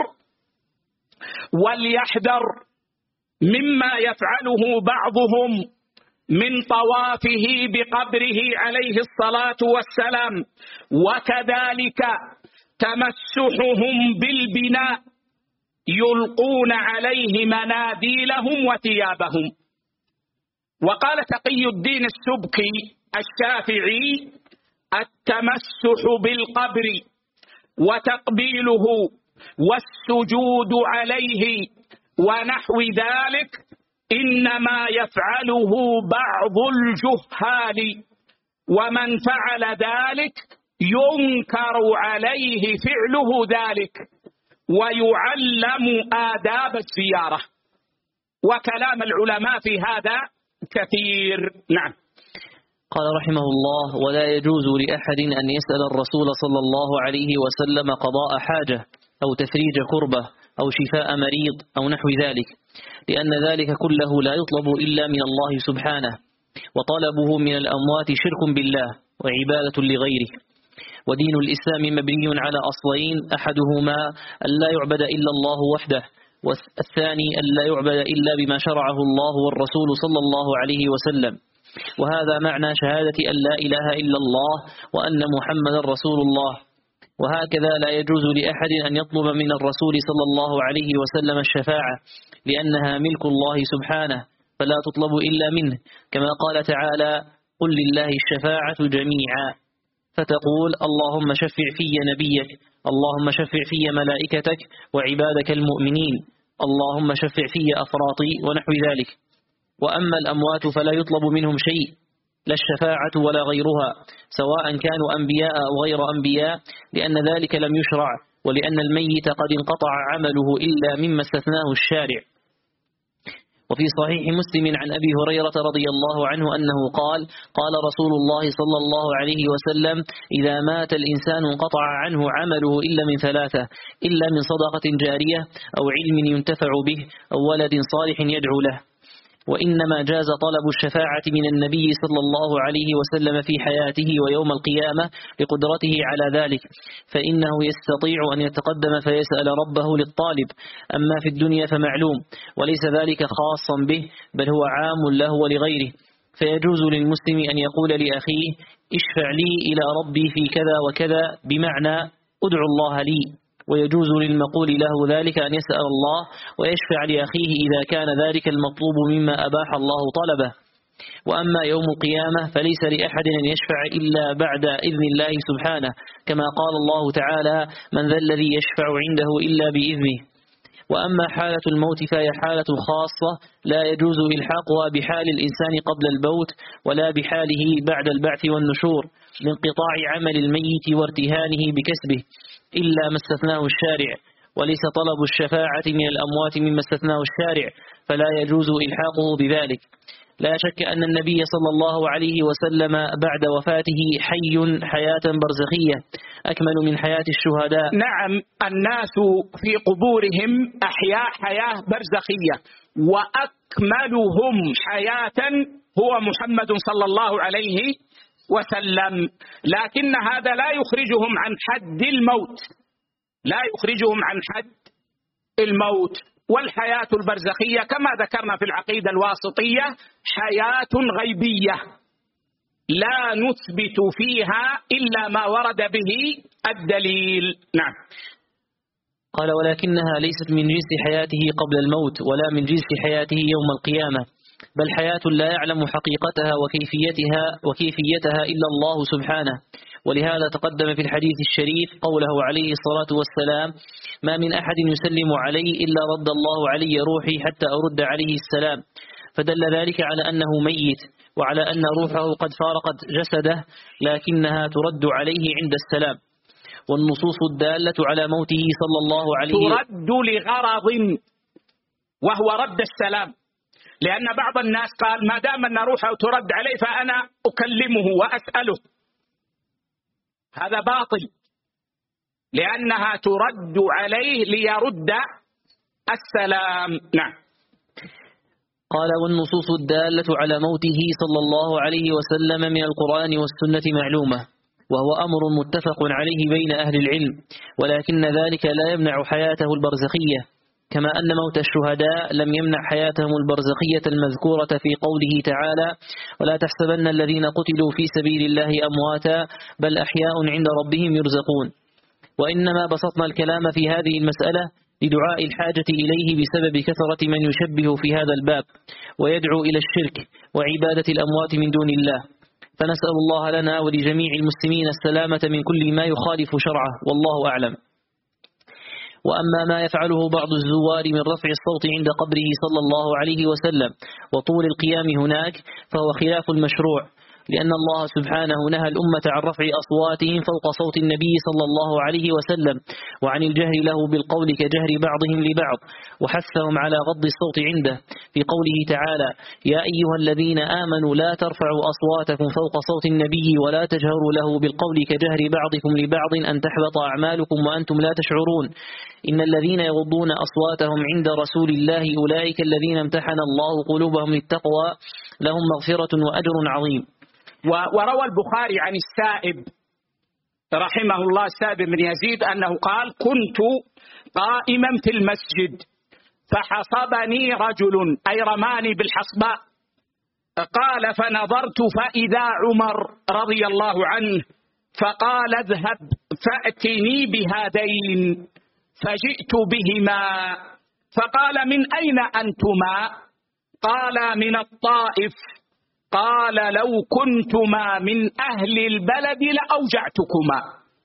وليحذر مما يفعله بعضهم من طوافه بقبره عليه الصلاة والسلام، وكذلك تمسحهم بالبناء يلقون عليه مناديلهم وثيابهم. وقال تقي الدين السبكي الشافعي: التمسح بالقبر وتقبيله والسجود عليه ونحو ذلك إنما يفعله بعض الجهال، ومن فعل ذلك ينكر عليه فعله ذلك ويعلم آداب الزيارة. وكلام العلماء في هذا كثير. نعم. قال رحمه الله: ولا يجوز لأحد أن يسأل الرسول صلى الله عليه وسلم قضاء حاجة أو تفريج كربة أو شفاء مريض أو نحو ذلك، لأن ذلك كله لا يطلب إلا من الله سبحانه، وطلبه من الأموات شرك بالله وعبادة لغيره. ودين الإسلام مبني على أصلين: أحدهما أن لا يعبد إلا الله وحده، والثاني أن لا يعبد إلا بما شرعه الله والرسول صلى الله عليه وسلم. وهذا معنى شهادة أن لا إله إلا الله وأن محمد رسول الله. وهكذا لا يجوز لأحد أن يطلب من الرسول صلى الله عليه وسلم الشفاعة، لأنها ملك الله سبحانه فلا تطلب إلا منه، كما قال تعالى: قل لله الشفاعة جميعا، فتقول: اللهم شفع في نبيك، اللهم شفع في ملائكتك وعبادك المؤمنين، اللهم شفع في أفراطي ونحو ذلك. وأما الأموات فلا يطلب منهم شيء، لا الشفاعة ولا غيرها، سواء كانوا أنبياء أو غير أنبياء، لأن ذلك لم يشرع، ولأن الميت قد انقطع عمله إلا مما استثناه الشارع. وفي صحيح مسلم عن أبي هريرة رضي الله عنه أنه قال: قال رسول الله صلى الله عليه وسلم: إذا مات الإنسان انقطع عنه عمله إلا من ثلاثة، إلا من صدقة جارية أو علم ينتفع به أو ولد صالح يدعو له. وإنما جاز طلب الشفاعة من النبي صلى الله عليه وسلم في حياته ويوم القيامة لقدرته على ذلك، فإنه يستطيع أن يتقدم فيسأل ربه للطالب. أما في الدنيا فمعلوم، وليس ذلك خاصا به، بل هو عام له ولغيره. فيجوز للمسلم أن يقول لأخيه: اشفع لي إلى ربي في كذا وكذا، بمعنى ادعو الله لي. ويجوز للمقول له ذلك أن يسأل الله ويشفع لأخيه إذا كان ذلك المطلوب مما أباح الله طلبه. وأما يوم القيامة فليس لأحد أن يشفع إلا بعد إذن الله سبحانه، كما قال الله تعالى: من ذا الذي يشفع عنده إلا بإذنه. وأما حالة الموت فهي حالة خاصة لا يجوز إلحاقها بحال الإنسان قبل الموت ولا بحاله بعد البعث والنشور، لانقطاع عمل الميت وارتهانه بكسبه، إلا ما استثناه الشارع. وليس طلب الشفاعة من الأموات مما استثناه الشارع، فلا يجوز إلحاقه بذلك. لا شك أن النبي صلى الله عليه وسلم بعد وفاته حي حياة برزخية أكمل من حياة الشهداء. نعم، الناس في قبورهم أحياء حياة برزخية، وأكملهم حياة هو محمد صلى الله عليه وسلم، لكن هذا لا يخرجهم عن حد الموت، لا يخرجهم عن حد الموت. والحياة البرزخية كما ذكرنا في العقيدة الواسطية حياة غيبية لا نثبت فيها إلا ما ورد به الدليل. نعم. قال: ولكنها ليست من جنس حياته قبل الموت ولا من جنس حياته يوم القيامة، بل حياة لا يعلم حقيقتها وكيفيتها وكيفيتها إلا الله سبحانه. ولهذا تقدم في الحديث الشريف قوله عليه الصلاة والسلام: ما من أحد يسلم علي إلا رد الله علي روحي حتى أرد عليه السلام. فدل ذلك على أنه ميت، وعلى أن روحه قد فارقت جسده، لكنها ترد عليه عند السلام. والنصوص الدالة على موته صلى الله عليه وسلم ترد لغرض وهو رد السلام، لأن بعض الناس قال ما دام أن روحه ترد عليه فأنا أكلمه وأسأله، هذا باطل، لأنها ترد عليه ليرد السلام. نعم. قال: والنصوص الدالة على موته صلى الله عليه وسلم من القرآن والسنة معلومة، وهو أمر متفق عليه بين أهل العلم، ولكن ذلك لا يمنع حياته البرزخية، كما أن موت الشهداء لم يمنع حياتهم البرزخية المذكورة في قوله تعالى: ولا تحسبن الذين قتلوا في سبيل الله أمواتا بل أحياء عند ربهم يرزقون. وإنما بسطنا الكلام في هذه المسألة لدعاء الحاجة إليه بسبب كثرة من يشبه في هذا الباب ويدعو إلى الشرك وعبادة الأموات من دون الله، فنسأل الله لنا ولجميع المسلمين السلامة من كل ما يخالف شرعه، والله أعلم. وأما ما يفعله بعض الزوار من رفع الصوت عند قبره صلى الله عليه وسلم وطول القيام هناك فهو خلاف المشروع، لأن الله سبحانه نهى الأمة عن رفع أصواتهم فوق صوت النبي صلى الله عليه وسلم، وعن الجهر له بالقول كجهر بعضهم لبعض، وحثهم على غض الصوت عنده في قوله تعالى: يا أيها الذين آمنوا لا ترفعوا أصواتكم فوق صوت النبي ولا تجهروا له بالقول كجهر بعضكم لبعض أن تحبط أعمالكم وأنتم لا تشعرون، إن الذين يغضون أصواتهم عند رسول الله أولئك الذين امتحن الله قلوبهم للتقوى لهم مغفرة وأجر عظيم. وروى البخاري عن السائب رحمه الله، السائب بن يزيد، أنه قال: كنت قائما في المسجد فحصبني رجل، أي رماني بالحصباء، قال: فنظرت فإذا عمر رضي الله عنه، فقال: اذهب فأتني بهذين، فجئت بهما، فقال: من أين أنتما؟ قال: من الطائف. قال: لو كنتما من أهل البلد لأوجعتكما،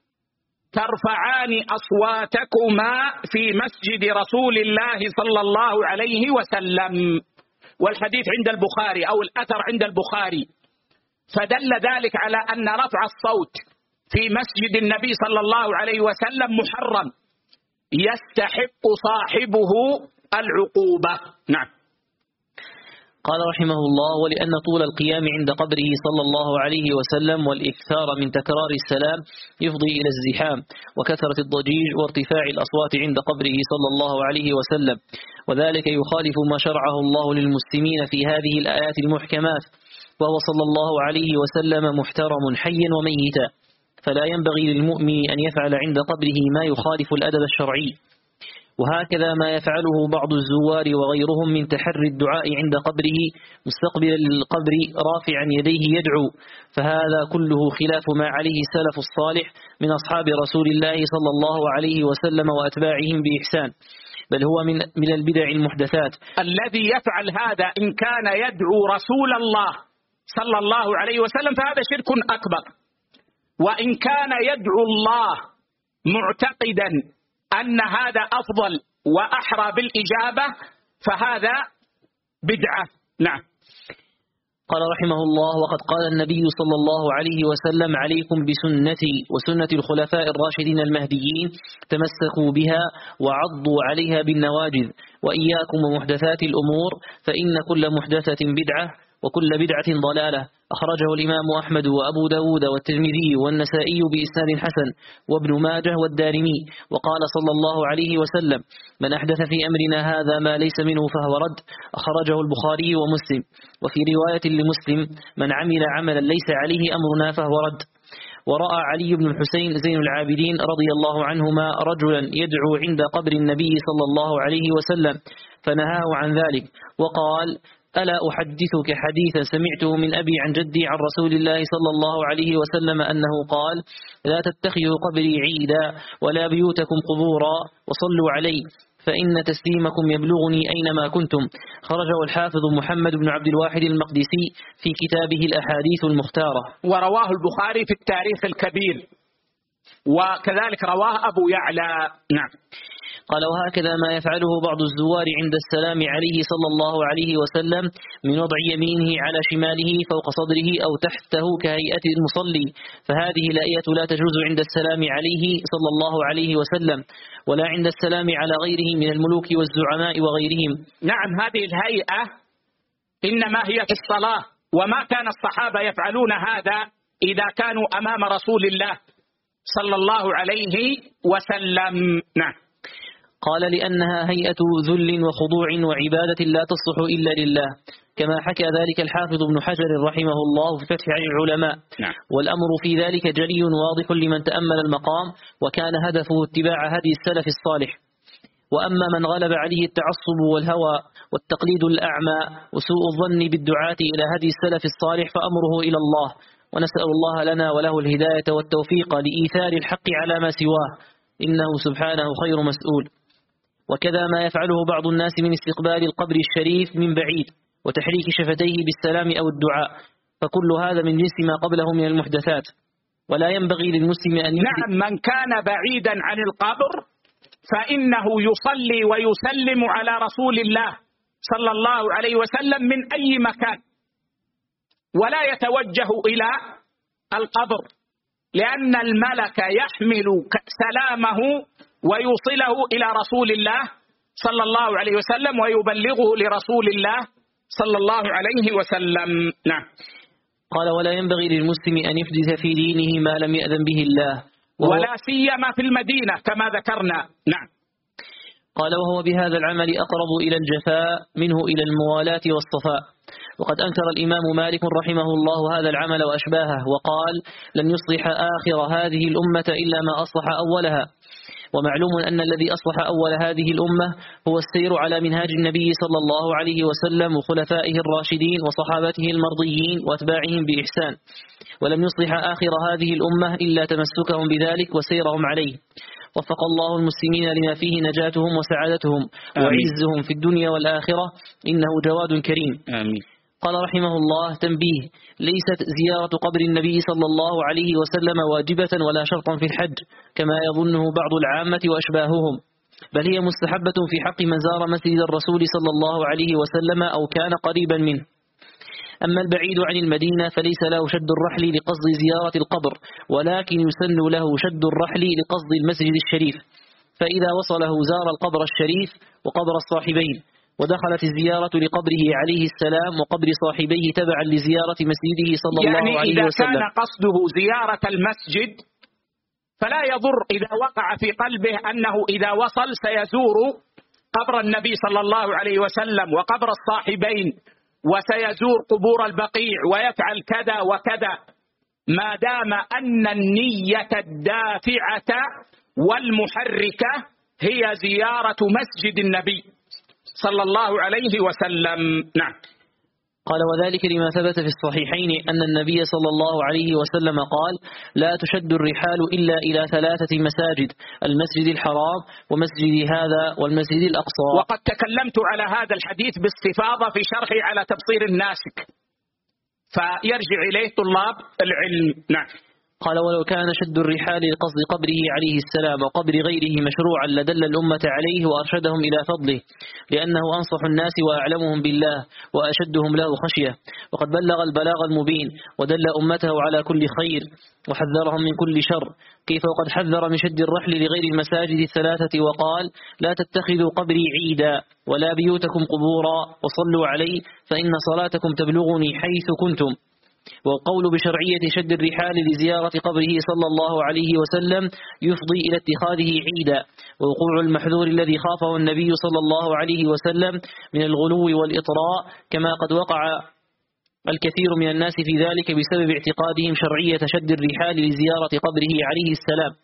ترفعان أصواتكما في مسجد رسول الله صلى الله عليه وسلم. والحديث عند البخاري أو الأثر عند البخاري. فدل ذلك على أن رفع الصوت في مسجد النبي صلى الله عليه وسلم محرم يستحق صاحبه العقوبة. نعم. قال رحمه الله: ولأن طول القيام عند قبره صلى الله عليه وسلم والإكثار من تكرار السلام يفضي إلى الزحام وكثرة الضجيج وارتفاع الأصوات عند قبره صلى الله عليه وسلم، وذلك يخالف ما شرعه الله للمسلمين في هذه الآيات المحكمات، وهو صلى الله عليه وسلم محترم حيا وميتا، فلا ينبغي للمؤمن أن يفعل عند قبره ما يخالف الأدب الشرعي. وهكذا ما يفعله بعض الزوار وغيرهم من تحري الدعاء عند قبره مستقبلا للقبر رافعا يديه يدعو، فهذا كله خلاف ما عليه السلف الصالح من أصحاب رسول الله صلى الله عليه وسلم وأتباعهم بإحسان، بل هو من من البدع المحدثات. الذي يفعل هذا إن كان يدعو رسول الله صلى الله عليه وسلم فهذا شرك أكبر، وإن كان يدعو الله معتقدا أن هذا أفضل وأحرى بالإجابة فهذا بدعة. نعم. قال رحمه الله: وقد قال النبي صلى الله عليه وسلم: عليكم بسنتي وسنة الخلفاء الراشدين المهديين، تمسكوا بها وعضوا عليها بالنواجذ، وإياكم ومحدثات الأمور، فإن كل محدثة بدعة وكل بدعة ضلالة. أخرجه الإمام أحمد وأبو داود والترمذي والنسائي بإسناد حسن وابن ماجه والدارمي. وقال صلى الله عليه وسلم: من أحدث في أمرنا هذا ما ليس منه فهو رد. أخرجه البخاري ومسلم. وفي رواية لمسلم: من عمل عملا ليس عليه أمرنا فهو رد. ورأى علي بن الحسين زين العابدين رضي الله عنهما رجلا يدعو عند قبر النبي صلى الله عليه وسلم فنهاه عن ذلك، وقال: ألا أحدثك حديثا سمعته من أبي عن جدي عن رسول الله صلى الله عليه وسلم أنه قال: لا تتخذوا قبري عيدا ولا بيوتكم قبورا وصلوا علي فإن تسليمكم يبلغني أينما كنتم. خرجه الحافظ محمد بن عبد الواحد المقدسي في كتابه الأحاديث المختارة. ورواه البخاري في التاريخ الكبير، وكذلك رواه أبو يعلى. نعم. قال: وهكذا ما يفعله بعض الزوار عند السلام عليه صلى الله عليه وسلم من وضع يمينه على شماله فوق صدره أو تحته كهيئة المصلي، فهذه الآية لا تجوز عند السلام عليه صلى الله عليه وسلم، ولا عند السلام على غيره من الملوك والزعماء وغيرهم. نعم، هذه الهيئة إنما هي في الصلاة، وما كان الصحابة يفعلون هذا إذا كانوا أمام رسول الله صلى الله عليه وسلم. نعم. قال: لأنها هيئة ذل وخضوع وعبادة لا تصلح إلا لله، كما حكى ذلك الحافظ ابن حجر رحمه الله في فتح عن العلماء. نعم. والأمر في ذلك جلي واضح لمن تأمل المقام، وكان هدفه اتباع هدي السلف الصالح. وأما من غلب عليه التعصب والهوى والتقليد الأعمى وسوء الظن بالدعاة إلى هدي السلف الصالح فأمره إلى الله، ونسأل الله لنا وله الهداية والتوفيق لإيثار الحق على ما سواه، إنه سبحانه خير مسؤول. وكذا ما يفعله بعض الناس من استقبال القبر الشريف من بعيد وتحريك شفتيه بالسلام أو الدعاء، فكل هذا من جنس ما قبله من المحدثات، ولا ينبغي للمسلم أن يحدث. نعم، من كان بعيدا عن القبر فإنه يصلي ويسلم على رسول الله صلى الله عليه وسلم من أي مكان، ولا يتوجه إلى القبر، لأن الملك يحمل سلامه ويوصله إلى رسول الله صلى الله عليه وسلم ويبلغه لرسول الله صلى الله عليه وسلم. نعم. قال: ولا ينبغي للمسلم أن يحدث في دينه ما لم يأذن به الله، ولا سيما في المدينة كما ذكرنا. نعم. قال: وهو بهذا العمل أقرب إلى الجفاء منه إلى الموالاة والصفاء. وقد أنكر الإمام مالك رحمه الله هذا العمل وأشباهه، وقال: لن يصلح آخر هذه الأمة إلا ما أصلح أولها. ومعلوم أن الذي أصلح أول هذه الأمة هو السير على منهاج النبي صلى الله عليه وسلم وخلفائه الراشدين وصحابته المرضيين وأتباعهم بإحسان، ولم يصلح آخر هذه الأمة إلا تمسكهم بذلك وسيرهم عليه. وفق الله المسلمين لما فيه نجاتهم وسعادتهم وعزهم في الدنيا والآخرة، إنه جواد كريم. آمين. قال رحمه الله: تنبيه: ليست زيارة قبر النبي صلى الله عليه وسلم واجبة ولا شرطا في الحج كما يظنه بعض العامة وأشباههم، بل هي مستحبة في حق من زار مسجد الرسول صلى الله عليه وسلم أو كان قريبا منه. أما البعيد عن المدينة فليس له شد الرحل لقصد زيارة القبر، ولكن يسن له شد الرحل لقصد المسجد الشريف، فإذا وصله زار القبر الشريف وقبر الصاحبين، ودخلت الزيارة لقبره عليه السلام وقبر صاحبيه تبعا لزيارة مسجده صلى الله يعني عليه إذا وسلم. كان قصده زيارة المسجد فلا يضر إذا وقع في قلبه أنه إذا وصل سيزور قبر النبي صلى الله عليه وسلم وقبر الصاحبين وسيزور قبور البقيع ويفعل كذا وكذا، ما دام أن النية الدافعة والمحركة هي زيارة مسجد النبي صلى الله عليه وسلم. نعم. قال وذلك لما ثبت في الصحيحين أن النبي صلى الله عليه وسلم قال: لا تشد الرحال إلا إلى ثلاثة مساجد: المسجد الحرام ومسجد هذا والمسجد الأقصى. وقد تكلمت على هذا الحديث باستفاضة في شرحي على تبصير الناسك، فيرجع إليه طلاب العلم. نعم. قال ولو كان شد الرحال لقصد قبره عليه السلام وقبر غيره مشروعا لدل الأمة عليه وأرشدهم إلى فضله، لأنه أنصح الناس وأعلمهم بالله وأشدهم له خشية، وقد بلغ البلاغ المبين ودل أمته على كل خير وحذرهم من كل شر، كيف وقد حذر من شد الرحل لغير المساجد الثلاثة وقال: لا تتخذوا قبري عيدا ولا بيوتكم قبورا وصلوا علي فإن صلاتكم تبلغني حيث كنتم. والقول بشرعية شد الرحال لزيارة قبره صلى الله عليه وسلم يفضي إلى اتخاذه عيدا، ووقوع المحذور الذي خافه النبي صلى الله عليه وسلم من الغلو والإطراء، كما قد وقع الكثير من الناس في ذلك بسبب اعتقادهم شرعية شد الرحال لزيارة قبره عليه السلام.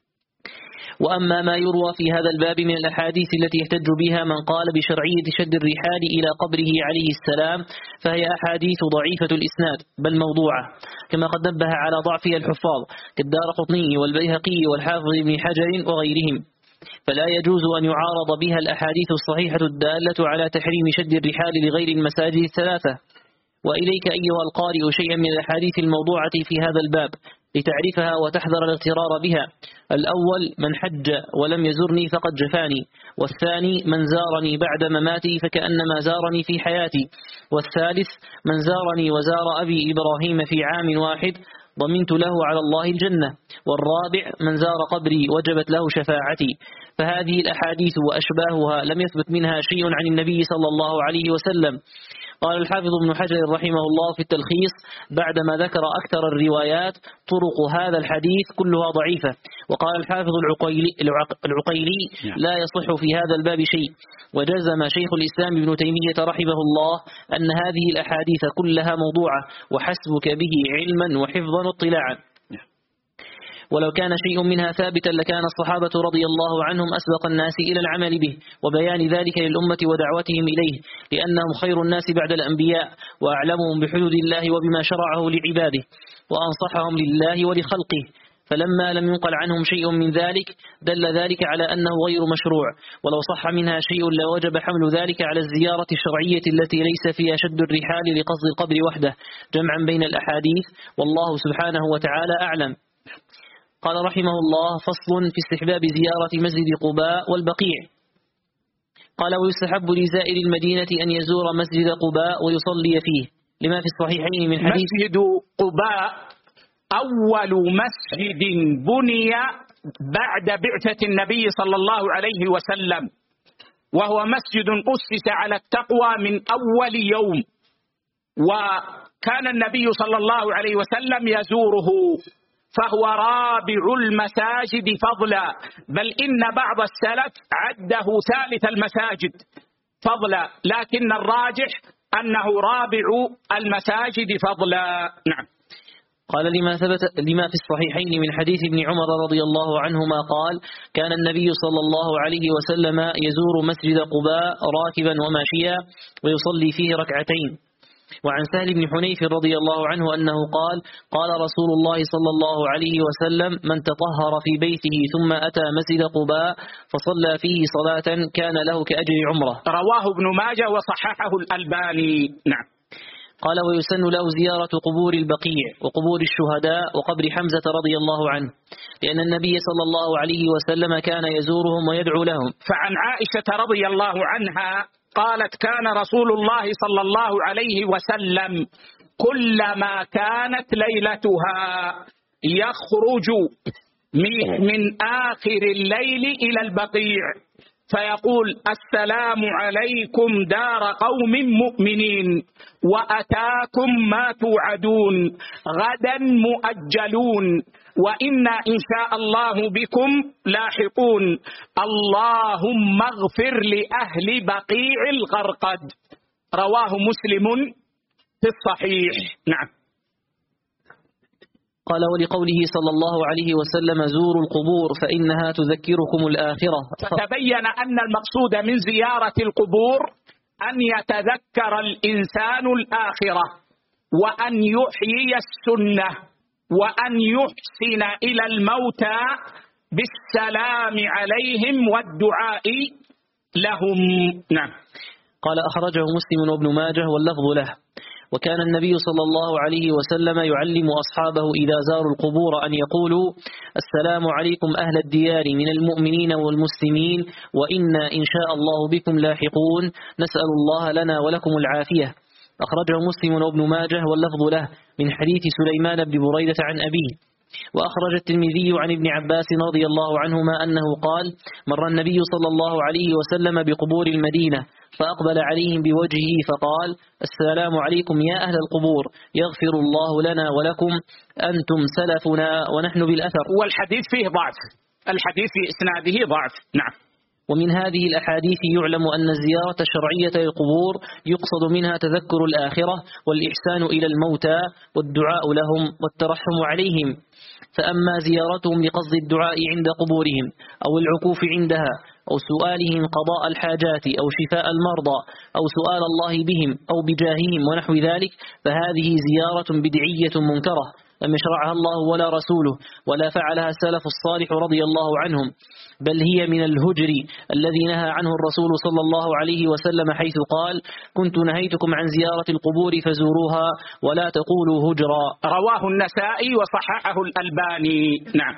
وأما ما يروى في هذا الباب من الأحاديث التي يحتج بها من قال بشرعية شد الرحال إلى قبره عليه السلام فهي أحاديث ضعيفة الإسناد بل موضوعة، كما قد نبه على ضعفها الحفاظ كالدارقطني والبيهقي والحافظ بن حجر وغيرهم، فلا يجوز أن يعارض بها الأحاديث الصحيحة الدالة على تحريم شد الرحال لغير المساجد الثلاثة. وإليك أيها القارئ شيئا من الأحاديث الموضوعة في هذا الباب لتعرفها وتحذر الاغترار بها. الأول: من حج ولم يزرني فقد جفاني. والثاني: من زارني بعد مماتي فكأنما زارني في حياتي. والثالث: من زارني وزار أبي إبراهيم في عام واحد ضمنت له على الله الجنة. والرابع: من زار قبري وجبت له شفاعتي. فهذه الأحاديث وأشباهها لم يثبت منها شيء عن النبي صلى الله عليه وسلم. قال الحافظ ابن حجر رحمه الله في التلخيص بعدما ذكر أكثر الروايات: طرق هذا الحديث كلها ضعيفة. وقال الحافظ العقيلي, العقيلي لا يصح في هذا الباب شيء. وجزم شيخ الإسلام ابن تيمية رحمه الله أن هذه الأحاديث كلها موضوعة، وحسبك به علما وحفظا واطلاعا. ولو كان شيء منها ثابتا لكان الصحابة رضي الله عنهم أسبق الناس إلى العمل به وبيان ذلك للأمة ودعوتهم إليه، لأنهم خير الناس بعد الأنبياء وأعلمهم بحدود الله وبما شرعه لعباده وأنصحهم لله ولخلقه. فلما لم ينقل عنهم شيء من ذلك دل ذلك على أنه غير مشروع، ولو صح منها شيء لوجب حمل ذلك على الزيارة الشرعية التي ليس فيها شد الرحال لقصد القبر وحده، جمعا بين الأحاديث، والله سبحانه وتعالى أعلم. قال رحمه الله: فصل في استحباب زيارة مسجد قباء والبقيع. قال: ويستحب لزائر المدينة أن يزور مسجد قباء ويصلي فيه، لما في الصحيحين من حديث مسجد قباء أول مسجد بني بعد بعثة النبي صلى الله عليه وسلم، وهو مسجد أسس على التقوى من أول يوم، وكان النبي صلى الله عليه وسلم يزوره، فهو رابع المساجد فضلا، بل إن بعض السلف عده ثالث المساجد فضلا، لكن الراجح أنه رابع المساجد فضلا. نعم. قال: لما ثبت لما في الصحيحين من حديث ابن عمر رضي الله عنهما قال: كان النبي صلى الله عليه وسلم يزور مسجد قباء راكبا وماشيا ويصلي فيه ركعتين. وعن سهل بن حنيف رضي الله عنه أنه قال: قال رسول الله صلى الله عليه وسلم: من تطهر في بيته ثم أتى مسجد قباء فصلى فيه صلاة كان له كأجر عمره. رواه ابن ماجه وصححه الألباني. نعم. قال: ويسن له زيارة قبور البقيع وقبور الشهداء وقبر حمزة رضي الله عنه، لأن النبي صلى الله عليه وسلم كان يزورهم ويدعو لهم. فعن عائشة رضي الله عنها قالت كان رسول الله صلى الله عليه وسلم كلما كانت ليلتها يخرج من آخر الليل إلى البقيع فيقول السلام عليكم دار قوم مؤمنين وأتاكم ما توعدون غدا مؤجلون وإنا إن شاء الله بكم لاحقون اللهم اغفر لأهل بقيع الغرقد. رواه مسلم في الصحيح. نعم. قال ولقوله صلى الله عليه وسلم زوروا القبور فإنها تذكركم الآخرة. فتبين أن المقصود من زيارة القبور أن يتذكر الإنسان الآخرة وأن يحيي السنة وأن يحسن إلى الموتى بالسلام عليهم والدعاء لهم. نعم. قال أخرجه مسلم وابن ماجه واللفظ له. وكان النبي صلى الله عليه وسلم يعلم أصحابه إذا زاروا القبور أن يقولوا السلام عليكم أهل الديار من المؤمنين والمسلمين وإنا إن شاء الله بكم لاحقون نسأل الله لنا ولكم العافية. أخرجه مسلم وابن ماجه واللفظ له من حديث سليمان بن بريدة عن أبيه. وأخرج الترمذي عن ابن عباس رضي الله عنهما أنه قال مر النبي صلى الله عليه وسلم بقبور المدينة فأقبل عليهم بوجهه فقال السلام عليكم يا أهل القبور يغفر الله لنا ولكم أنتم سلفنا ونحن بالأثر. والحديث فيه ضعف، الحديث في إسناده ضعف. نعم. ومن هذه الأحاديث يعلم أن الزيارة الشرعية للقبور يقصد منها تذكر الآخرة والإحسان إلى الموتى والدعاء لهم والترحم عليهم. فأما زيارتهم لقصد الدعاء عند قبورهم أو العكوف عندها أو سؤالهم قضاء الحاجات أو شفاء المرضى أو سؤال الله بهم أو بجاههم ونحو ذلك فهذه زيارة بدعية منكرة لم يشرعها الله ولا رسوله ولا فعلها السلف الصالح رضي الله عنهم، بل هي من الهجر الذي نهى عنه الرسول صلى الله عليه وسلم حيث قال كنت نهيتكم عن زيارة القبور فزوروها ولا تقولوا هجرا. رواه النسائي وصححه الألباني. نعم.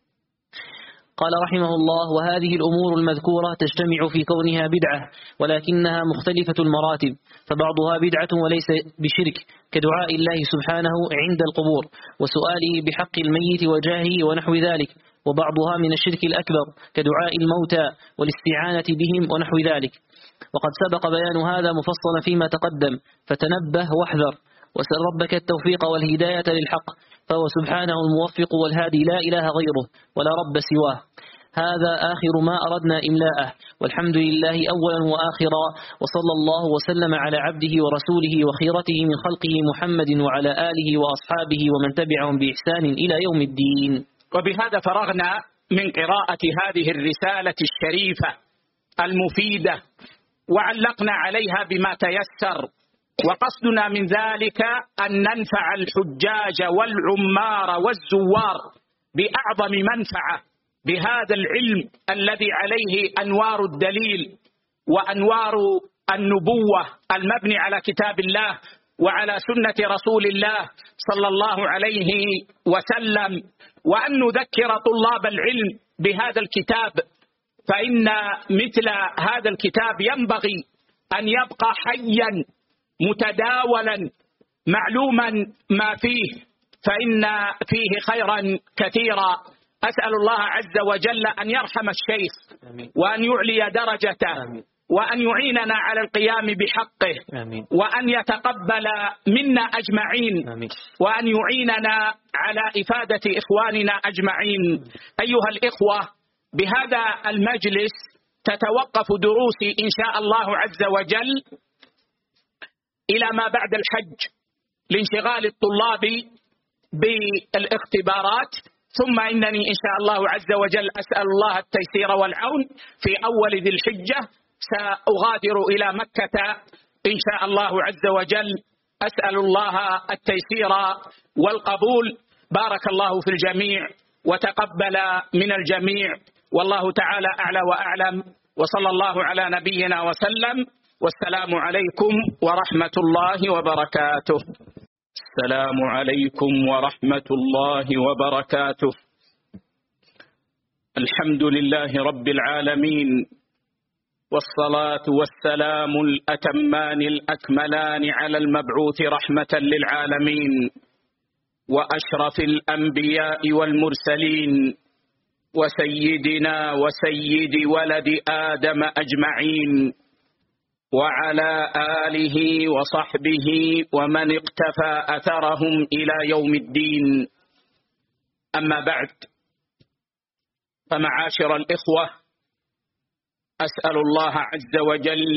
قال رحمه الله وهذه الأمور المذكورة تجتمع في كونها بدعة ولكنها مختلفة المراتب فبعضها بدعة وليس بشرك كدعاء الله سبحانه عند القبور وسؤاله بحق الميت وجاهه ونحو ذلك، وبعضها من الشرك الأكبر كدعاء الموتى والاستعانة بهم ونحو ذلك. وقد سبق بيان هذا مفصلا فيما تقدم فتنبه واحذر وسأل ربك التوفيق والهداية للحق فهو سبحانه الموفق والهادي لا إله غيره ولا رب سواه. هذا آخر ما أردنا إملاءه والحمد لله أولا وآخرا وصلى الله وسلم على عبده ورسوله وخيرته من خلقه محمد وعلى آله وأصحابه ومن تبعهم بإحسان إلى يوم الدين. وبهذا فرغنا من قراءة هذه الرسالة الشريفة المفيدة وعلقنا عليها بما تيسر، وقصدنا من ذلك أن ننفع الحجاج والعمار والزوار بأعظم منفعة بهذا العلم الذي عليه أنوار الدليل وأنوار النبوة المبني على كتاب الله وعلى سنة رسول الله صلى الله عليه وسلم، وأن نذكر طلاب العلم بهذا الكتاب، فإن مثل هذا الكتاب ينبغي أن يبقى حيا متداولا معلوما ما فيه، فإن فيه خيرا كثيرا. أسأل الله عز وجل أن يرحم الشيخ وأن يعلي درجته وأن يعيننا على القيام بحقه وأن يتقبل منا أجمعين وأن يعيننا على إفادة إخواننا أجمعين. أيها الإخوة، بهذا المجلس تتوقف دروسي إن شاء الله عز وجل إلى ما بعد الحج لانشغال الطلاب بالاختبارات، ثم إنني إن شاء الله عز وجل أسأل الله التيسير والعون في أول ذي الحجة سأغادر إلى مكة إن شاء الله عز وجل. أسأل الله التيسير والقبول. بارك الله في الجميع وتقبل من الجميع، والله تعالى أعلى وأعلم، وصلى الله على نبينا وسلم، والسلام عليكم ورحمة الله وبركاته. السلام عليكم ورحمة الله وبركاته. الحمد لله رب العالمين، والصلاة والسلام الأتمان الأكملان على المبعوث رحمة للعالمين وأشرف الأنبياء والمرسلين وسيدنا وسيد ولد آدم أجمعين وعلى آله وصحبه ومن اقتفى أثرهم إلى يوم الدين. أما بعد، فمعاشر الإخوة، أسأل الله عز وجل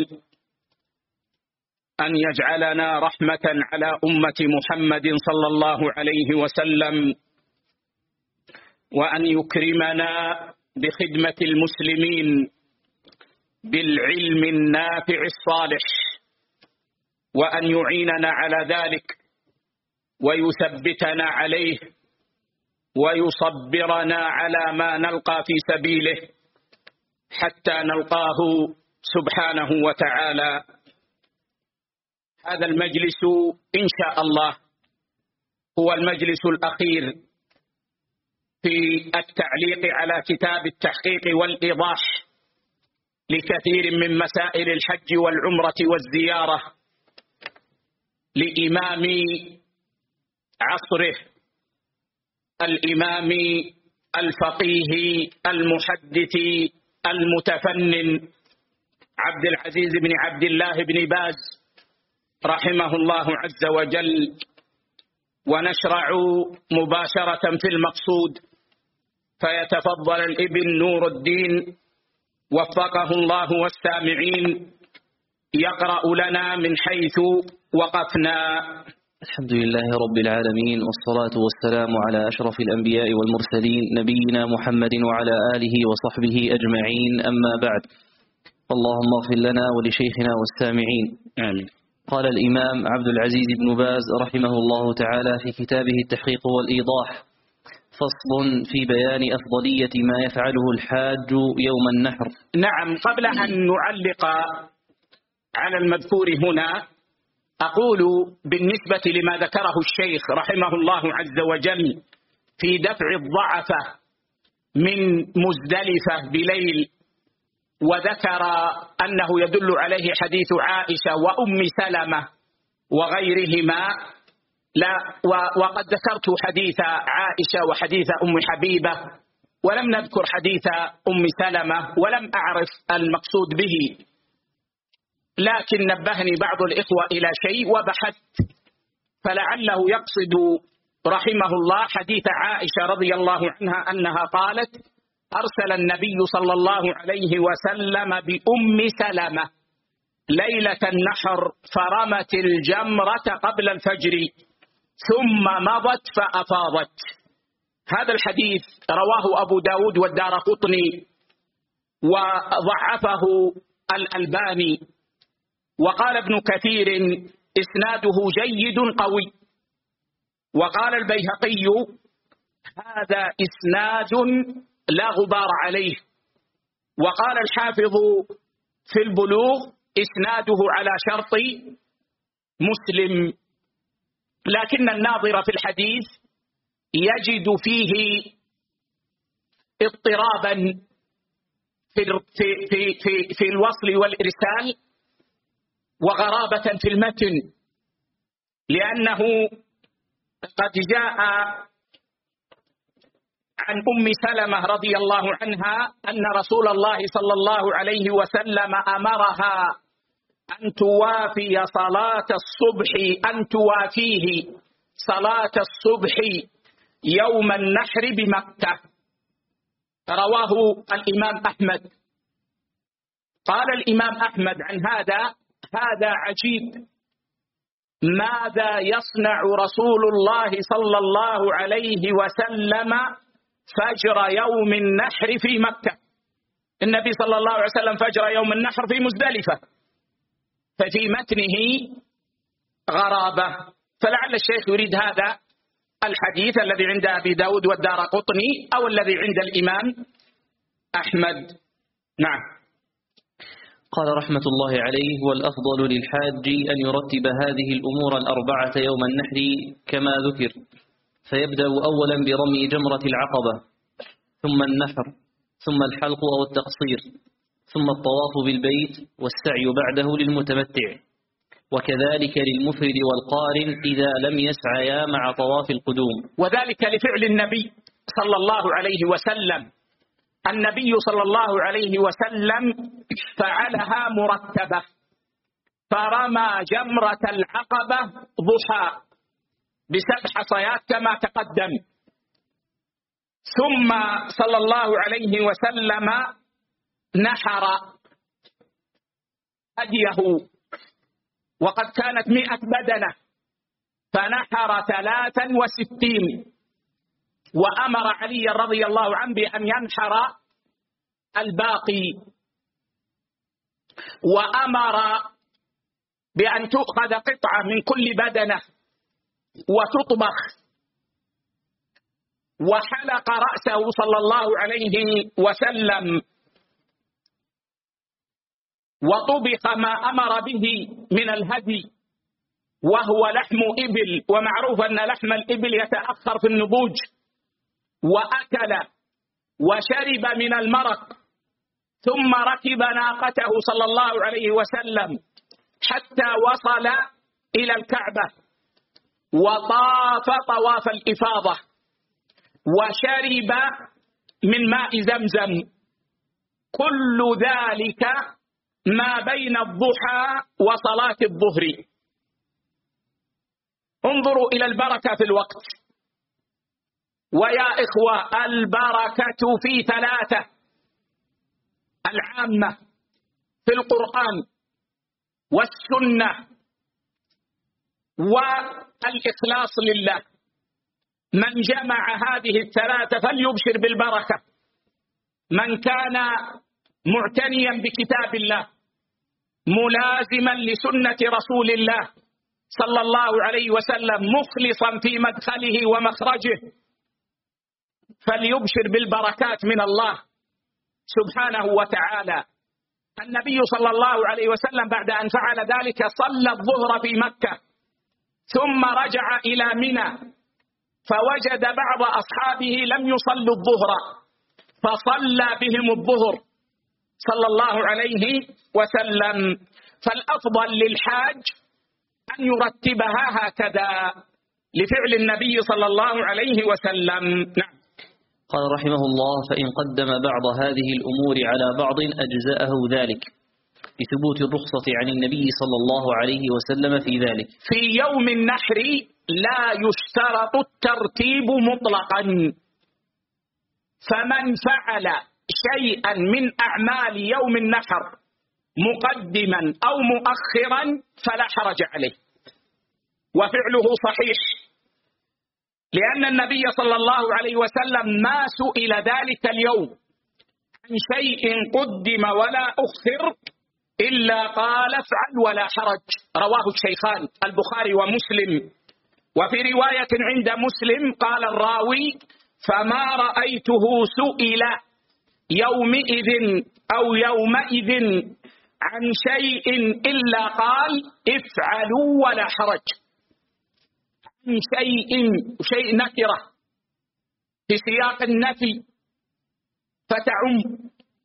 أن يجعلنا رحمة على أمة محمد صلى الله عليه وسلم، وأن يكرمنا بخدمة المسلمين بالعلم النافع الصالح، وأن يعيننا على ذلك ويثبتنا عليه ويصبرنا على ما نلقى في سبيله حتى نلقاه سبحانه وتعالى. هذا المجلس إن شاء الله هو المجلس الأخير في التعليق على كتاب التحقيق والإيضاح لكثير من مسائل الحج والعمرة والزيارة لإمام عصره، الإمام الفقيه المحدث المتفنن عبد العزيز بن عبد الله بن باز رحمه الله عز وجل. ونشرع مباشرة في المقصود، فيتفضل الابن نور الدين وفقه الله والسامعين يقرأ لنا من حيث وقفنا. الحمد لله رب العالمين، والصلاة والسلام على أشرف الأنبياء والمرسلين نبينا محمد وعلى آله وصحبه أجمعين. أما بعد، اللهم اغفر لنا ولشيخنا والسامعين. آمين. قال الإمام عبد العزيز بن باز رحمه الله تعالى في كتابه التحقيق والإيضاح: فصل في بيان أفضلية ما يفعله الحاج يوم النحر. نعم، قبل أن نعلق على المذكور هنا، أقول بالنسبة لما ذكره الشيخ رحمه الله عز وجل في دفع الضعفة من مزدلفة بليل، وذكر أنه يدل عليه حديث عائشة وأم سلمة وغيرهما، لا وقد ذكرت حديث عائشة وحديث أم حبيبة، ولم نذكر حديث أم سلمة، ولم أعرف المقصود به، لكن نبهني بعض الإخوة إلى شيء وبحثت، فلعله يقصد رحمه الله حديث عائشة رضي الله عنها أنها قالت: أرسل النبي صلى الله عليه وسلم بأم سلمة ليلة النحر فرمت الجمرة قبل الفجر ثم مضت فأفاضت. هذا الحديث رواه أبو داود والدارقطني وضعفه الألباني، وقال ابن كثير إسناده جيد قوي، وقال البيهقي هذا إسناد لا غبار عليه، وقال الحافظ في البلوغ إسناده على شرط مسلم، لكن الناظر في الحديث يجد فيه اضطرابا في في في في, في الوصل والإرسال، وغرابة في المتن، لأنه قد جاء عن أم سلمة رضي الله عنها أن رسول الله صلى الله عليه وسلم أمرها أن توافي صلاة الصبح أن توافيه صلاة الصبح يوم النحر بمكة. رواه الإمام أحمد. قال الإمام أحمد عن هذا: هذا عجيب، ماذا يصنع رسول الله صلى الله عليه وسلم فجر يوم النحر في مكة؟ النبي صلى الله عليه وسلم فجر يوم النحر في مزدلفة، ففي متنه غرابة، فلعل الشيخ يريد هذا الحديث الذي عند أبي داود والدارقطني أو الذي عند الإمام أحمد. نعم. قال رحمة الله عليه: والأفضل للحاج أن يرتب هذه الأمور الأربعة يوم النحر كما ذكر، فيبدأ أولا برمي جمرة العقبة، ثم النحر، ثم الحلق أو التقصير، ثم الطواف بالبيت والسعي بعده للمتمتع، وكذلك للمفرد والقارن إذا لم يسعيا مع طواف القدوم. وذلك لفعل النبي صلى الله عليه وسلم. النبي صلى الله عليه وسلم فعلها مرتبة، فرمى جمرة العقبة ضحى بسبع حصيات كما تقدم، ثم صلى الله عليه وسلم نحر هديه، وقد كانت مئة بدنة فنحر ثلاثا وستين، وأمر علي رضي الله عنه بأن ينحر الباقي، وأمر بأن تؤخذ قطعة من كل بدنة وتطبخ، وحلق رأسه صلى الله عليه وسلم، وطبخ ما أمر به من الهدي وهو لحم إبل، ومعروف أن لحم الإبل يتأخر في النضوج، وأكل وشرب من المرق، ثم ركب ناقته صلى الله عليه وسلم حتى وصل إلى الكعبة، وطاف طواف الإفاضة، وشرب من ماء زمزم. كل ذلك ما بين الضحى وصلاة الظهر. انظروا إلى البركة في الوقت. ويا إخوة، البركة في ثلاثة: العامة في القرآن والسنة والإخلاص لله. من جمع هذه الثلاثة فليبشر بالبركة. من كان معتنيا بكتاب الله ملازما لسنة رسول الله صلى الله عليه وسلم مخلصا في مدخله ومخرجه فليبشر بالبركات من الله سبحانه وتعالى. النبي صلى الله عليه وسلم بعد أن فعل ذلك صلى الظهر في مكة، ثم رجع إلى منى فوجد بعض أصحابه لم يصلوا الظهر فصلى بهم الظهر صلى الله عليه وسلم. فالأفضل للحاج أن يرتبها هكذا لفعل النبي صلى الله عليه وسلم. نعم. قال رحمه الله: فإن قدم بعض هذه الأمور على بعض أجزأه ذلك، لثبوت الرخصة عن النبي صلى الله عليه وسلم في ذلك. في يوم النحر لا يشترط الترتيب مطلقا، فمن فعل شيئا من أعمال يوم النحر مقدما أو مؤخرا فلا حرج عليه، وفعله صحيح، لأن النبي صلى الله عليه وسلم ما سئل ذلك اليوم عن شيء قدم ولا أخر إلا قال افعل ولا حرج. رواه الشيخان البخاري ومسلم. وفي رواية عند مسلم قال الراوي: فما رأيته سئل يومئذ أو يومئذ عن شيء إلا قال افعلوا ولا حرج. عن شيء، شيء نكرة في سياق النفي فتعم،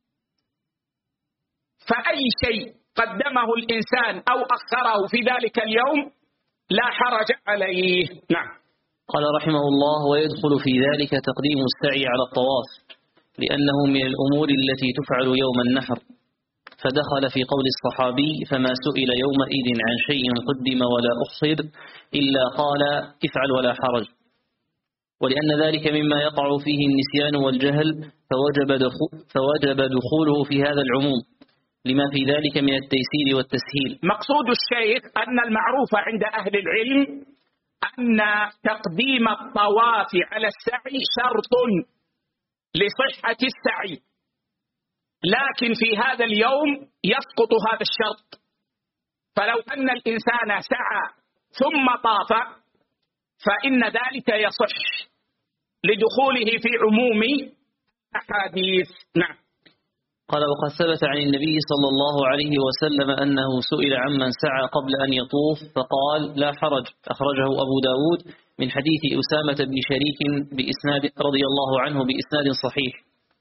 فأي شيء قدمه الإنسان أو أخره في ذلك اليوم لا حرج عليه. نعم. قال رحمه الله: ويدخل في ذلك تقديم السعي على الطواف، لأنه من الأمور التي تفعل يوم النحر، فدخل في قول الصحابي: فما سئل يومئذ عن شيء قدم ولا أخر إلا قال افعل ولا حرج. ولأن ذلك مما يقع فيه النسيان والجهل فوجب فوجب دخوله في هذا العموم، لما في ذلك من التيسير والتسهيل. مقصود الشيخ أن المعروف عند أهل العلم أن تقديم الطواف على السعي شرط لصحة السعي، لكن في هذا اليوم يسقط هذا الشرط. فلو أن الإنسان سعى ثم طاف فإن ذلك يصح لدخوله في عموم أحاديث. نعم. قال: وقد ثبت عن النبي صلى الله عليه وسلم أنه سئل عمن سعى قبل أن يطوف فقال لا حرج، أخرجه أبو داود من حديث أسامة بن شريك بإسناد رضي الله عنه بإسناد صحيح.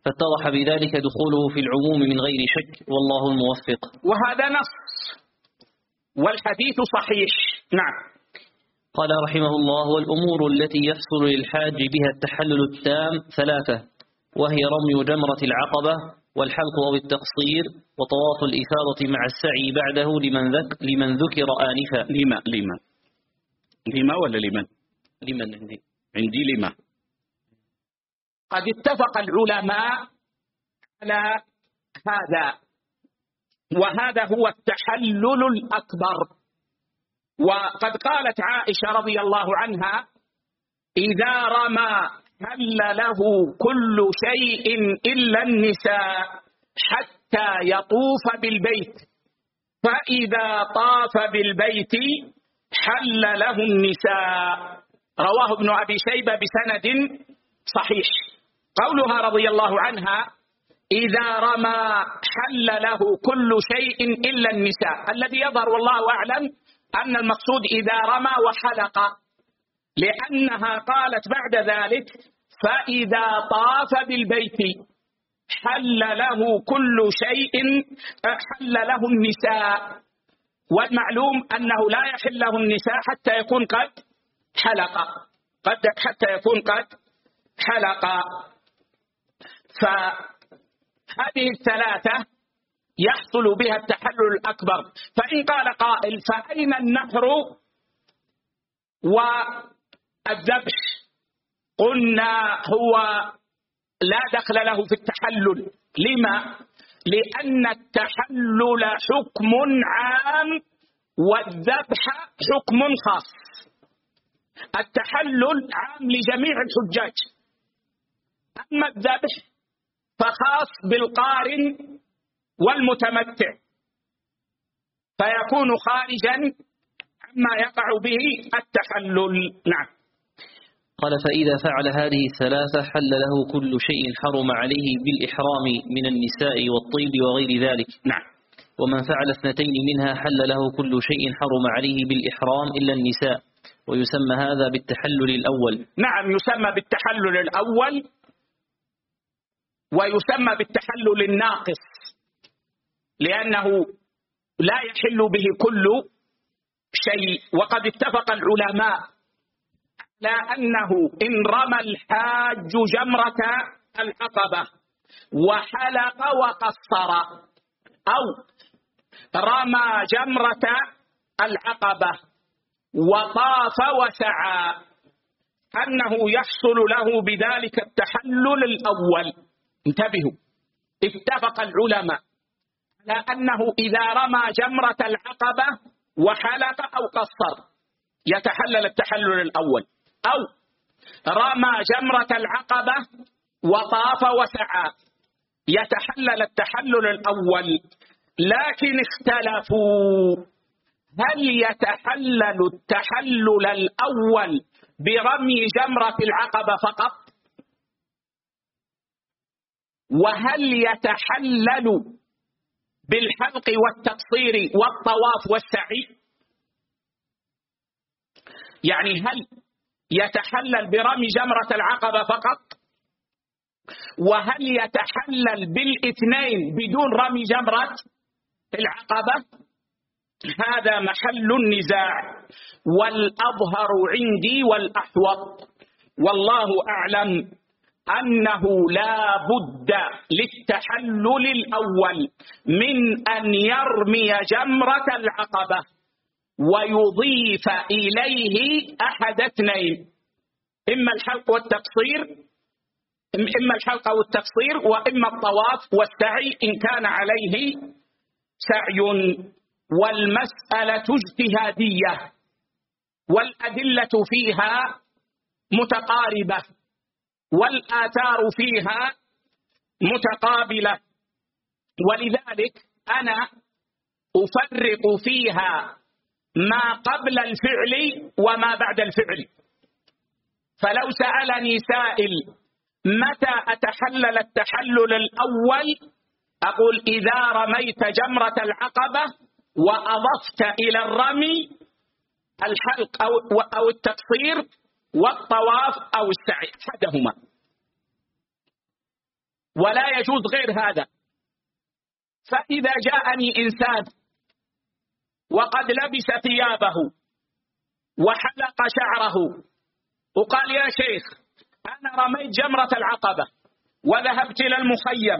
فاتضح بذلك دخوله في العموم من غير شك، والله الموفق. وهذا نص والحديث صحيح. نعم. قال رحمه الله: والأمور التي يحصل للحاج بها التحلل التام ثلاثة، وهي رمي جمرة العقبة، والحلق أو التقصير، وطواف الإفاضة مع السعي بعده لمن ذك لمن ذكر آنفا. لما لما لما ولا لمن لمن عندي عندي لما. قد اتفق العلماء على هذا، وهذا هو التحلل الأكبر. وقد قالت عائشة رضي الله عنها: إذا رمى حل له كل شيء إلا النساء حتى يطوف بالبيت، فإذا طاف بالبيت حل له النساء. رواه ابن أبي شيبة بسند صحيح. قولها رضي الله عنها: إذا رمى حل له كل شيء إلا النساء، الذي يظهر والله أعلم أن المقصود إذا رمى وحلق، لأنها قالت بعد ذلك: فإذا طاف بالبيت حل له كل شيء، حل له النساء. والمعلوم أنه لا يحل له النساء حتى يكون قد حلق، قد حتى يكون قد حلق. فهذه الثلاثة يحصل بها التحلل الأكبر. فإن قال قائل: فأين النحر والذبح؟ قلنا هو لا دخل له في التحلل. لما؟ لأن التحلل حكم عام والذبح حكم خاص. التحلل عام لجميع الحجاج، أما الذبح فخاص بالقارن والمتمتع، فيكون خارجا عما يقع به التحلل. نعم. قال: فإذا فعل هذه الثلاثة حل له كل شيء حرم عليه بالإحرام من النساء والطيب وغير ذلك. نعم. ومن فعل اثنتين منها حل له كل شيء حرم عليه بالإحرام إلا النساء، ويسمى هذا بالتحلل الأول. نعم، يسمى بالتحلل الأول، ويسمى بالتحلل الناقص، لأنه لا يحل به كل شيء. وقد اتفق العلماء على أنه إن رمى الحاج جمرة العقبة وحلق وقصر، أو رمى جمرة العقبة وطاف وسعى، أنه يحصل له بذلك التحلل الأول. انتبهوا، اتفق العلماء على أنه إذا رمى جمرة العقبة وحلق أو قصر يتحلل التحلل الأول، أو رمى جمرة العقبة وطاف وسعى يتحلل التحلل الأول. لكن اختلفوا: هل يتحلل التحلل الأول برمي جمرة العقبة فقط؟ وهل يتحلل بالحلق والتقصير والطواف والسعي؟ يعني هل يتحلل برمي جمرة العقبة فقط؟ وهل يتحلل بالاثنين بدون رمي جمرة العقبة؟ هذا محل النزاع، والأظهر عندي والأحوط والله أعلم أنه لا بد للتحلل الأول من أن يرمي جمرة العقبة ويضيف إليه أحد اثنين: إما الحلق والتقصير، إما الحلق والتقصير وإما الطواف والسعي إن كان عليه سعي. والمسألة اجتهادية، والأدلة فيها متقاربة، والآثار فيها متقابلة، ولذلك أنا أفرق فيها ما قبل الفعل وما بعد الفعل. فلو سألني سائل متى أتحلل التحلل الأول، أقول: إذا رميت جمرة العقبة وأضفت إلى الرمي الحلق أو أو التقصير والطواف أو السعي، أحدهما. ولا يجوز غير هذا. فإذا جاءني إنسان وقد لبس ثيابه وحلق شعره وقال يا شيخ أنا رميت جمرة العقبة وذهبت إلى المخيم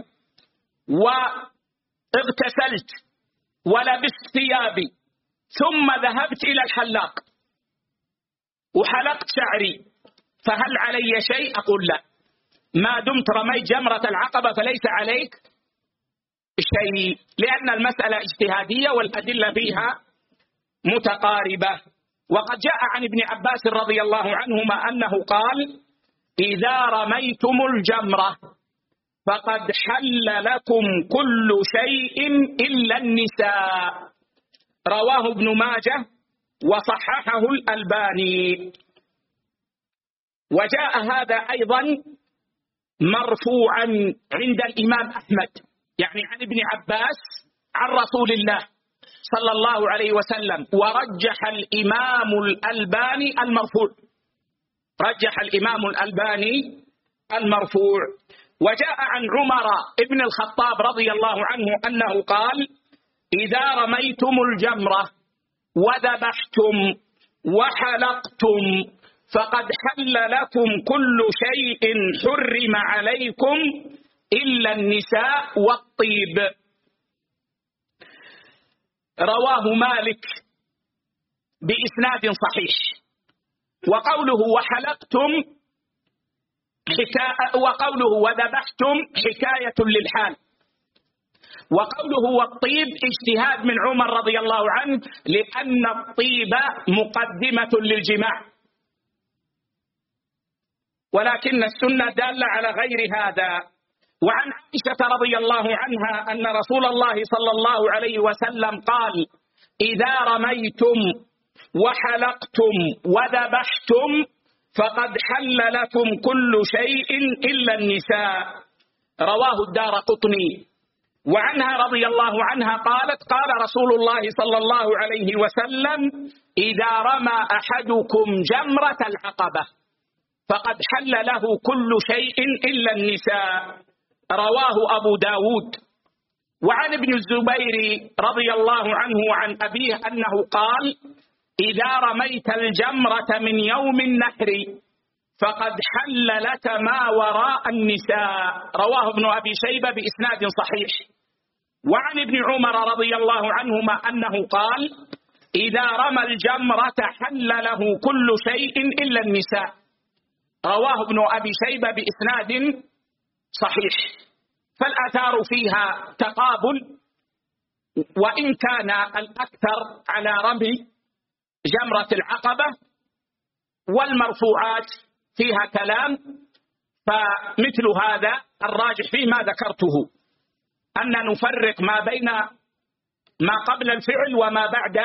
واغتسلت ولبست ثيابي ثم ذهبت إلى الحلاق وحلقت شعري، فهل علي شيء؟ أقول لا، ما دمت رميت جمرة العقبة فليس عليك شيء، لأن المسألة اجتهادية والأدلة فيها متقاربة. وقد جاء عن ابن عباس رضي الله عنهما أنه قال إذا رميتم الجمرة فقد حل لكم كل شيء إلا النساء، رواه ابن ماجه وصححه الألباني. وجاء هذا أيضا مرفوعا عند الإمام أحمد، يعني عن ابن عباس عن رسول الله صلى الله عليه وسلم، ورجح الإمام الألباني المرفوع، رجح الإمام الألباني المرفوع. وجاء عن عمر ابن الخطاب رضي الله عنه أنه قال إذا رميتم الجمرة وذبحتم وحلقتم فقد حل لكم كل شيء حرم عليكم إلا النساء والطيب، رواه مالك بإسناد صحيح. وقوله وحلقتم حكاية، وقوله وذبحتم حكاية للحال، وقوله والطيب اجتهاد من عمر رضي الله عنه، لأن الطيب مقدمة للجماع، ولكن السنة دالة على غير هذا. وعن عائشة رضي الله عنها أن رسول الله صلى الله عليه وسلم قال إذا رميتم وحلقتم وذبحتم فقد حل لكم كل شيء إلا النساء، رواه الدارقطني. وعنها رضي الله عنها قالت قال رسول الله صلى الله عليه وسلم إذا رمى أحدكم جمرة العقبة فقد حل له كل شيء إلا النساء، رواه أبو داود. وعن ابن الزبير رضي الله عنه وعن أبيه أنه قال إذا رميت الجمرة من يوم النحر فقد حل لك ما وراء النساء، رواه ابن أبي شيبة بإسناد صحيح. وعن ابن عمر رضي الله عنهما أنه قال إذا رمى الجمرة حل له كل شيء إلا النساء، رواه ابن أبي شيبة بإسناد صحيح. فالآثار فيها تقابل، وإن كان الأكثر على رمي جمرة العقبة، والمرفوعات فيها كلام، فمثل هذا الراجح فيه ما ذكرته، أن نفرق ما بين ما قبل الفعل وما بعد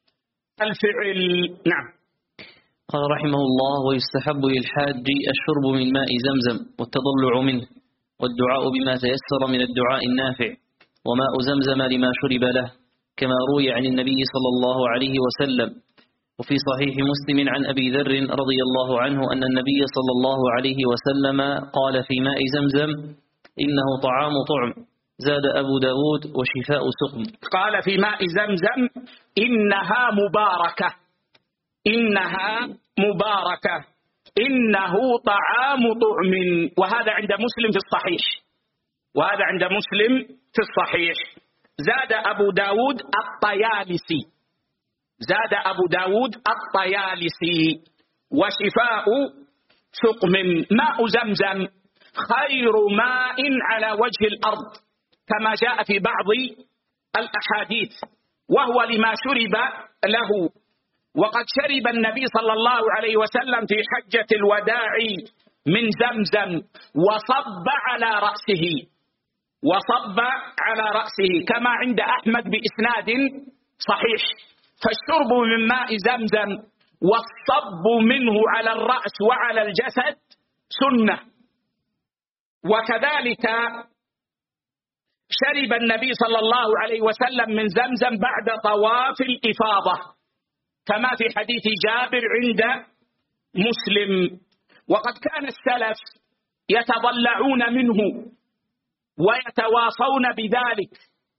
الفعل. نعم. قال رحمه الله ويستحب للحاج الشرب من ماء زمزم والتضلع منه والدعاء بما تيسر من الدعاء النافع، وماء زمزم لما شرب له، كما روي عن النبي صلى الله عليه وسلم. وفي صحيح مسلم عن أبي ذر رضي الله عنه أن النبي صلى الله عليه وسلم قال في ماء زمزم إنه طعام طعم، زاد أبو داود وشفاء سقم. قال في ماء زمزم إنها مباركة، إنها مباركة، إنه طعام طعم، وهذا عند مسلم في الصحيح، وهذا عند مسلم في الصحيح. زاد أبو داود الطيالسي، زاد أبو داود الطيالسي وشفاء سقم. ماء زمزم خير ماء على وجه الأرض كما جاء في بعض الأحاديث، وهو لما شرب له. وقد شرب النبي صلى الله عليه وسلم في حجة الوداع من زمزم وصب على رأسه، وصب على رأسه كما عند أحمد بإسناد صحيح. فالشرب من ماء زمزم والصب منه على الرأس وعلى الجسد سنة. وكذلك شرب النبي صلى الله عليه وسلم من زمزم بعد طواف الإفاضة كما في حديث جابر عند مسلم. وقد كان السلف يتضلعون منه ويتواصون بذلك.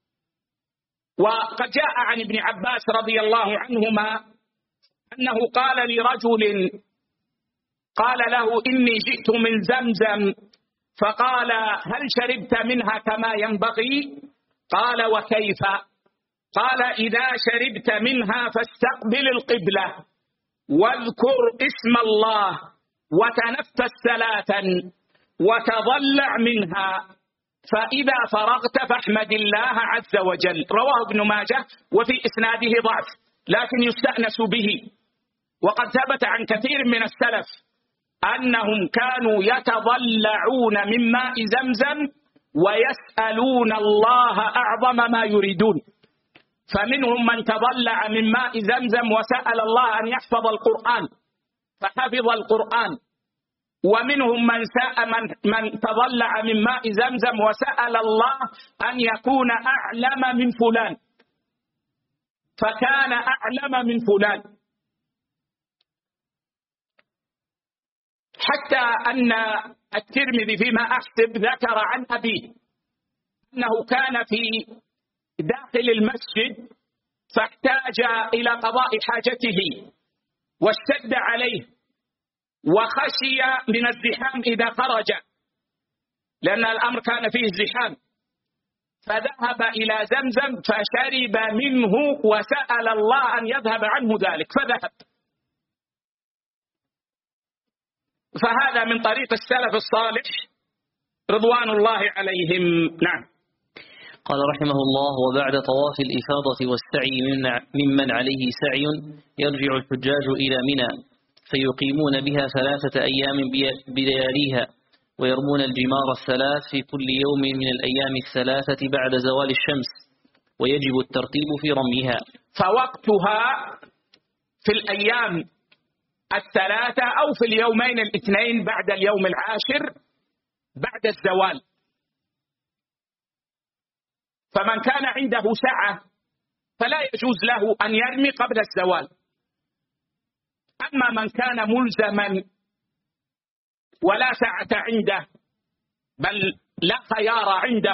وقد جاء عن ابن عباس رضي الله عنهما أنه قال لرجل قال له إني جئت من زمزم، فقال هل شربت منها كما ينبغي؟ قال وكيف؟ قال إذا شربت منها فاستقبل القبلة واذكر اسم الله وتنفس ثلاثا وتضلع منها، فإذا فرغت فاحمد الله عز وجل. رواه ابن ماجه وفي إسناده ضعف لكن يستأنس به. وقد ثبت عن كثير من السلف أنهم كانوا يتضلعون من ماء زمزم ويسألون الله أعظم ما يريدون. فمنهم من تضلع من ماء زمزم وسأل الله أن يحفظ القرآن فحفظ القرآن، ومنهم من من من تضلع من ماء زمزم وسأل الله أن يكون أعلم من فلان فكان أعلم من فلان. حتى أن الترمذي فيما أحسب ذكر عن أبيه أنه كان في داخل المسجد فاحتاج إلى قضاء حاجته واشتد عليه وخشي من الزحام إذا خرج، لأن الأمر كان فيه زحام، فذهب إلى زمزم فشرب منه وسأل الله أن يذهب عنه ذلك فذهب. فهذا من طريق السلف الصالح رضوان الله عليهم. نعم. قال رحمه الله: وبعد طواف الإفاضة والسعي ممن عليه سعي يرجع الحجاج إلى منى فيقيمون بها ثلاثة أيام بلياليها ويرمون الجمار الثلاث في كل يوم من الأيام الثلاثة بعد زوال الشمس، ويجب الترتيب في رميها. فوقتها في الأيام الثلاثة أو في اليومين الاثنين بعد اليوم العاشر بعد الزوال. فمن كان عنده سعة فلا يجوز له أن يرمي قبل الزوال. أما من كان ملزما ولا سعة عنده بل لا خيار عنده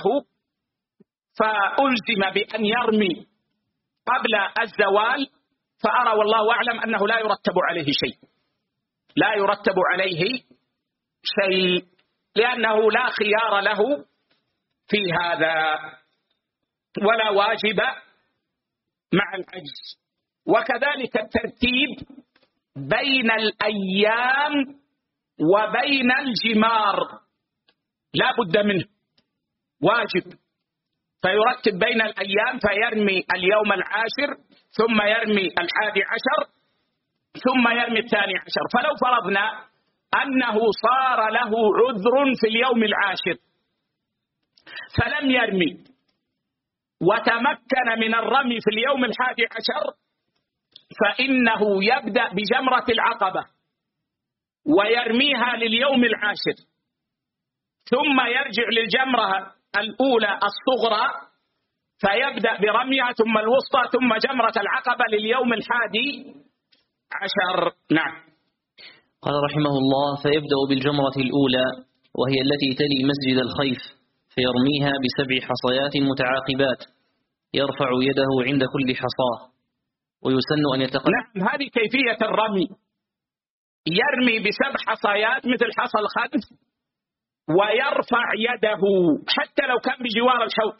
فألزم بأن يرمي قبل الزوال، فأرى والله أعلم أنه لا يرتب عليه شيء لا يرتب عليه شيء لأنه لا خيار له في هذا ولا واجب مع العجز. وكذلك الترتيب بين الأيام وبين الجمار لا بد منه واجب، فيرتب بين الأيام فيرمي اليوم العاشر ثم يرمي الحادي عشر ثم يرمي الثاني عشر. فلو فرضنا أنه صار له عذر في اليوم العاشر فلم يرمي وتمكن من الرمي في اليوم الحادي عشر فإنه يبدأ بجمرة العقبة ويرميها لليوم العاشر ثم يرجع للجمرة الأولى الصغرى فيبدأ برميها ثم الوسطى ثم جمرة العقبة لليوم الحادي عشر. نعم. قال رحمه الله: فيبدأ بالجمرة الأولى وهي التي تلي مسجد الخيف فيرميها بسبع حصيات متعاقبات يرفع يده عند كل حصاه، ويسن أن يتقدم. نعم، هذه كيفية الرمي، يرمي بسبع حصيات مثل حصى الخلف ويرفع يده حتى لو كان بجوار الحوض،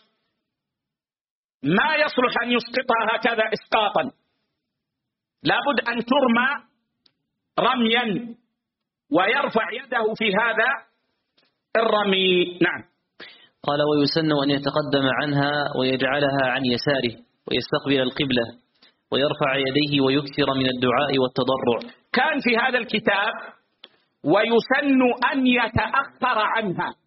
ما يصلح أن يسقطها هكذا إسقاطا، لابد أن ترمى رميا ويرفع يده في هذا الرمي. نعم. قال: ويسن أن يتقدم عنها ويجعلها عن يساره ويستقبل القبلة ويرفع يديه ويكثر من الدعاء والتضرع. كان في هذا الكتاب ويسن أن يتأخر عنها،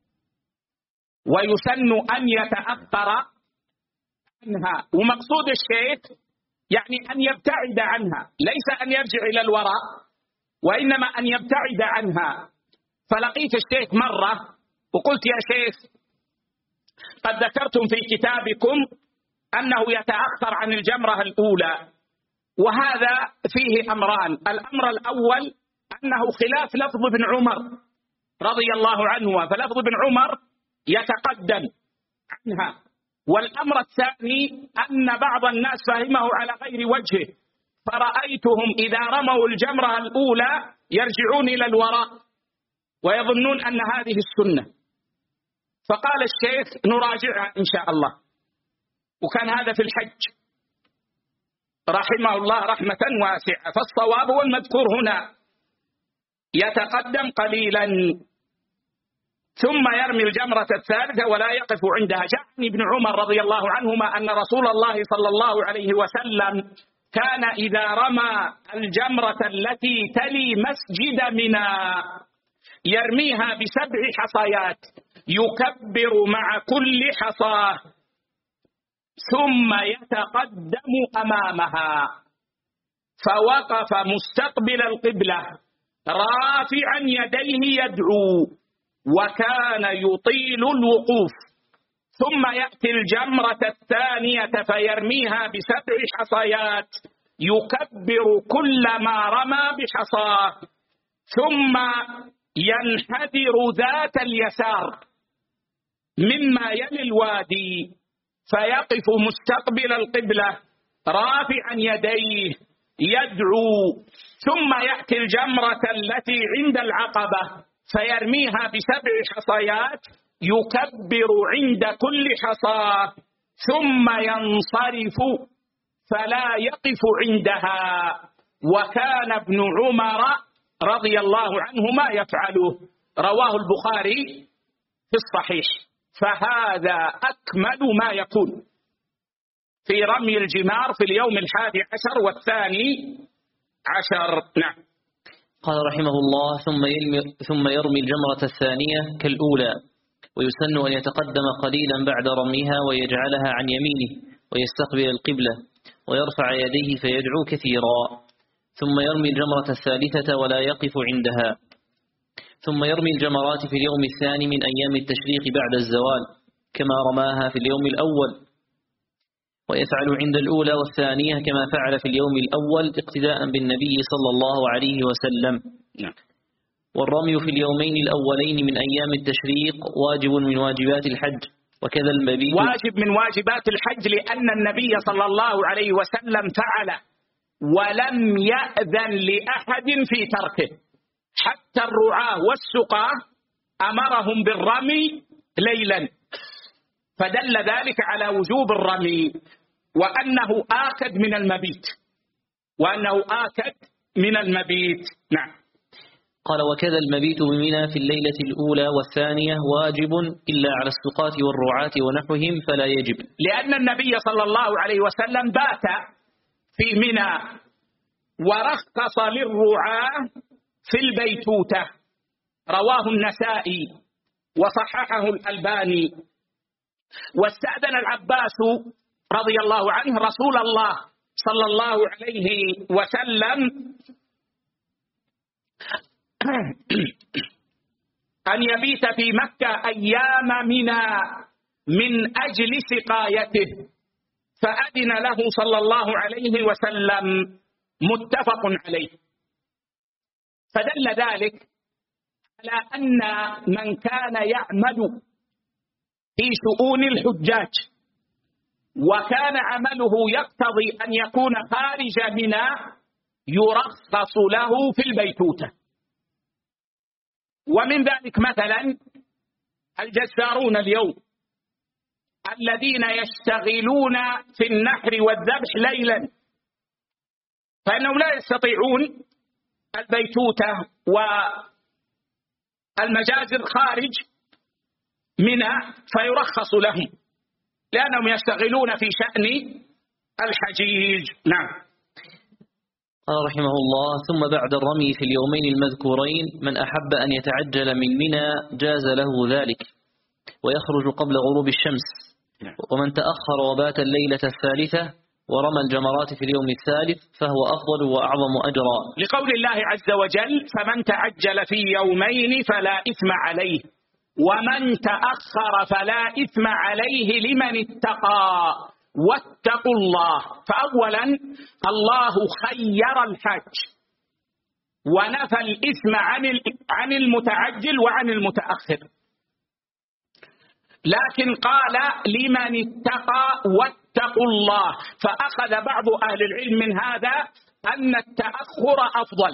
ويسن أن يتأخر عنها، ومقصود الشيخ يعني أن يبتعد عنها، ليس أن يرجع إلى الوراء وإنما أن يبتعد عنها. فلقيت الشيخ مرة وقلت: يا شيخ، قد ذكرتم في كتابكم أنه يتأخر عن الجمرة الأولى، وهذا فيه أمران. الأمر الأول أنه خلاف لفظ ابن عمر رضي الله عنه، فلفظ ابن عمر يتقدم عنها. والأمر الثاني أن بعض الناس فهمه على غير وجهه، فرأيتهم إذا رموا الجمرة الأولى يرجعون إلى الوراء ويظنون أن هذه السنة، فقال الشيخ نراجعها إن شاء الله، وكان هذا في الحج رحمه الله رحمة واسعة. فالصواب والمذكور هنا يتقدم قليلا ثم يرمي الجمرة الثالثة ولا يقف عندها. جاءني ابن عمر رضي الله عنهما أن رسول الله صلى الله عليه وسلم كان إذا رمى الجمرة التي تلي مسجد منى يرميها بسبع حصيات، يكبر مع كل حصاه ثم يتقدم أمامها، فوقف مستقبل القبلة رافعا يديه يدعو، وكان يطيل الوقوف. ثم يأتي الجمرة الثانية فيرميها بسبع حصيات، يكبر كلما رمى بحصاه، ثم ينحدر ذات اليسار مما يلي الوادي، فيقف مستقبل القبلة رافعا يديه يدعو. ثم يأتي الجمرة التي عند العقبة فيرميها بسبع حصيات، يكبر عند كل حصاة، ثم ينصرف فلا يقف عندها. وكان ابن عمر رضي الله عنهما يفعله، رواه البخاري في الصحيح. فهذا أكمل ما يكون في رمي الجمار في اليوم الحادي عشر والثاني عشر. نعم. قال رحمه الله: ثم يرمي, ثم يرمي الجمرة الثانية كالأولى، ويسن أن يتقدم قليلا بعد رميها ويجعلها عن يمينه ويستقبل القبلة ويرفع يديه فيدعو كثيرا، ثم يرمي الجمرة الثالثة ولا يقف عندها، ثم يرمي الجمرات في اليوم الثاني من أيام التشريق بعد الزوال كما رماها في اليوم الأول، ويفعل عند الأولى والثانية كما فعل في اليوم الأول اقتداء بالنبي صلى الله عليه وسلم. والرمي في اليومين الأولين من أيام التشريق واجب من واجبات الحج، وكذا المبيت واجب من واجبات الحج، لأن النبي صلى الله عليه وسلم فعل ولم يأذن لأحد في تركه، حتى الرعاة والسقاة أمرهم بالرمي ليلا، فدل ذلك على وجوب الرمي وأنه آكد من المبيت وأنه آكد من المبيت. نعم. قال: وكذا المبيت بمنى في الليلة الأولى والثانية واجب إلا على السقاة والرعاة ونحوهم فلا يجب، لأن النبي صلى الله عليه وسلم بات في منى ورخص للرعاة في البيتوتة، رواه النسائي وصححه الألباني. واستأذن العباس رضي الله عنه رسول الله صلى الله عليه وسلم أن يبيت في مكة أيام منى من أجل سقايته، فأذن له صلى الله عليه وسلم، متفق عليه. فدل ذلك على أن من كان يعمل في شؤون الحجاج وكان عمله يقتضي أن يكون خارج منى يرخص له في البيتوتة. ومن ذلك مثلا الجزارون اليوم الذين يشتغلون في النحر والذبح ليلا، فإنهم لا يستطيعون البيتوتة والمجازر خارج منى، فيرخص لهم لأنهم يشتغلون في شأن الحجيج. نعم. قال رحمه الله: ثم بعد الرمي في اليومين المذكورين من أحب أن يتعجل من منى جاز له ذلك ويخرج قبل غروب الشمس، ومن تأخر وبات الليلة الثالثة ورمى الجمرات في اليوم الثالث فهو أفضل وأعظم أجرا، لقول الله عز وجل: فمن تعجل في يومين فلا إثم عليه ومن تأخر فلا إثم عليه لمن اتقى واتقوا الله. فأولا الله خير الحج ونفى الإثم عن عن المتعجل وعن المتأخر. لكن قال لمن اتقى واتقوا الله، فأخذ بعض أهل العلم من هذا أن التأخر أفضل،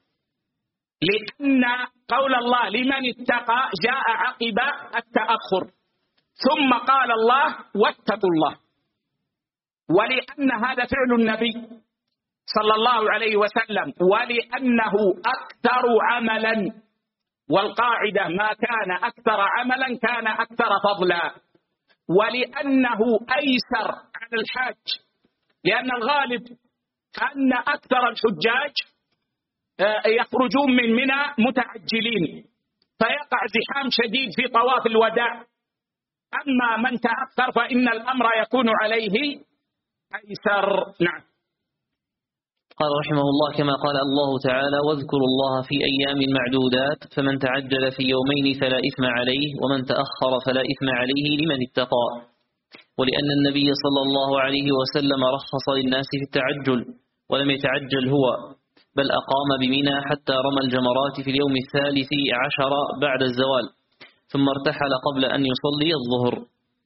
لأن قول الله لمن اتقى جاء عقب التأخر، ثم قال الله واتقوا الله، ولأن هذا فعل النبي صلى الله عليه وسلم، ولأنه أكثر عملا، والقاعدة ما كان أكثر عملا كان أكثر فضلا، ولأنه أيسر على الحاج، لأن الغالب أن أكثر الحجاج يخرجون من منى متعجلين فيقع زحام شديد في طواف الوداع، أما من تأخر فإن الأمر يكون عليه أيسر. نعم. قال رحمه الله كما قال الله تعالى واذكروا الله في أيام معدودات فمن تعجل في يومين فلا إثم عليه ومن تأخر فلا إثم عليه لمن اتقى. ولأن النبي صلى الله عليه وسلم رخص للناس في التعجل ولم يتعجل هو، بل أقام بمنى حتى رمى الجمرات في اليوم الثالث عشر بعد الزوال، ثم ارتحل قبل أن يصلي الظهر.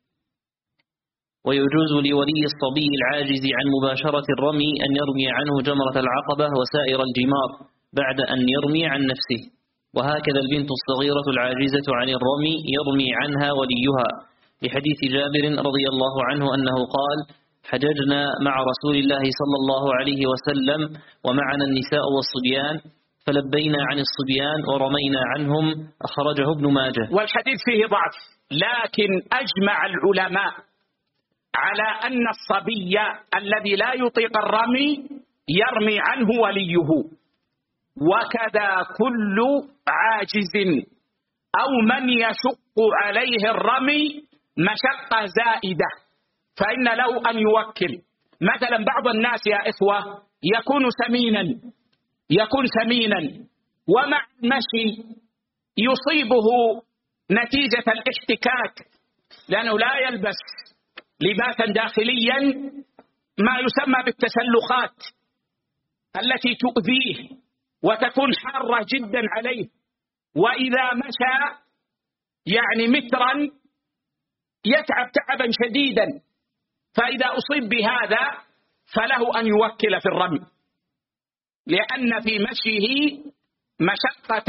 ويجوز لولي الصبي العاجز عن مباشرة الرمي أن يرمي عنه جمرة العقبة وسائر الجمار بعد أن يرمي عن نفسه، وهكذا البنت الصغيرة العاجزة عن الرمي يرمي عنها وليها، لحديث جابر رضي الله عنه أنه قال حججنا مع رسول الله صلى الله عليه وسلم ومعنا النساء والصبيان فلبينا عن الصبيان ورمينا عنهم، أخرجه ابن ماجه. والحديث فيه ضعف، لكن أجمع العلماء على أن الصبي الذي لا يطيق الرمي يرمي عنه وليه، وكذا كل عاجز أو من يشق عليه الرمي مشقة زائدة فإن له أن يوكل. مثلا بعض الناس يا إخوة يكون سمينا يكون سمينا ومع المشي يصيبه نتيجة الاحتكاك، لأنه لا يلبس لباسا داخليا ما يسمى بالتسلخات التي تؤذيه وتكون حارة جدا عليه، وإذا مشى يعني مترا يتعب تعبا شديدا، فإذا أصيب بهذا فله أن يوكل في الرمي، لأن في مشيه مشقة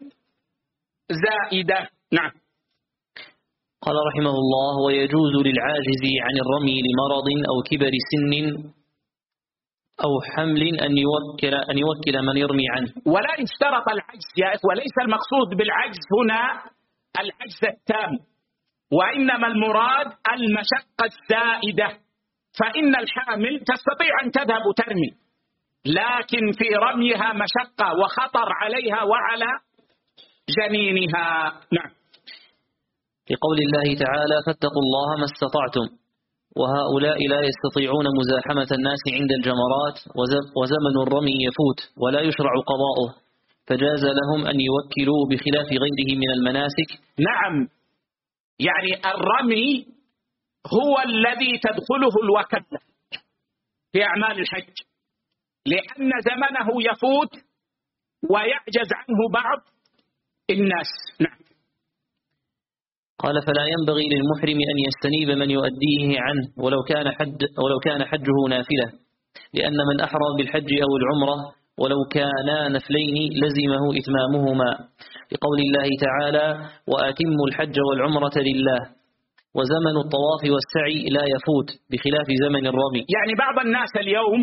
زائدة. نعم. قال رحمه الله ويجوز للعاجز عن الرمي لمرض أو كبر سن أو حمل أن يوكل أن يوكل من يرمي عنه. ولا يشترط العجز يا إخوة، وليس المقصود بالعجز هنا العجز التام، وإنما المراد المشقة الزائدة، فإن الحامل تستطيع أن تذهب ترمي، لكن في رميها مشقة وخطر عليها وعلى جنينها. نعم. لقول الله تعالى فاتقوا الله ما استطعتم، وهؤلاء لا يستطيعون مزاحمة الناس عند الجمرات، وزمن الرمي يفوت ولا يشرع قضاؤه، فجاز لهم أن يوكلوا بخلاف غيره من المناسك. نعم، يعني الرمي هو الذي تدخله الوكالة في أعمال الحج، لأن زمنه يفوت ويعجز عنه بعض الناس. نعم. قال فلا ينبغي للمحرم أن يستنيب من يؤديه عنه ولو كان حج ولو كان حجه نافلة، لأن من أحرم بالحج أو العمرة ولو كانا نفلين لزمه إتمامهما، لقول الله تعالى وأتموا الحج والعمرة لله، وزمن الطواف والسعي لا يفوت بخلاف زمن الرمي. يعني بعض الناس اليوم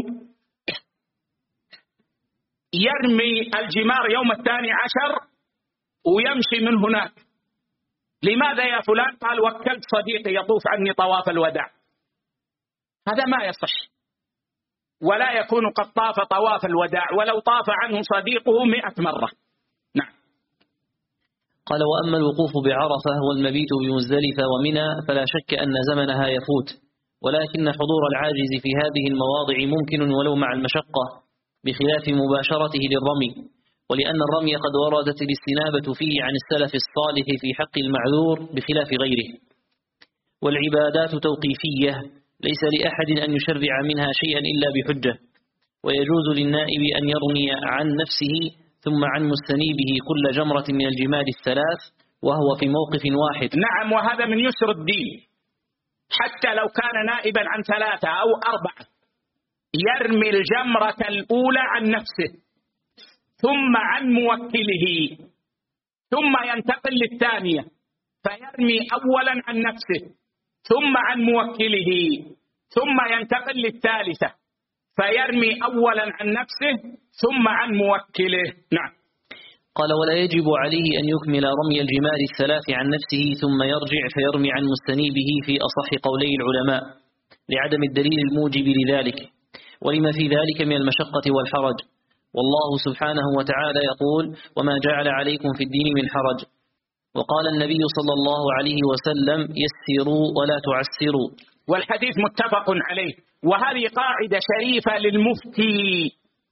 يرمي الجمار يوم الثاني عشر ويمشي من هناك. لماذا يا فلان؟ قال وكلت صديقي يطوف عني طواف الوداع. هذا ما يصح، ولا يكون قد طاف طواف الوداع ولو طاف عنه صديقه مئة مرة. نعم. قال وأما الوقوف بعرفة والمبيت بمزدلفة ومنى فلا شك أن زمنها يفوت، ولكن حضور العاجز في هذه المواضع ممكن ولو مع المشقة بخلاف مباشرته للرمي، ولأن الرمي قد وردت الاستنابة فيه عن السلف الصالح في حق المعذور بخلاف غيره. والعبادات توقيفية ليس لأحد أن يشرع منها شيئا إلا بحجة، ويجوز للنائب أن يرمي عن نفسه ثم عن مستنيبه كل جمرة من الجمال الثلاث وهو في موقف واحد. نعم، وهذا من يسر الدين، حتى لو كان نائبا عن ثلاثة أو أربعة يرمي الجمرة الأولى عن نفسه ثم عن موكله، ثم ينتقل للثانية فيرمي أولا عن نفسه ثم عن موكله، ثم ينتقل للثالثة فيرمي أولا عن نفسه ثم عن موكله. نعم. قال: ولا يجب عليه أن يكمل رمي الجمار الثلاث عن نفسه ثم يرجع فيرمي عن مستنيبه في أصح قولي العلماء، لعدم الدليل الموجب لذلك، ولما في ذلك من المشقة والحرج. والله سبحانه وتعالى يقول: وما جعل عليكم في الدين من حرج. وقال النبي صلى الله عليه وسلم: يسروا ولا تعسروا. والحديث متفق عليه. وهذه قاعدة شريفة للمفتي،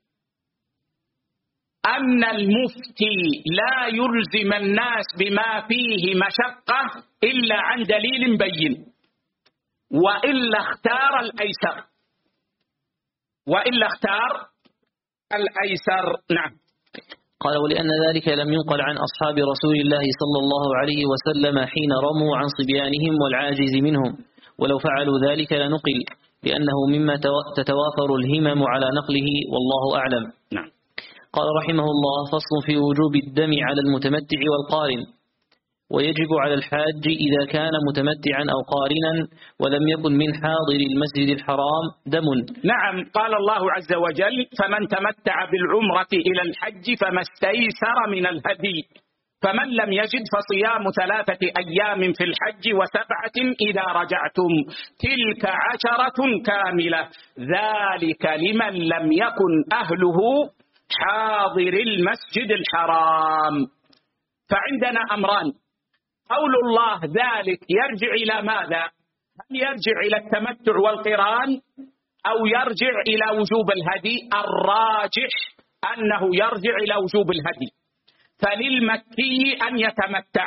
أن المفتي لا يلزم الناس بما فيه مشقة إلا عن دليل بين، وإلا اختار الأيسر وإلا اختار الأيسر. نعم. قال: ولأن ذلك لم ينقل عن أصحاب رسول الله صلى الله عليه وسلم حين رموا عن صبيانهم والعاجز منهم، ولو فعلوا ذلك لنقل، لأنه مما تتوافر الهمم على نقله، والله أعلم. نعم. قال رحمه الله: فصل في وجوب الدم على المتمتع والقارن. ويجب على الحاج إذا كان متمتعا أو قارنا ولم يكن من حاضر المسجد الحرام دم. نعم. قال الله عز وجل: فمن تمتع بالعمرة إلى الحج فما استيسر من الهدي، فمن لم يجد فصيام ثلاثة أيام في الحج وسبعة إذا رجعتم تلك عشرة كاملة، ذلك لمن لم يكن أهله حاضر المسجد الحرام. فعندنا أمران: قول الله ذلك يرجع إلى ماذا؟ هل يرجع إلى التمتع والقران أو يرجع إلى وجوب الهدي؟ الراجح أنه يرجع إلى وجوب الهدي، فللمكي أن يتمتع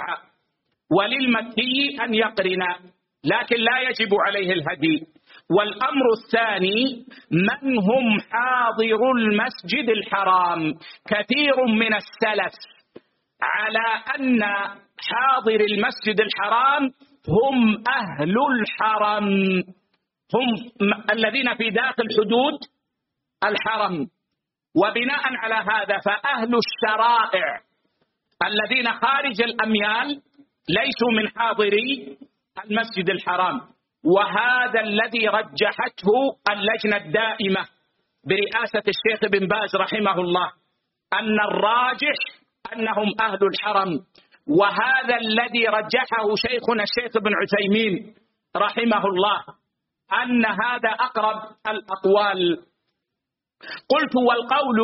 وللمكي أن يقرن، لكن لا يجب عليه الهدي. والأمر الثاني: من هم حاضر المسجد الحرام؟ كثير من السلف على أن حاضر المسجد الحرام هم أهل الحرم، هم الذين في داخل حدود الحرم، وبناء على هذا فأهل الشرائع الذين خارج الأميال ليسوا من حاضري المسجد الحرام. وهذا الذي رجحته اللجنة الدائمة برئاسة الشيخ بن باز رحمه الله، أن الراجح أنهم أهل الحرم، وهذا الذي رجحه شيخنا الشيخ بن عثيمين رحمه الله، أن هذا أقرب الأقوال. قلت: والقول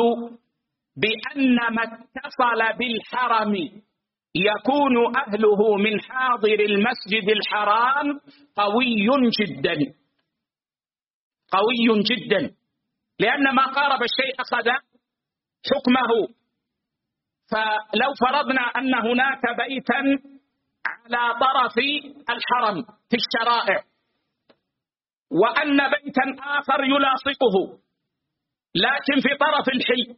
بأن ما اتصل بالحرم يكون أهله من حاضر المسجد الحرام قوي جدا قوي جدا، لأن ما قارب الشيء أخذ حكمه. فلو فرضنا أن هناك بيتا على طرف الحرم في الشرائع، وأن بيتا آخر يلاصقه لكن في طرف الحل،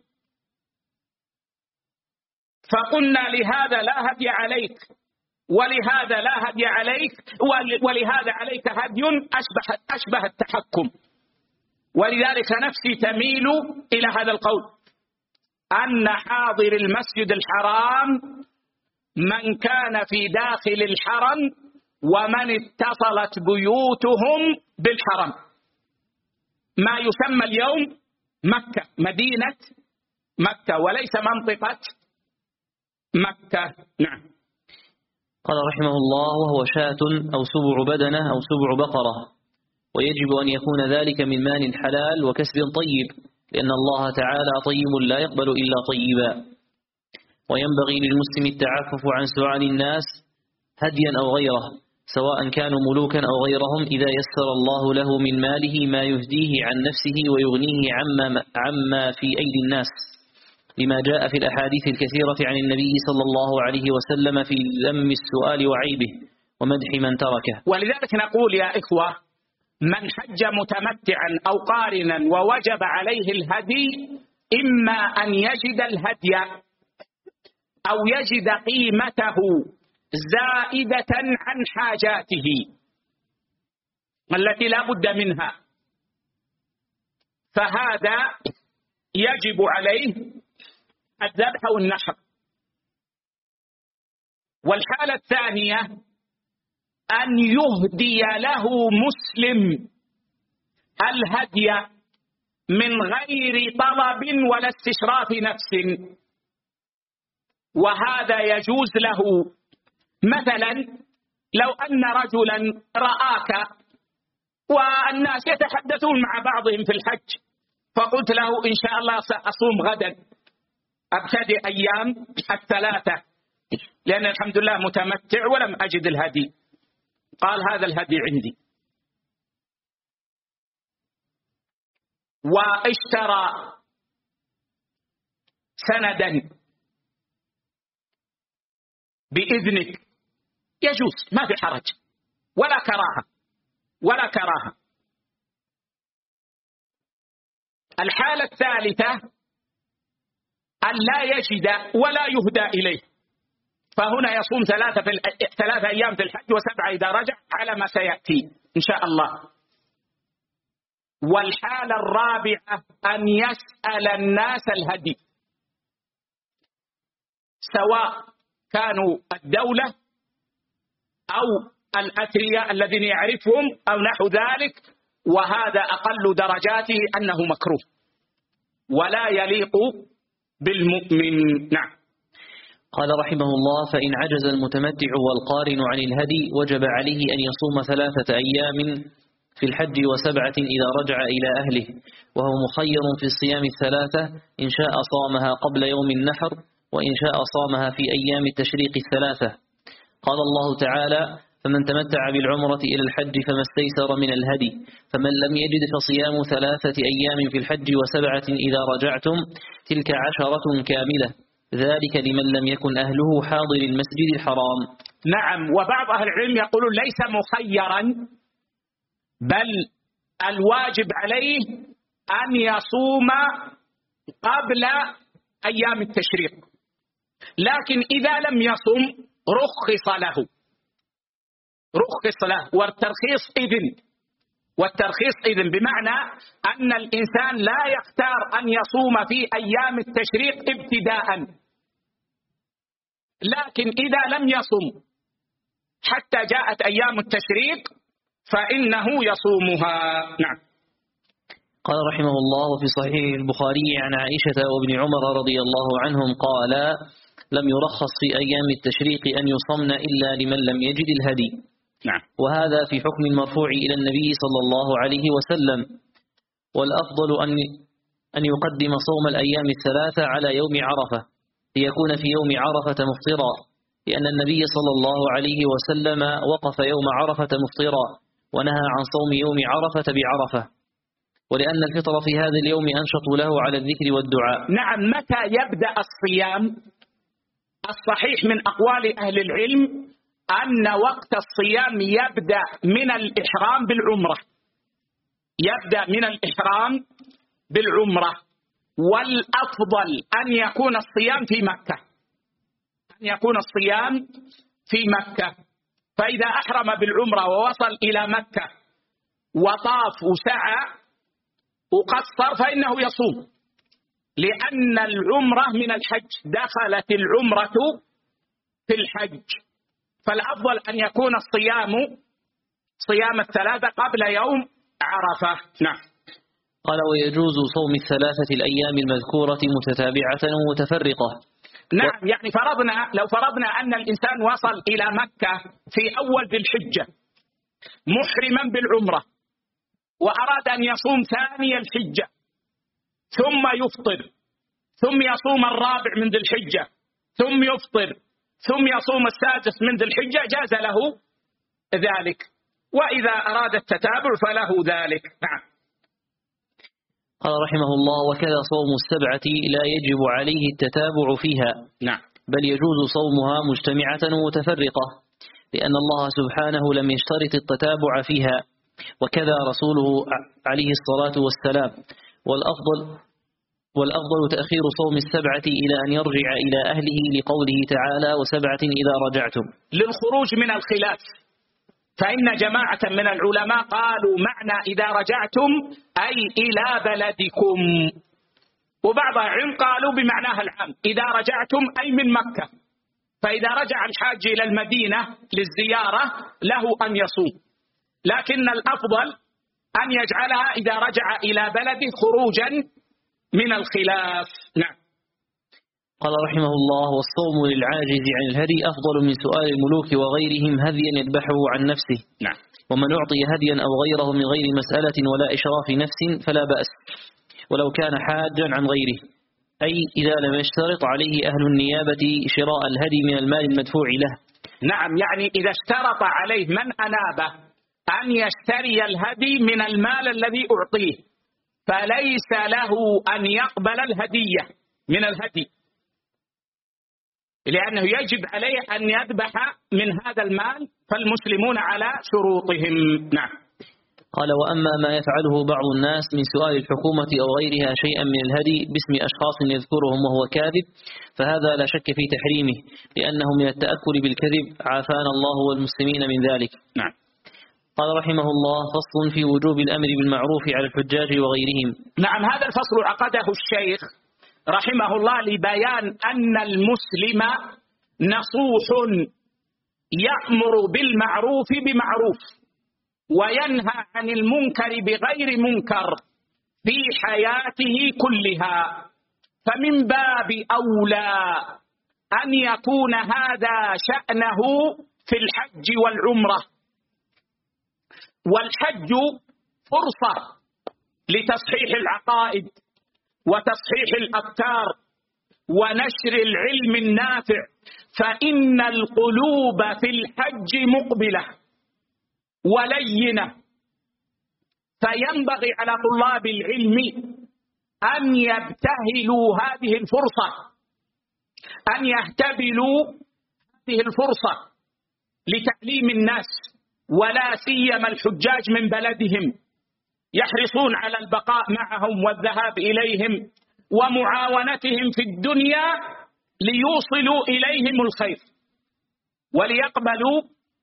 فقلنا لهذا لا هدي عليك ولهذا لا هدي عليك ولهذا عليك هدي أشبه, أشبه التحكم. ولذلك نفسي تميل إلى هذا القول، أن حاضر المسجد الحرام من كان في داخل الحرم ومن اتصلت بيوتهم بالحرم، ما يسمى اليوم مكة، مدينة مكة، وليس منطقة مكة. نعم. قال رحمه الله: وهو شاة أو سبع بدنة أو سبع بقرة، ويجب أن يكون ذلك من مال حلال وكسب طيب، لأن الله تعالى طيب لا يقبل إلا طيبا. وينبغي للمسلم التعفف عن سؤال الناس هديا أو غيره، سواء كانوا ملوكا أو غيرهم، إذا يسر الله له من ماله ما يهديه عن نفسه ويغنيه عما, عما في أيدي الناس، لما جاء في الأحاديث الكثيرة عن النبي صلى الله عليه وسلم في ذم السؤال وعيبه ومدح من تركه. ولذلك نقول يا إخوة: من حج متمتعا أو قارنا ووجب عليه الهدي، إما أن يجد الهدي أو يجد قيمته زائدة عن حاجاته التي لا بد منها، فهذا يجب عليه الذبح والنحر. والحالة الثانية أن يهدي له مسلم الهدي من غير طلب ولا استشراف نفس، وهذا يجوز له. مثلا لو أن رجلا رآك والناس يتحدثون مع بعضهم في الحج، فقلت له إن شاء الله سأصوم غدا، أبتدئ أيام الثلاثة لأن الحمد لله متمتع ولم أجد الهدي، قال هذا الهدي عندي، واشترى سندا بإذنك، يجوز، ما في حرج ولا كراهة ولا كراهة. الحالة الثالثة أن لا يجد ولا يهدى إليه، فهنا يصوم ثلاثة, في ثلاثة أيام في الحج وسبعة إذا رجع على ما سيأتي إن شاء الله. والحالة الرابعة أن يسأل الناس الهدي، سواء كانوا الدولة أو الأثرياء الذين يعرفهم أو نحو ذلك، وهذا أقل درجاته أنه مكروه ولا يليق بالمؤمن. نعم. قال رحمه الله: فإن عجز المتمتع والقارن عن الهدي وجب عليه أن يصوم ثلاثة أيام في الحج وسبعة إذا رجع إلى أهله، وهو مخير في الصيام الثلاثة، إن شاء صامها قبل يوم النحر وإن شاء صامها في أيام التشريق الثلاثة. قال الله تعالى: فمن تمتع بالعمرة إلى الحج فما استيسر من الهدي، فمن لم يجد فصيام ثلاثة أيام في الحج وسبعة إذا رجعتم، تلك عشرة كاملة، ذلك لمن لم يكن أهله حاضر المسجد الحرام. نعم. وبعض أهل العلم يقولون ليس مخيرا، بل الواجب عليه أن يصوم قبل أيام التشريق، لكن إذا لم يصم رخص له رخص له والترخيص إذن والترخيص إذن بمعنى أن الإنسان لا يختار أن يصوم في أيام التشريق ابتداء، لكن إذا لم يصم حتى جاءت أيام التشريق فإنه يصومها. نعم. قال رحمه الله: في صحيح البخاري عن عائشة وابن عمر رضي الله عنهم قال: لم يرخص في أيام التشريق أن يصمن إلا لمن لم يجد الهدي. نعم. وهذا في حكم المرفوع إلى النبي صلى الله عليه وسلم. والأفضل أن أن يقدم صوم الأيام الثلاثة على يوم عرفة، ليكون في يوم عرفة مفطرا، لأن النبي صلى الله عليه وسلم وقف يوم عرفة مفطرا ونهى عن صوم يوم عرفة بعرفة، ولأن الفطر في هذا اليوم أنشط له على الذكر والدعاء. نعم. متى يبدأ الصيام؟ الصحيح من أقوال أهل العلم أن وقت الصيام يبدأ من الإحرام بالعمرة، يبدأ من الإحرام بالعمرة، والأفضل أن يكون الصيام في مكة، أن يكون الصيام في مكة. فإذا أحرم بالعمرة ووصل إلى مكة وطاف وسعى وقصر فإنه يصوم، لأن العمرة من الحج، دخلت العمرة في الحج، فالأفضل أن يكون الصيام صيام الثلاثة قبل يوم عرفة. نعم. قال: ويجوز صوم الثلاثة الأيام المذكورة متتابعة ومتفرقة. نعم. و... يعني فرضنا لو فرضنا أن الإنسان وصل إلى مكة في أول ذي الحجة محرما بالعمرة، وأراد أن يصوم ثاني الحجة ثم يفطر، ثم يصوم الرابع من ذي الحجة ثم يفطر، ثم يصوم السادس من ذي الحجة، جاز له ذلك، وإذا أراد التتابع فله ذلك. نعم. قال رحمه الله: وكذا صوم السبعة لا يجب عليه التتابع فيها. نعم. بل يجوز صومها مجتمعة ومتفرقة، لأن الله سبحانه لم يشترط التتابع فيها، وكذا رسوله عليه الصلاة والسلام. والأفضل والأفضل تأخير صوم السبعة إلى أن يرجع إلى أهله لقوله تعالى وسبعة إذا رجعتم، للخروج من الخلاف. فإن جماعة من العلماء قالوا معنى إذا رجعتم أي إلى بلدكم، وبعض العلم قالوا بمعناها العام إذا رجعتم أي من مكة، فإذا رجع الحاج إلى المدينة للزيارة له أن يصوم، لكن الأفضل أن يجعلها إذا رجع إلى بلده خروجا من الخلاف. نعم. قال رحمه الله: والصوم للعاجز عن الهدي أفضل من سؤال الملوك وغيرهم هديا يذبحه عن نفسه. نعم. ومن أعطي هديا أو غيره من غير مسألة ولا إشراف نفس فلا بأس، ولو كان حاجا عن غيره، أي إذا لم يشترط عليه أهل النيابة شراء الهدي من المال المدفوع له. نعم، يعني إذا اشترط عليه من أنابه أن يشتري الهدي من المال الذي أعطيه، فليس له أن يقبل الهدية من الهدي، لأنه يجب عليه أن يذبح من هذا المال، فالمسلمون على شروطهم. نعم. قال: وأما ما يفعله بعض الناس من سؤال الحكومة أو غيرها شيئا من الهدي باسم أشخاص يذكرهم وهو كاذب، فهذا لا شك في تحريمه، لأنه من التأكل بالكذب، عافانا الله والمسلمين من ذلك. نعم. قال رحمه الله: فصل في وجوب الأمر بالمعروف على الحجاج وغيرهم. نعم، هذا الفصل عقده الشيخ رحمه الله لبيان أن المسلم نصوح يأمر بالمعروف بمعروف وينهى عن المنكر بغير منكر في حياته كلها، فمن باب أولى أن يكون هذا شأنه في الحج والعمرة. والحج فرصة لتصحيح العقائد وتصحيح الأفكار ونشر العلم النافع، فإن القلوب في الحج مقبلة ولينة، فينبغي على طلاب العلم أن يبتهلوا هذه الفرصة، أن يهتبلوا هذه الفرصة لتعليم الناس، ولا سيما الحجاج من بلدهم، يحرصون على البقاء معهم والذهاب إليهم ومعاونتهم في الدنيا ليوصلوا إليهم الخير وليقبلوا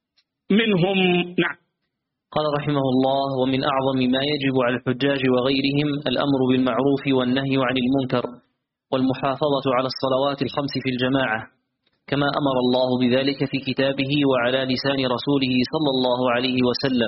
منهم. نعم. قال رحمه الله: ومن أعظم ما يجب على الحجاج وغيرهم الأمر بالمعروف والنهي عن المنكر والمحافظة على الصلوات الخمس في الجماعة، كما أمر الله بذلك في كتابه وعلى لسان رسوله صلى الله عليه وسلم.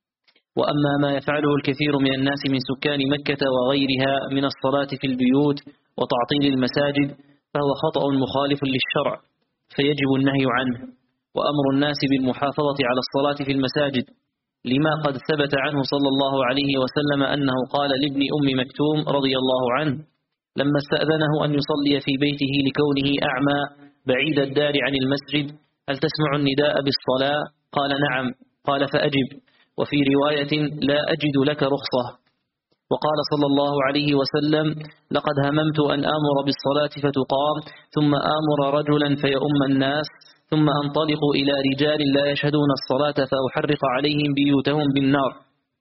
وأما ما يفعله الكثير من الناس من سكان مكة وغيرها من الصلاة في البيوت وتعطيل المساجد فهو خطأ مخالف للشرع، فيجب النهي عنه، وأمر الناس بالمحافظة على الصلاة في المساجد، لما قد ثبت عنه صلى الله عليه وسلم أنه قال لابن أم مكتوم رضي الله عنه لما استأذنه أن يصلي في بيته لكونه أعمى بعيد الدار عن المسجد: هل تسمع النداء بالصلاة؟ قال: نعم. قال: فأجب. وفي رواية: لا أجد لك رخصة. وقال صلى الله عليه وسلم: لقد هممت أن آمر بالصلاة فتقام، ثم آمر رجلا فيؤم الناس، ثم أنطلق إلى رجال لا يشهدون الصلاة فأحرق عليهم بيوتهم بالنار.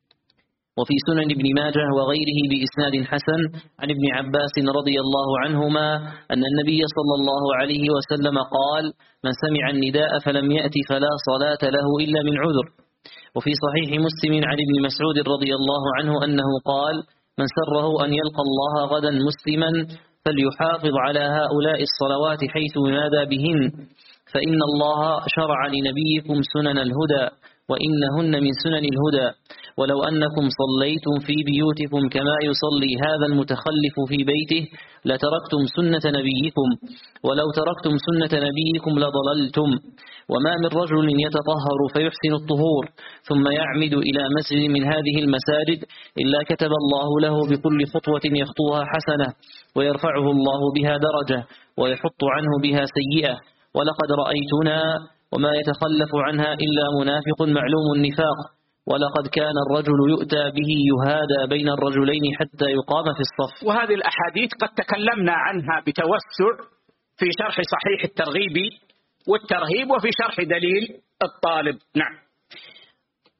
وفي سنن ابن ماجه وغيره بإسناد حسن عن ابن عباس رضي الله عنهما أن النبي صلى الله عليه وسلم قال: من سمع النداء فلم يأتي فلا صلاة له إلا من عذر. وفي صحيح مسلم عن ابن مسعود رضي الله عنه أنه قال: من سره أن يلقى الله غدا مسلما فليحافظ على هؤلاء الصلوات حيث ينادى بهن، فإن الله شرع لنبيكم سنن الهدى وإنهن من سنن الهدى، ولو أنكم صليتم في بيوتكم كما يصلي هذا المتخلف في بيته لتركتم سنة نبيكم، ولو تركتم سنة نبيكم لضللتم. وما من رجل يتطهر فيحسن الطهور ثم يعمد إلى مسجد من هذه المساجد إلا كتب الله له بكل خطوة يخطوها حسنة، ويرفعه الله بها درجة، ويحط عنه بها سيئة. ولقد رأيتنا وما يتخلف عنها إلا منافق معلوم النفاق، ولقد كان الرجل يؤتى به يهادى بين الرجلين حتى يقام في الصف. وهذه الأحاديث قد تكلمنا عنها بتوسع في شرح صحيح الترغيب والترهيب وفي شرح دليل الطالب. نعم.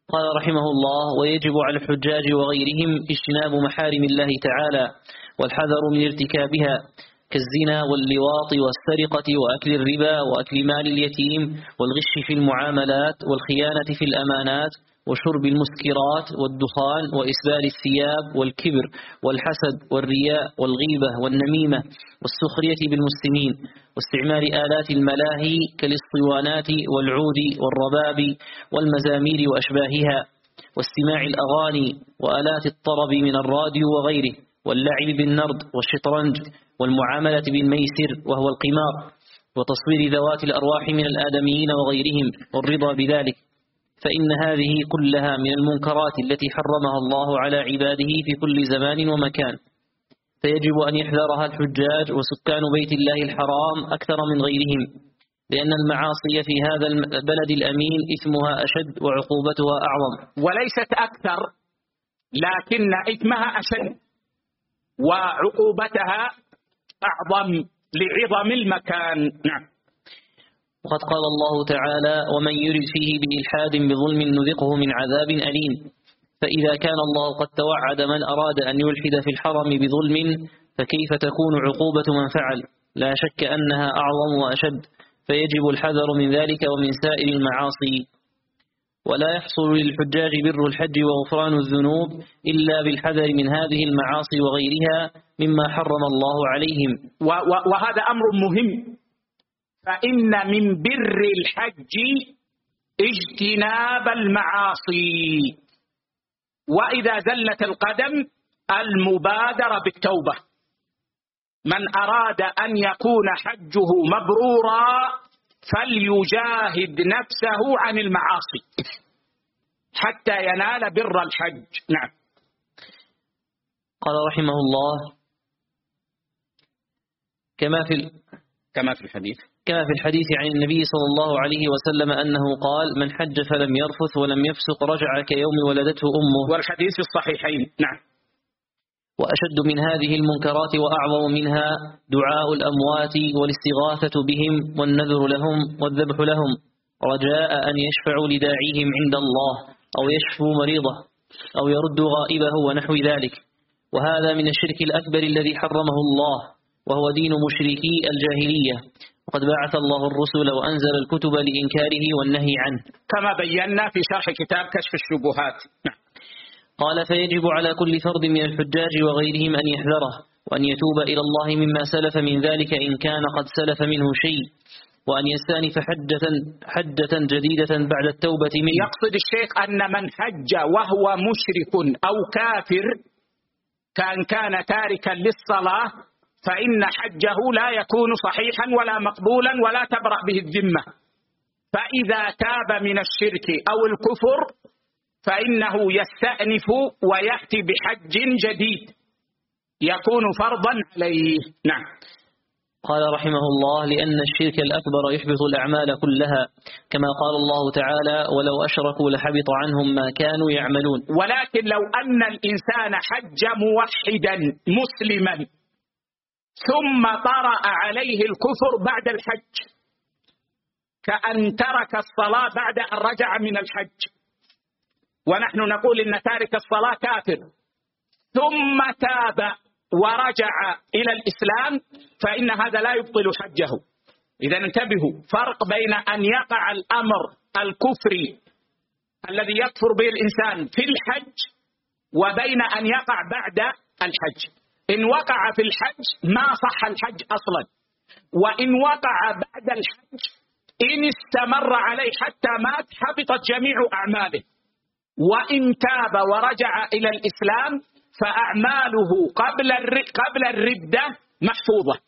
قال رحمه الله: ويجب على الحجاج وغيرهم اجتناب محارم الله تعالى والحذر من ارتكابها كالزنا واللواط والسرقة وأكل الربا وأكل مال اليتيم والغش في المعاملات والخيانة في الأمانات وشرب المسكرات والدخان وإسبال الثياب والكبر والحسد والرياء والغيبة والنميمة والسخرية بالمسلمين واستعمال آلات الملاهي كالاسطوانات والعود والرباب والمزامير وأشباهها واستماع الأغاني وآلات الطرب من الراديو وغيره واللعب بالنرد والشطرنج والمعاملة بالميسر وهو القمار وتصوير ذوات الأرواح من الآدميين وغيرهم والرضا بذلك، فإن هذه كلها من المنكرات التي حرمها الله على عباده في كل زمان ومكان، فيجب أن يحذرها الحجاج وسكان بيت الله الحرام أكثر من غيرهم، لأن المعاصي في هذا البلد الأمين إثمها أشد وعقوبتها أعظم. وليست أكثر، لكن إثمها أشد وعقوبتها أعظم لعظم المكان. نعم. وقد قال الله تعالى: ومن يرد فيه بإلحاد بظلم نذقه من عذاب أليم. فإذا كان الله قد توعد من أراد أن يلحد في الحرم بظلم، فكيف تكون عقوبة من فعل؟ لا شك أنها أعظم وأشد، فيجب الحذر من ذلك ومن سائر المعاصي. ولا يحصل للحجاج بر الحج وغفران الذنوب إلا بالحذر من هذه المعاصي وغيرها مما حرم الله عليهم. وهذا أمر مهم، فإن من بر الحج اجتناب المعاصي، وإذا زلت القدم المبادرة بالتوبة. من أراد أن يكون حجه مبرورا فليجاهد نفسه عن المعاصي حتى ينال بر الحج. نعم. قال رحمه الله: كما في كما في الحديث كما في الحديث عن النبي صلى الله عليه وسلم أنه قال: من حج فلم يرفث ولم يفسق رجع كيوم ولدته أمه. والحديث في الصحيحين. نعم. وأشد من هذه المنكرات وأعظم منها دعاء الأموات والاستغاثة بهم والنذر لهم والذبح لهم رجاء أن يشفعوا لداعيهم عند الله أو يشفوا مريضه أو يردوا غائبه ونحو ذلك، وهذا من الشرك الأكبر الذي حرمه الله، وهو دين مشركي الجاهلية، وقد بعث الله الرسل وأنزل الكتب لإنكاره والنهي عنه، كما بينا في شرح كتاب كشف الشبهات. نعم. قال: فيجب على كل فرد من الحجاج وغيرهم أن يحذره وأن يتوب إلى الله مما سلف من ذلك إن كان قد سلف منه شيء، وأن يستأنف حجة, حجة جديدة بعد التوبة منه. يقصد الشيخ أن من حج وهو مشرك أو كافر كان كان تاركا للصلاة فإن حجه لا يكون صحيحا ولا مقبولا ولا تبرأ به الذمة، فإذا تاب من الشرك أو الكفر فإنه يستأنف ويأتي بحج جديد يكون فرضا عليه. نعم. قال رحمه الله: لأن الشرك الأكبر يحبط الأعمال كلها، كما قال الله تعالى: ولو أشركوا لحبط عنهم ما كانوا يعملون. ولكن لو أن الإنسان حج موحدا مسلما ثم طرأ عليه الكفر بعد الحج، كأن ترك الصلاة بعد أن رجع من الحج، ونحن نقول إن تارك الصلاة كافر، ثم تاب ورجع إلى الإسلام فإن هذا لا يبطل حجه. إذا انتبهوا، فرق بين أن يقع الأمر الكفري الذي يكفر به الإنسان في الحج وبين أن يقع بعد الحج. إن وقع في الحج ما صح الحج أصلا، وإن وقع بعد الحج إن استمر عليه حتى مات حبطت جميع أعماله، وإن تاب ورجع إلى الإسلام فأعماله قبل قبل الردة محفوظة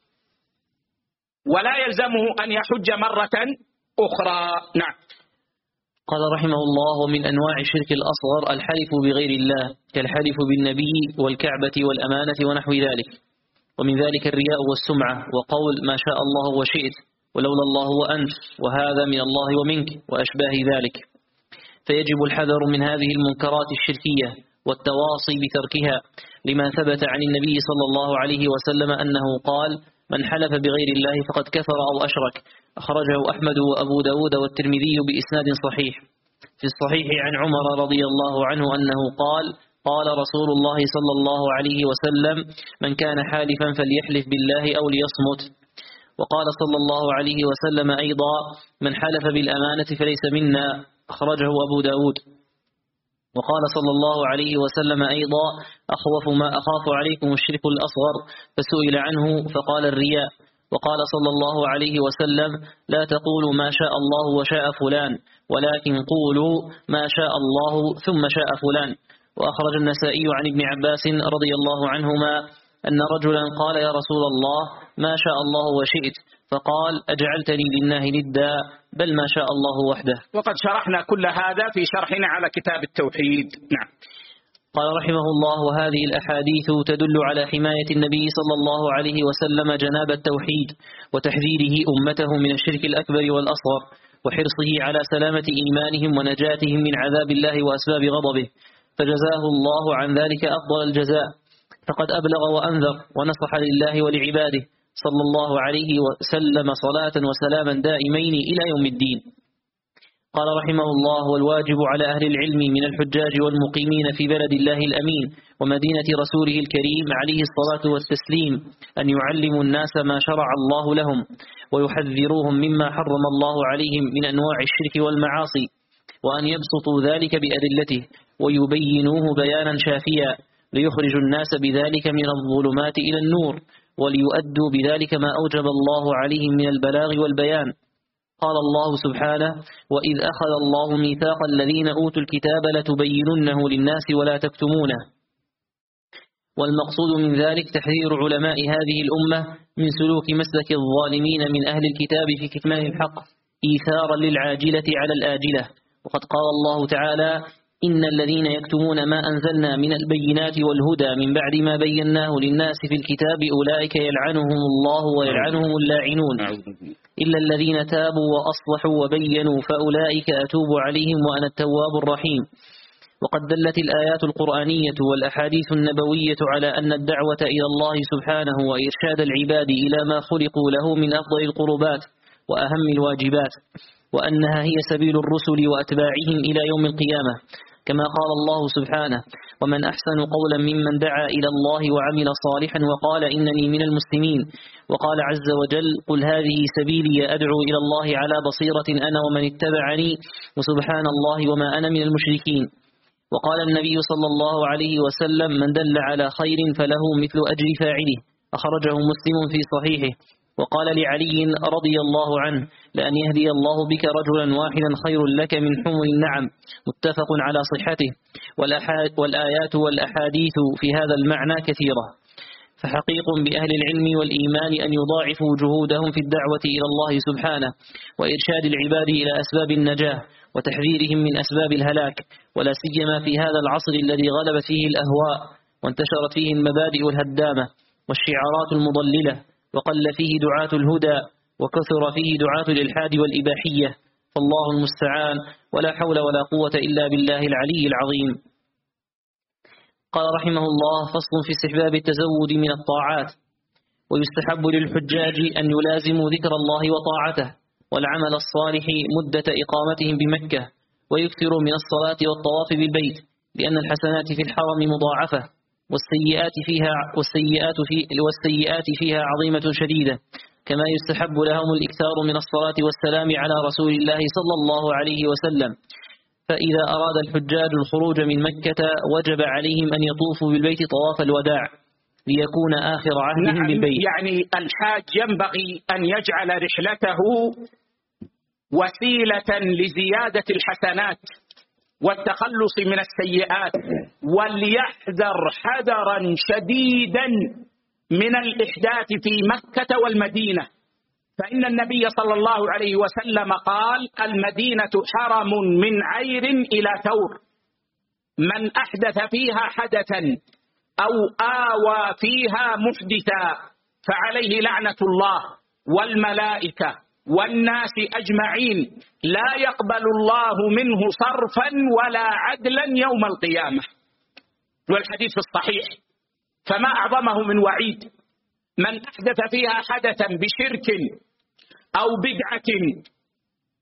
ولا يلزمه أن يحج مرة أخرى. نعم. قال رحمه الله: ومن أنواع الشرك الأصغر الحلف بغير الله كالحلف بالنبي والكعبة والأمانة ونحو ذلك، ومن ذلك الرياء والسمعة وقول ما شاء الله وشئت ولولا الله وأنت وهذا من الله ومنك وأشباه ذلك، فيجب الحذر من هذه المنكرات الشركية والتواصي بتركها، لما ثبت عن النبي صلى الله عليه وسلم أنه قال: من حلف بغير الله فقد كفر أو أشرك، أخرجه أحمد وأبو داود والترمذي بإسناد صحيح. في الصحيح عن عمر رضي الله عنه أنه قال قال رسول الله صلى الله عليه وسلم من كان حالفا فليحلف بالله أو ليصمت. وقال صلى الله عليه وسلم أيضا من حلف بالأمانة فليس منا، أخرجه أبو داود. وقال صلى الله عليه وسلم أيضا أخوف ما أخاف عليكم الشرك الأصغر، فسئل عنه فقال الرياء. وقال صلى الله عليه وسلم لا تقولوا ما شاء الله وشاء فلان، ولكن قولوا ما شاء الله ثم شاء فلان. وأخرج النسائي عن ابن عباس رضي الله عنهما أن رجلا قال يا رسول الله ما شاء الله وشئت، فقال أجعلتني لله ندا، بل ما شاء الله وحده. وقد شرحنا كل هذا في شرحنا على كتاب التوحيد. نعم. قال رحمه الله وهذه الأحاديث تدل على حماية النبي صلى الله عليه وسلم جناب التوحيد، وتحذيره أمته من الشرك الأكبر والأصغر، وحرصه على سلامة إيمانهم ونجاتهم من عذاب الله وأسباب غضبه، فجزاه الله عن ذلك أفضل الجزاء، فقد أبلغ وأنذر ونصح لله ولعباده صلى الله عليه وسلم صلاة وسلاما دائمين إلى يوم الدين. قال رحمه الله والواجب على أهل العلم من الحجاج والمقيمين في بلد الله الأمين ومدينة رسوله الكريم عليه الصلاة والتسليم أن يعلموا الناس ما شرع الله لهم، ويحذروهم مما حرم الله عليهم من أنواع الشرك والمعاصي، وأن يبسطوا ذلك بأدلته ويبينوه بيانا شافيا، ليخرجوا الناس بذلك من الظلمات إلى النور، وليؤدوا بذلك ما أوجب الله عليهم من البلاغ والبيان. قال الله سبحانه وإذ أخذ الله ميثاق الذين أوتوا الكتاب لتبيننه للناس ولا تكتمونه. والمقصود من ذلك تحذير علماء هذه الأمة من سلوك مسلك الظالمين من أهل الكتاب في كتمان الحق إيثارا للعاجلة على الآجلة. وقد قال الله تعالى إن الذين يكتمون ما أنزلنا من البينات والهدى من بعد ما بيناه للناس في الكتاب أولئك يلعنهم الله ويلعنهم اللاعنون إلا الذين تابوا وأصلحوا وبينوا فأولئك أتوب عليهم وأنا التواب الرحيم. وقد دلت الآيات القرآنية والأحاديث النبوية على أن الدعوة إلى الله سبحانه وإرشاد العباد إلى ما خلقوا له من أفضل القربات وأهم الواجبات، وأنها هي سبيل الرسل وأتباعهم إلى يوم القيامة، كما قال الله سبحانه ومن أحسن قولا ممن دعا إلى الله وعمل صالحا وقال إنني من المسلمين. وقال عز وجل قل هذه سبيلي أدعو إلى الله على بصيرة أنا ومن اتبعني وسبحان الله وما أنا من المشركين. وقال النبي صلى الله عليه وسلم من دل على خير فله مثل أجر فاعله، أخرجه مسلم في صحيحه. وقال لعلي رضي الله عنه لأن يهدي الله بك رجلا واحدا خير لك من حمر النعم، متفق على صحته. والآيات والأحاديث في هذا المعنى كثيرة، فحقيق بأهل العلم والإيمان أن يضاعفوا جهودهم في الدعوة إلى الله سبحانه وإرشاد العباد إلى أسباب النجاة وتحذيرهم من أسباب الهلاك، ولا سيما في هذا العصر الذي غلبت فيه الأهواء وانتشرت فيه المبادئ الهدامة والشعارات المضللة، وقل فيه دعاة الهدى وكثر فيه دعاة الإلحاد والإباحية، فالله المستعان، ولا حول ولا قوة إلا بالله العلي العظيم. قال رحمه الله فصل في استحباب التزود من الطاعات. ويستحب للحجاج أن يلازموا ذكر الله وطاعته والعمل الصالح مدة إقامتهم بمكة، ويكثروا من الصلاة والطواف بالبيت، لأن الحسنات في الحرم مضاعفة، والسيئات فيها والسيئات في والسيئات فيها عظيمة شديدة. كما يستحب لهم الإكثار من الصلاة والسلام على رسول الله صلى الله عليه وسلم. فإذا أراد الحجاج الخروج من مكة وجب عليهم أن يطوفوا بالبيت طواف الوداع ليكون آخر عهدهم نعم، بالبيت. يعني الحاج ينبغي أن يجعل رحلته وسيلة لزيادة الحسنات والتخلص من السيئات، وليحذر حذرا شديدا من الإحداث في مكة والمدينة، فإن النبي صلى الله عليه وسلم قال المدينة حرم من عير إلى ثور، من أحدث فيها حدثا أو آوى فيها محدثا فعليه لعنة الله والملائكة والناس أجمعين، لا يقبل الله منه صرفا ولا عدلا يوم القيامة. والحديث الصحيح، فما أعظمه من وعيد من أحدث فيها حدثا بشرك أو بدعة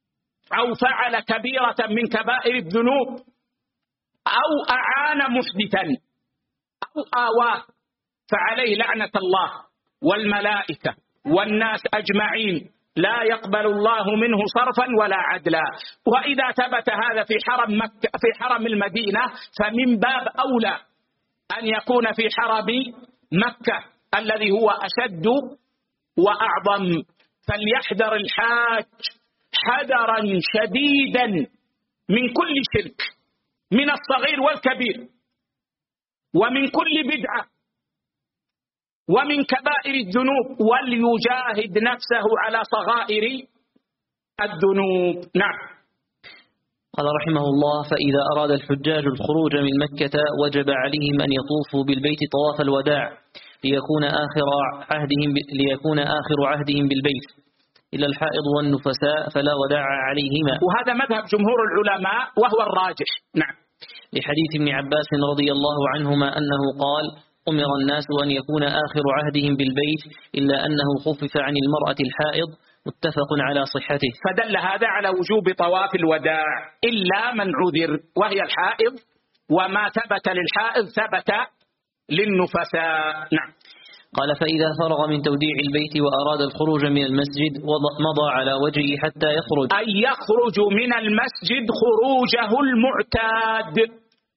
أو فعل كبيرة من كبائر الذنوب أو أعان محدثا أو آواه فعليه لعنة الله والملائكة والناس أجمعين، لا يقبل الله منه صرفا ولا عدلا. وإذا ثبت هذا في حرم مكة في حرم المدينة فمن باب أولى أن يكون في حرم مكة الذي هو أشد وأعظم. فليحذر الحاج حذرا شديدا من كل شرك، من الصغير والكبير، ومن كل بدعة، ومن كبائر الذنوب، وليجاهد نفسه على صغائر الذنوب. نعم. قال رحمه الله: فإذا أراد الحجاج الخروج من مكة وجب عليهم أن يطوفوا بالبيت طواف الوداع ليكون آخر عهدهم ليكون آخر عهدهم بالبيت، إلا الحائض والنفساء فلا وداع عليهما. وهذا مذهب جمهور العلماء وهو الراجح. نعم. لحديث ابن عباس رضي الله عنهما أنه قال: أمر الناس أن يكون آخر عهدهم بالبيت إلا أنه خفف عن المرأة الحائض، متفق على صحته. فدل هذا على وجوب طواف الوداع إلا من عذر وهي الحائض، وما ثبت للحائض ثبت للنفساء. نعم. قال: فإذا فرغ من توديع البيت وأراد الخروج من المسجد مضى على وجهه حتى يخرج، أي يخرج من المسجد خروجه المعتاد،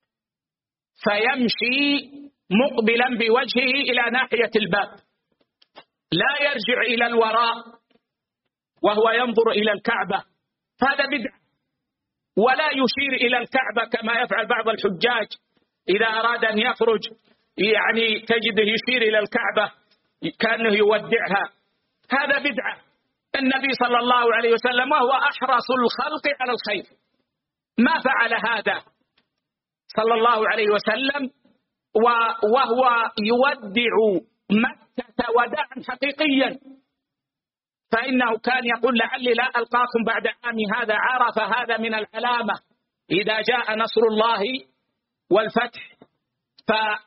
فيمشي مقبلا بوجهه إلى ناحية الباب، لا يرجع إلى الوراء وهو ينظر إلى الكعبة، هذا بدعة. ولا يشير إلى الكعبة كما يفعل بعض الحجاج إذا أراد أن يخرج، يعني تجده يشير إلى الكعبة كأنه يودعها، هذا بدعة. النبي صلى الله عليه وسلم وهو أحرص الخلق على الخير ما فعل هذا صلى الله عليه وسلم، وهو يودع مكة وداعا حقيقيا، فإنه كان يقول: لعلي لا ألقاكم بعد عامي هذا. عرف هذا من العلامة إذا جاء نصر الله والفتح. فلا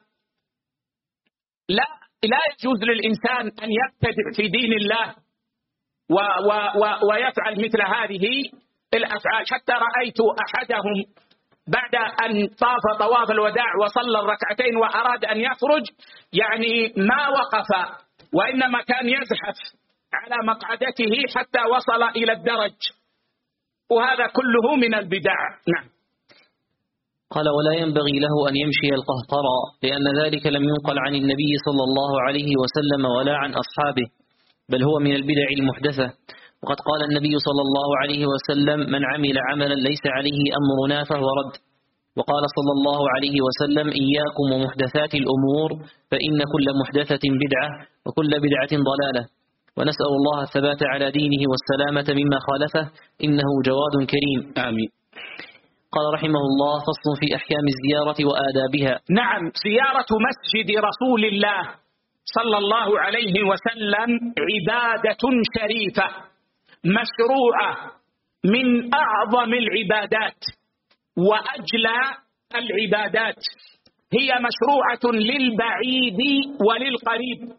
لا يجوز للإنسان أن يبتدع في دين الله و و و ويفعل مثل هذه الأفعال. حتى رأيت أحدهم بعد أن طاف طواف الوداع وصلى الركعتين وأراد أن يخرج، يعني ما وقف وإنما كان يزحف على مقعدته حتى وصل إلى الدرج، وهذا كله من البدع. نعم. قال: ولا ينبغي له أن يمشي القهقرى، لأن ذلك لم ينقل عن النبي صلى الله عليه وسلم ولا عن أصحابه، بل هو من البدع المحدثة. وقد قال النبي صلى الله عليه وسلم: من عمل عملا ليس عليه أمرنا فهو رد. وقال صلى الله عليه وسلم: إياكم ومحدثات الأمور فإن كل محدثة بدعة وكل بدعة ضلالة. ونسأل الله الثبات على دينه والسلامة مما خالفه، إنه جواد كريم. آمين. قال رحمه الله: فصل في أحكام الزيارة وآدابها. نعم. زيارة مسجد رسول الله صلى الله عليه وسلم عبادة شريفة مشروعة، من أعظم العبادات وأجلى العبادات، هي مشروعة للبعيد وللقريب،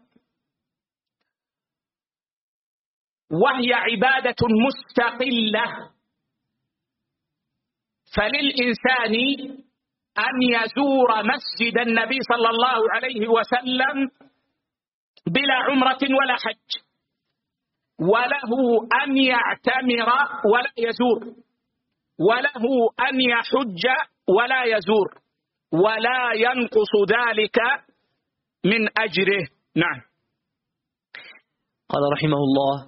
وهي عبادة مستقلة. فللإنسان أن يزور مسجد النبي صلى الله عليه وسلم بلا عمرة ولا حج، وله أن يعتمر ولا يزور، وله أن يحج ولا يزور، ولا ينقص ذلك من أجره. نعم. قال رحمه الله: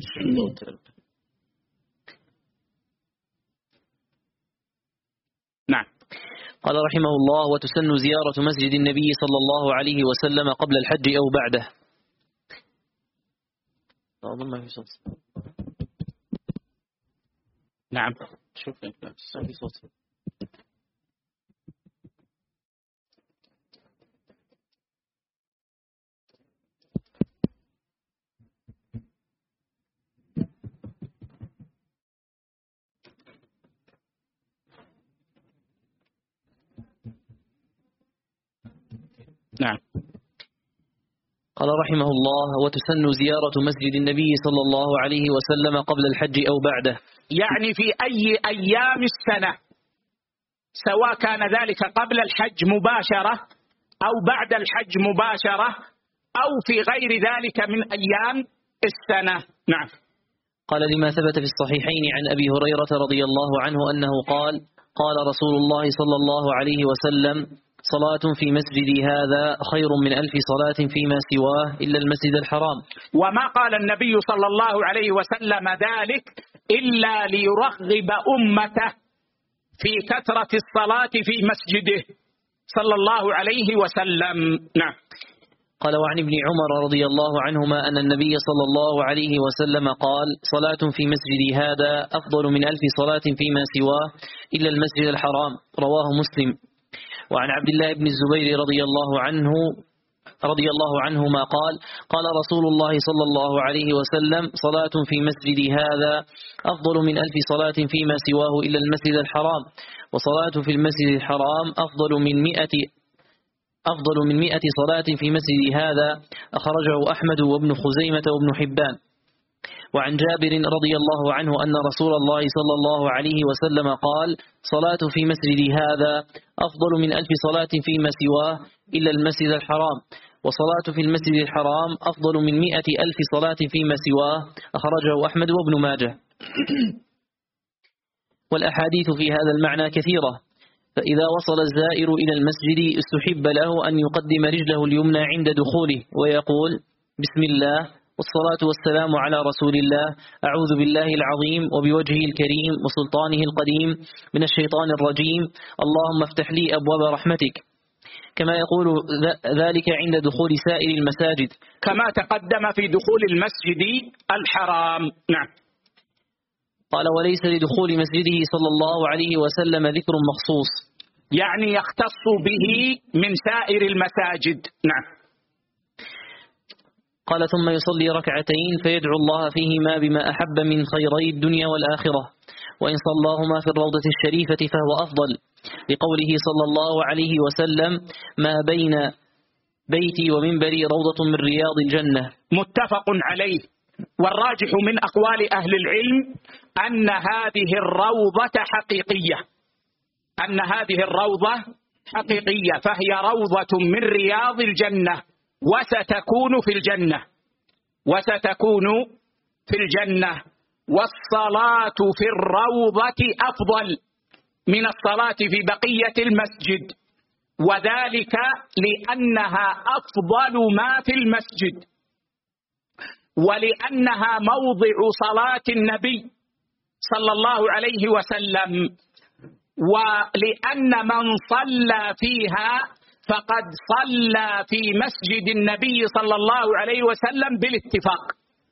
نعم. قال رحمه الله: وتسن زيارة مسجد النبي صلى الله عليه وسلم قبل الحج أو بعده. نعم. شوف في صوت. نعم. قال رحمه الله: وتسن زيارة مسجد النبي صلى الله عليه وسلم قبل الحج أو بعده، يعني في أي أيام السنة، سواء كان ذلك قبل الحج مباشرة أو بعد الحج مباشرة أو في غير ذلك من أيام السنة. نعم. قال: لما ثبت في الصحيحين عن أبي هريرة رضي الله عنه أنه قال: قال رسول الله صلى الله عليه وسلم: صلاة في مسجدي هذا خير من ألف صلاة فيما سواه إلا المسجد الحرام. وما قال النبي صلى الله عليه وسلم ذلك إلا ليرغب أمته في كثرة الصلاة في مسجده صلى الله عليه وسلم. نعم. قال: وعن ابن عمر رضي الله عنهما أن النبي صلى الله عليه وسلم قال: صلاة في مسجدي هذا أفضل من ألف صلاة فيما سواه إلا المسجد الحرام. رواه مسلم. وعن عبد الله بن الزبير رضي الله عنه رضي الله عنهما قال: قال رسول الله صلى الله عليه وسلم: صلاة في مسجدي هذا أفضل من ألف صلاة فيما سواه إلا المسجد الحرام، وصلاة في المسجد الحرام أفضل من مئة أفضل من مئة صلاة في مسجد هذا. أخرجه أحمد وابن خزيمة وابن حبان. وعن جابر رضي الله عنه أن رسول الله صلى الله عليه وسلم قال: صلاة في مسجد هذا أفضل من ألف صلاة فيما سواه إلا المسجد الحرام، وصلاة في المسجد الحرام أفضل من مئة ألف صلاة فيما سواه. أخرجه أحمد وابن ماجه. والأحاديث في هذا المعنى كثيرة، فإذا وصل الزائر إلى المسجد استحب له أن يقدم رجله اليمنى عند دخوله ويقول: بسم الله والصلاة والسلام على رسول الله، أعوذ بالله العظيم وبوجهه الكريم وسلطانه القديم من الشيطان الرجيم، اللهم افتح لي أبواب رحمتك، كما يقول ذلك عند دخول سائر المساجد، كما تقدم في دخول المسجد الحرام. نعم. قال: وليس لدخول مسجده صلى الله عليه وسلم ذكر مخصوص، يعني يختص به من سائر المساجد. نعم. قال: ثم يصلي ركعتين فيدعو الله فيهما بما أحب من خيري الدنيا والآخرة، وإن صلاهما في الروضة الشريفة فهو أفضل، لقوله صلى الله عليه وسلم: ما بين بيتي ومنبري روضة من رياض الجنة. متفق عليه. والراجح من أقوال أهل العلم أن هذه الروضة حقيقية، أن هذه الروضة حقيقية، فهي روضة من رياض الجنة، وستكون في الجنة وستكون في الجنة والصلاة في الروضة أفضل من الصلاة في بقية المسجد، وذلك لأنها أفضل ما في المسجد، ولأنها موضع صلاة النبي صلى الله عليه وسلم، ولأن من صلى فيها فقد صلى في مسجد النبي صلى الله عليه وسلم بالاتفاق،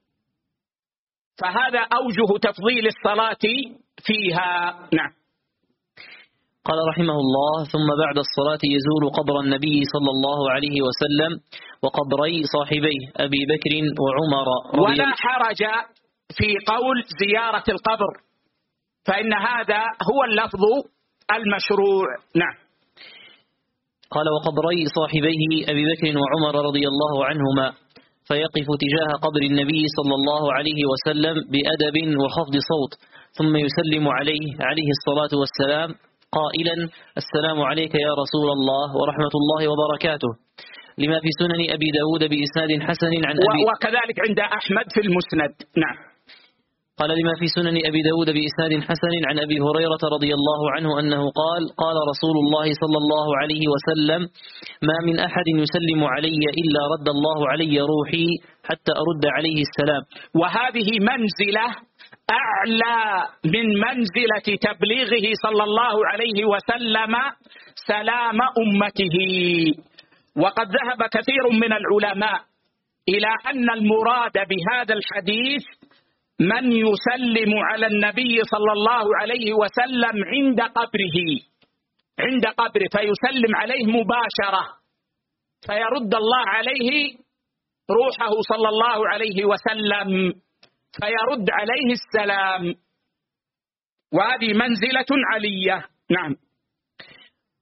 فهذا أوجه تفضيل الصلاة فيها. نعم. قال رحمه الله: ثم بعد الصلاة يزور قبر النبي صلى الله عليه وسلم وقبري صاحبيه أبي بكر وعمر. ولا حرج في قول زيارة القبر، فإن هذا هو اللفظ المشروع. نعم. قال: وقبري صاحبيه أبي بكر وعمر رضي الله عنهما، فيقف تجاه قبر النبي صلى الله عليه وسلم بأدب وخفض صوت، ثم يسلم عليه عليه الصلاة والسلام قائلا: السلام عليك يا رسول الله ورحمة الله وبركاته، لما في سنن أبي داود بإسناد حسن عن أبي وكذلك عند أحمد في المسند. نعم. قال: لما في سنن أبي داود بإسناد حسن عن أبي هريرة رضي الله عنه أنه قال: قال رسول الله صلى الله عليه وسلم: ما من أحد يسلم علي إلا رد الله علي روحي حتى أرد عليه السلام. وهذه منزلة أعلى من منزلة تبليغه صلى الله عليه وسلم سلام أمته. وقد ذهب كثير من العلماء إلى أن المراد بهذا الحديث من يسلم على النبي صلى الله عليه وسلم عند قبره عند قبره فيسلم عليه مباشرة، فيرد الله عليه روحه صلى الله عليه وسلم، فيرد عليه السلام، وهذه منزلة علية. نعم.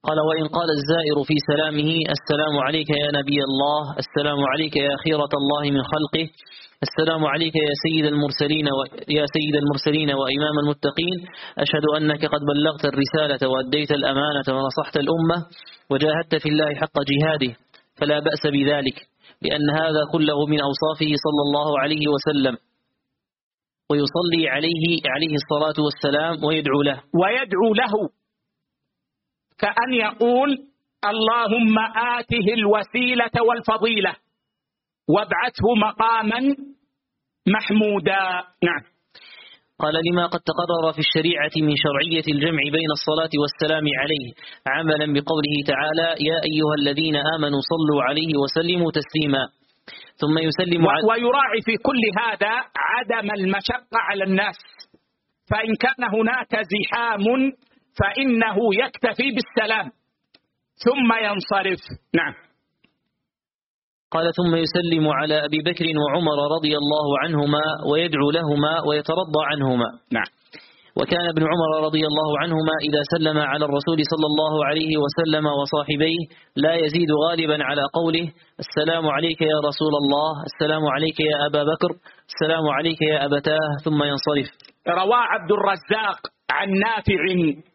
قال: وإن قال الزائر في سلامه: السلام عليك يا نبي الله، السلام عليك يا خيرة الله من خلقه، السلام عليك يا سيد المرسلين و... يا سيد المرسلين وإمام المتقين، أشهد أنك قد بلغت الرسالة وأديت الأمانة ونصحت الأمة وجاهدت في الله حق جهاده، فلا بأس بذلك، لأن هذا كله من أوصافه صلى الله عليه وسلم. ويصلي عليه عليه الصلاة والسلام ويدعو له ويدعو له كأن يقول: اللهم آته الوسيلة والفضيلة وابعثه مقاما محمودا. نعم. قال: لما قد تقرر في الشريعة من شرعية الجمع بين الصلاة والسلام عليه، عملا بقوله تعالى: يا أيها الذين آمنوا صلوا عليه وسلموا تسليما. ثم يسلم على ويراعي في كل هذا عدم المشقة على الناس، فإن كان هناك زحام فإنه يكتفي بالسلام ثم ينصرف. نعم. قال: ثم يسلم على أبي بكر وعمر رضي الله عنهما ويدعو لهما ويترضى عنهما. نعم. وكان ابن عمر رضي الله عنهما إذا سلم على الرسول صلى الله عليه وسلم وصاحبيه لا يزيد غالبا على قوله: السلام عليك يا رسول الله، السلام عليك يا أبا بكر، السلام عليك يا أبتاه، ثم ينصرف. روى عبد الرزاق عن نافع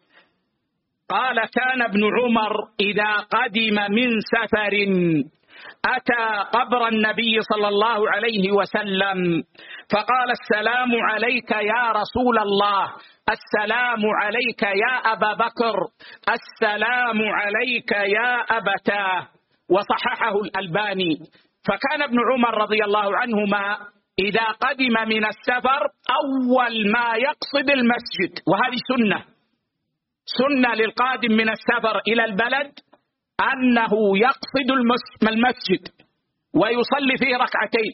قال: كان ابن عمر إذا قدم من سفر أتى قبر النبي صلى الله عليه وسلم فقال: السلام عليك يا رسول الله، السلام عليك يا أبا بكر، السلام عليك يا أبتاه، وصححه الألباني. فكان ابن عمر رضي الله عنهما إذا قدم من السفر أول ما يقصد المسجد، وهذه سنة سنة للقادم من السفر إلى البلد أنه يقصد المسجد ويصلي فيه ركعتين،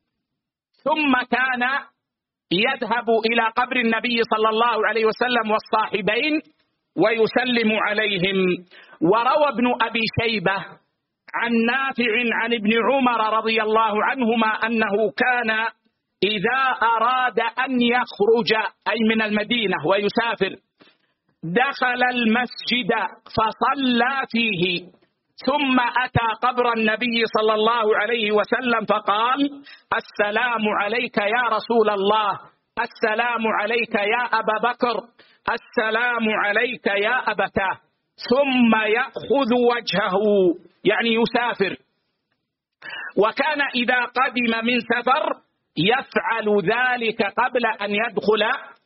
ثم كان يذهب إلى قبر النبي صلى الله عليه وسلم والصاحبين ويسلم عليهم. وروى ابن أبي شيبة عن نافع عن ابن عمر رضي الله عنهما أنه كان إذا أراد أن يخرج أي من المدينة ويسافر دخل المسجد فصلى فيه، ثم أتى قبر النبي صلى الله عليه وسلم فقال: السلام عليك يا رسول الله، السلام عليك يا أبا بكر، السلام عليك يا أبتاه، ثم يأخذ وجهه يعني يسافر. وكان إذا قدم من سفر يفعل ذلك قبل أن يدخل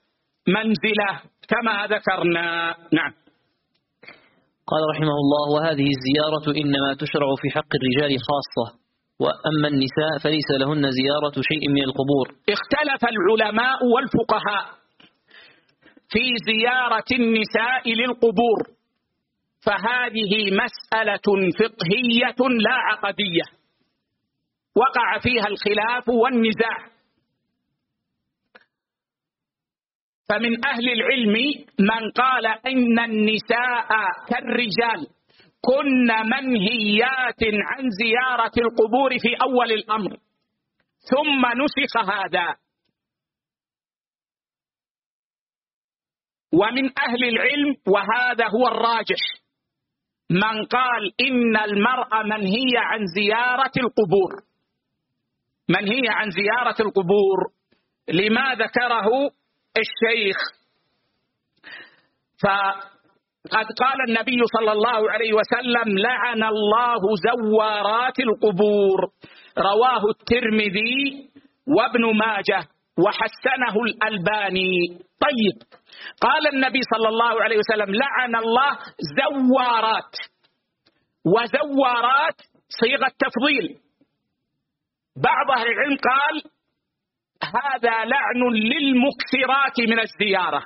منزله كما ذكرنا. نعم. قال رحمه الله: وهذه الزيارة إنما تشرع في حق الرجال خاصة، وأما النساء فليس لهن زيارة شيء من القبور. اختلف العلماء والفقهاء في زيارة النساء للقبور، فهذه مسألة فقهية لا عقدية وقع فيها الخلاف والنزاع. فمن أهل العلم من قال إن النساء كالرجال كن منهيات عن زيارة القبور في أول الأمر، ثم نسخ هذا. ومن أهل العلم وهذا هو الراجح من قال إن المرأة منهية عن زيارة القبور، منهية عن زيارة القبور لما ذكره الشيخ. فقد قال النبي صلى الله عليه وسلم: لعن الله زوارات القبور، رواه الترمذي وابن ماجه وحسنه الألباني. طيب، قال النبي صلى الله عليه وسلم: لعن الله زوارات، وزوارات صيغة تفضيل. بعض أهل العلم قال هذا لعن للمكثرات من الزيارة،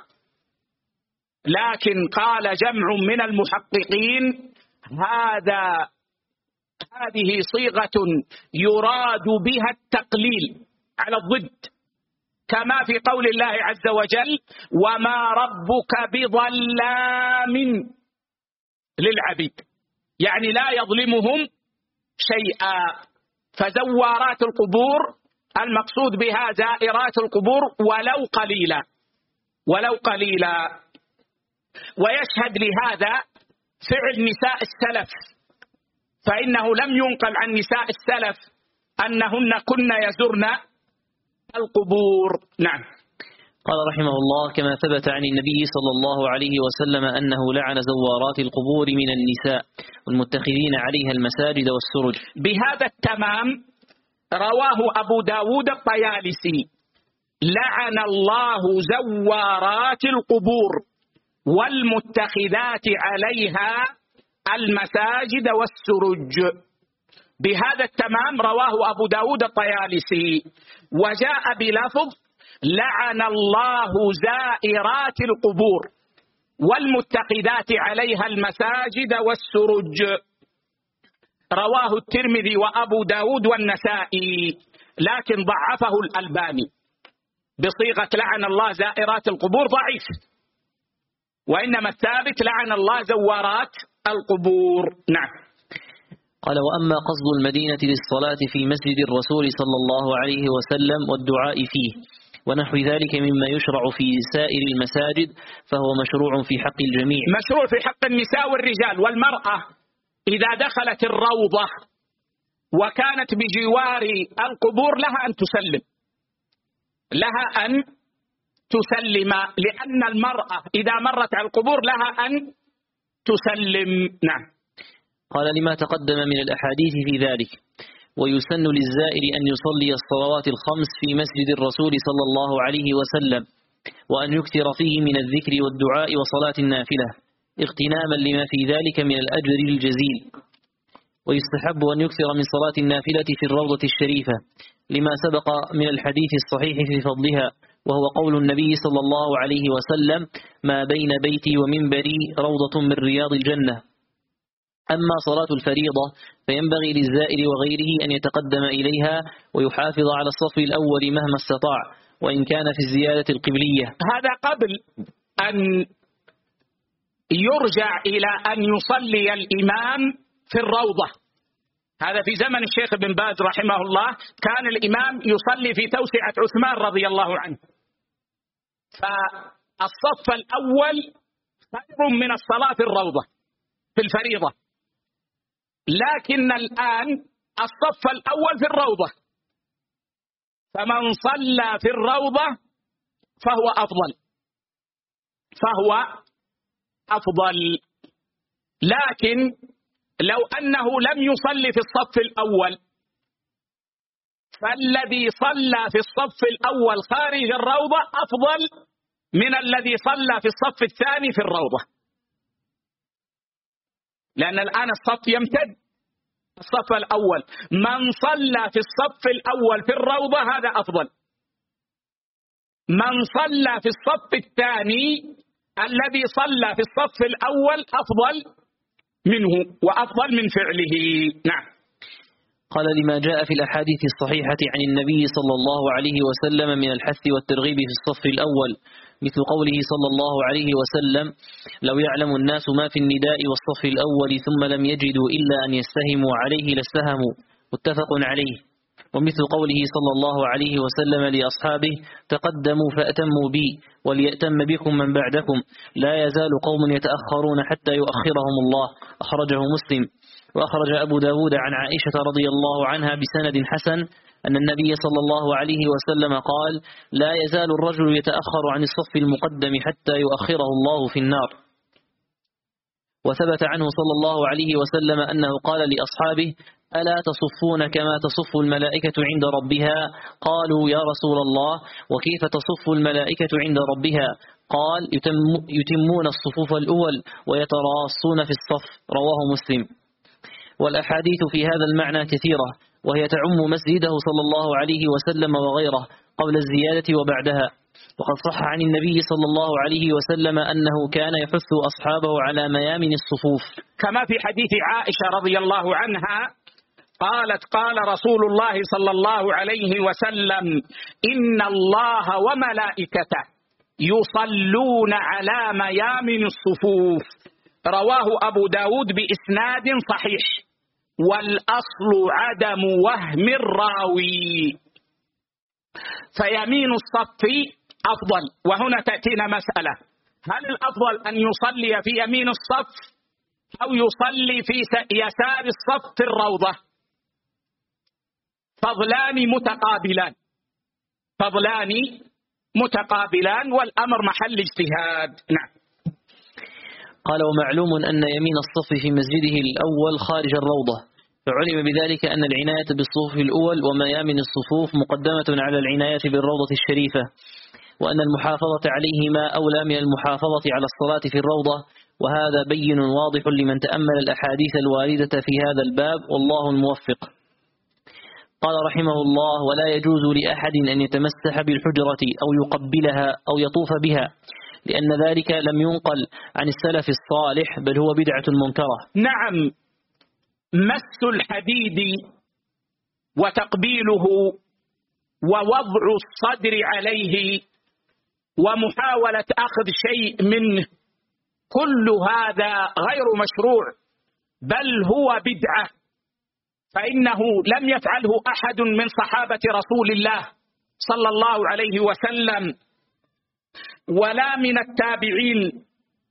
لكن قال جمع من المحققين هذا هذه صيغة يراد بها التقليل على الضد، كما في قول الله عز وجل: وما ربك بظلام للعبيد، يعني لا يظلمهم شيئا. فزوارات القبور المقصود بها زائرات القبور ولو قليلا ولو قليلا. ويشهد لهذا فعل نساء السلف، فإنه لم ينقل عن نساء السلف أنهن كن يزرن القبور. نعم. قال رحمه الله: كما ثبت عن النبي صلى الله عليه وسلم أنه لعن زوارات القبور من النساء والمتخذين عليها المساجد والسرج. بهذا التمام رواه أبو داود الطيالسي: لعن الله زوارات القبور والمتخذات عليها المساجد والسرج. بهذا التمام رواه أبو داود الطيالسي، وجاء بلفظ: لعن الله زائرات القبور والمتخذات عليها المساجد والسرج. رواه الترمذي وأبو داود والنسائي، لكن ضعفه الألباني بصيغة لعن الله زائرات القبور ضعيف، وإنما الثابت لعن الله زوارات القبور. نعم. قال: وأما قصد المدينة للصلاة في مسجد الرسول صلى الله عليه وسلم والدعاء فيه ونحو ذلك مما يشرع في سائر المساجد فهو مشروع في حق الجميع. مشروع في حق النساء والرجال. والمرأة إذا دخلت الروضة وكانت بجوار القبور لها أن تسلم، لها أن تسلم، لأن المرأة إذا مرت على القبور لها أن تسلم. نعم. قال: لما تقدم من الأحاديث في ذلك. ويسن للزائر أن يصلي الصلوات الخمس في مسجد الرسول صلى الله عليه وسلم، وأن يكثر فيه من الذكر والدعاء وصلاة النافلة اغتناما لما في ذلك من الأجر الجزيل. ويستحب أن يكثر من صلاة النافلة في الروضة الشريفة لما سبق من الحديث الصحيح في فضلها، وهو قول النبي صلى الله عليه وسلم: ما بين بيتي ومنبري روضة من رياض الجنة. أما صلاة الفريضة فينبغي للزائر وغيره أن يتقدم إليها ويحافظ على الصف الأول مهما استطاع، وإن كان في الزيادة القبلية. هذا قبل أن يرجع إلى أن يصلي الإمام في الروضة. هذا في زمن الشيخ ابن باز رحمه الله، كان الإمام يصلي في توسعة عثمان رضي الله عنه، فالصف الأول خير من الصلاة في الروضة في الفريضة. لكن الآن الصف الأول في الروضة، فمن صلى في الروضة فهو أفضل فهو أفضل لكن لو أنه لم يصلي في الصف الأول، فالذي صلى في الصف الأول خارج الروضة أفضل من الذي صلى في الصف الثاني في الروضة، لأن الآن الصف يمتد. الصف الأول من صلى في الصف الأول في الروضة هذا أفضل، من صلى في الصف الثاني الذي صلى في الصف الأول أفضل منه وأفضل من فعله. نعم. قال: لما جاء في الأحاديث الصحيحة عن النبي صلى الله عليه وسلم من الحث والترغيب في الصف الأول، مثل قوله صلى الله عليه وسلم: لو يعلم الناس ما في النداء والصف الأول ثم لم يجدوا إلا أن يستهموا عليه لاستهموا، متفق عليه. ومثل قوله صلى الله عليه وسلم لأصحابه: تقدموا فأتموا بي وليأتم بكم من بعدكم، لا يزال قوم يتأخرون حتى يؤخرهم الله، أخرجه مسلم. وأخرج أبو داود عن عائشة رضي الله عنها بسند حسن أن النبي صلى الله عليه وسلم قال: لا يزال الرجل يتأخر عن الصف المقدم حتى يؤخره الله في النار. وثبت عنه صلى الله عليه وسلم أنه قال لأصحابه: ألا تصفون كما تصف الملائكة عند ربها؟ قالوا: يا رسول الله، وكيف تصف الملائكة عند ربها؟ قال: يتم يتمون الصفوف الأول ويتراصون في الصف، رواه مسلم. والأحاديث في هذا المعنى كثيرة، وهي تعم مسجده صلى الله عليه وسلم وغيره قبل الزيادة وبعدها. وقد صح عن النبي صلى الله عليه وسلم أنه كان يحث أصحابه على ميامن الصفوف، كما في حديث عائشة رضي الله عنها قالت: قال رسول الله صلى الله عليه وسلم: إن الله وملائكته يصلون على ميامن الصفوف. رواه أبو داود بإسناد صحيح، والأصل عدم وهم الراوي، فيمين الصف أفضل. وهنا تأتينا مسألة: هل الأفضل أن يصلي في يمين الصف أو يصلي في يسار الصف في الروضة، فضلان متقابلان فضلان متقابلان والأمر محل اجتهاد. نعم. قال: ومعلوم أن يمين الصف في مسجده الأول خارج الروضة، فعلم بذلك أن العناية بالصفوف الأول وميامن الصفوف مقدمة على العناية بالروضة الشريفة، وأن المحافظة عليهما أولى من المحافظة على الصلاة في الروضة، وهذا بين واضح لمن تأمل الأحاديث الواردة في هذا الباب، والله الموفق. قال رحمه الله: ولا يجوز لأحد أن يتمسح بالحجرة أو يقبلها أو يطوف بها، لأن ذلك لم ينقل عن السلف الصالح، بل هو بدعة منكرة. نعم، مس الحديد وتقبيله ووضع الصدر عليه ومحاولة أخذ شيء منه، كل هذا غير مشروع، بل هو بدعة، فإنه لم يفعله أحد من صحابة رسول الله صلى الله عليه وسلم ولا من التابعين،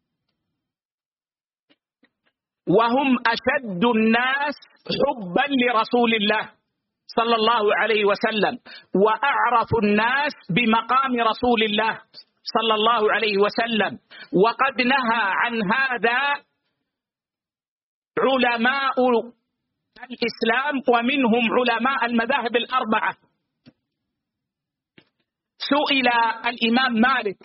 وهم أشد الناس حبا لرسول الله صلى الله عليه وسلم، وأعرف الناس بمقام رسول الله صلى الله عليه وسلم، وقد نهى عن هذا علماء الإسلام ومنهم علماء المذاهب الأربعة. سئل الإمام مالك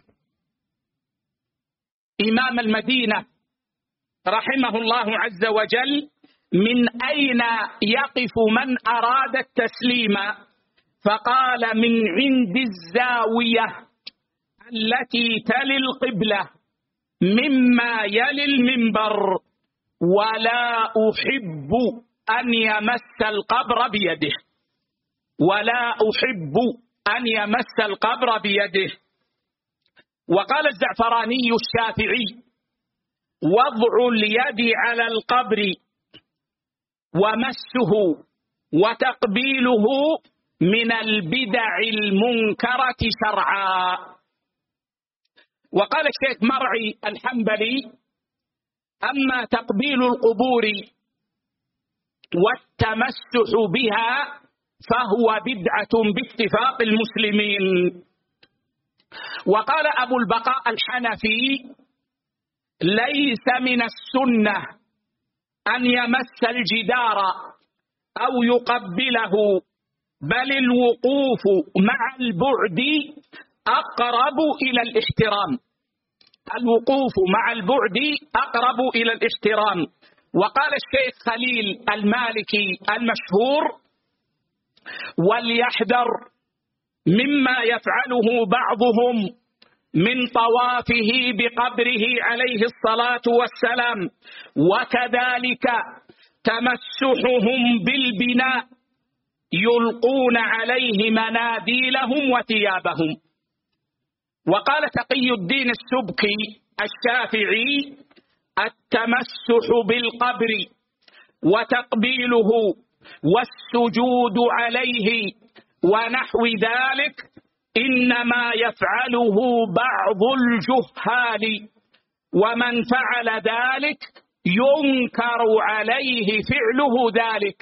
إمام المدينة رحمه الله عز وجل: من أين يقف من أراد التسليم؟ فقال: من عند الزاوية التي تلي القبلة مما يلي المنبر، ولا أحب أن يمس القبر بيده ولا أحب أن يمس القبر بيده. وقال الزعفراني الشافعي: وضع اليد على القبر ومسه وتقبيله من البدع المنكرة شرعا. وقال الشيخ مرعي الحنبلي: أما تقبيل القبور والتمسح بها فهو بدعة باتفاق المسلمين. وقال أبو البقاء الحنفي: ليس من السنة أن يمس الجدار أو يقبله، بل الوقوف مع البعد أقرب إلى الاحترام الوقوف مع البعد أقرب إلى الاحترام. وقال الشيخ خليل المالكي المشهور: وليحذر مما يفعله بعضهم من طوافه بقبره عليه الصلاة والسلام، وكذلك تمسحهم بالبناء يلقون عليه مناديلهم وثيابهم. وقال تقي الدين السبكي الشافعي: التمسح بالقبر وتقبيله والسجود عليه ونحو ذلك إنما يفعله بعض الجهال، ومن فعل ذلك ينكر عليه فعله ذلك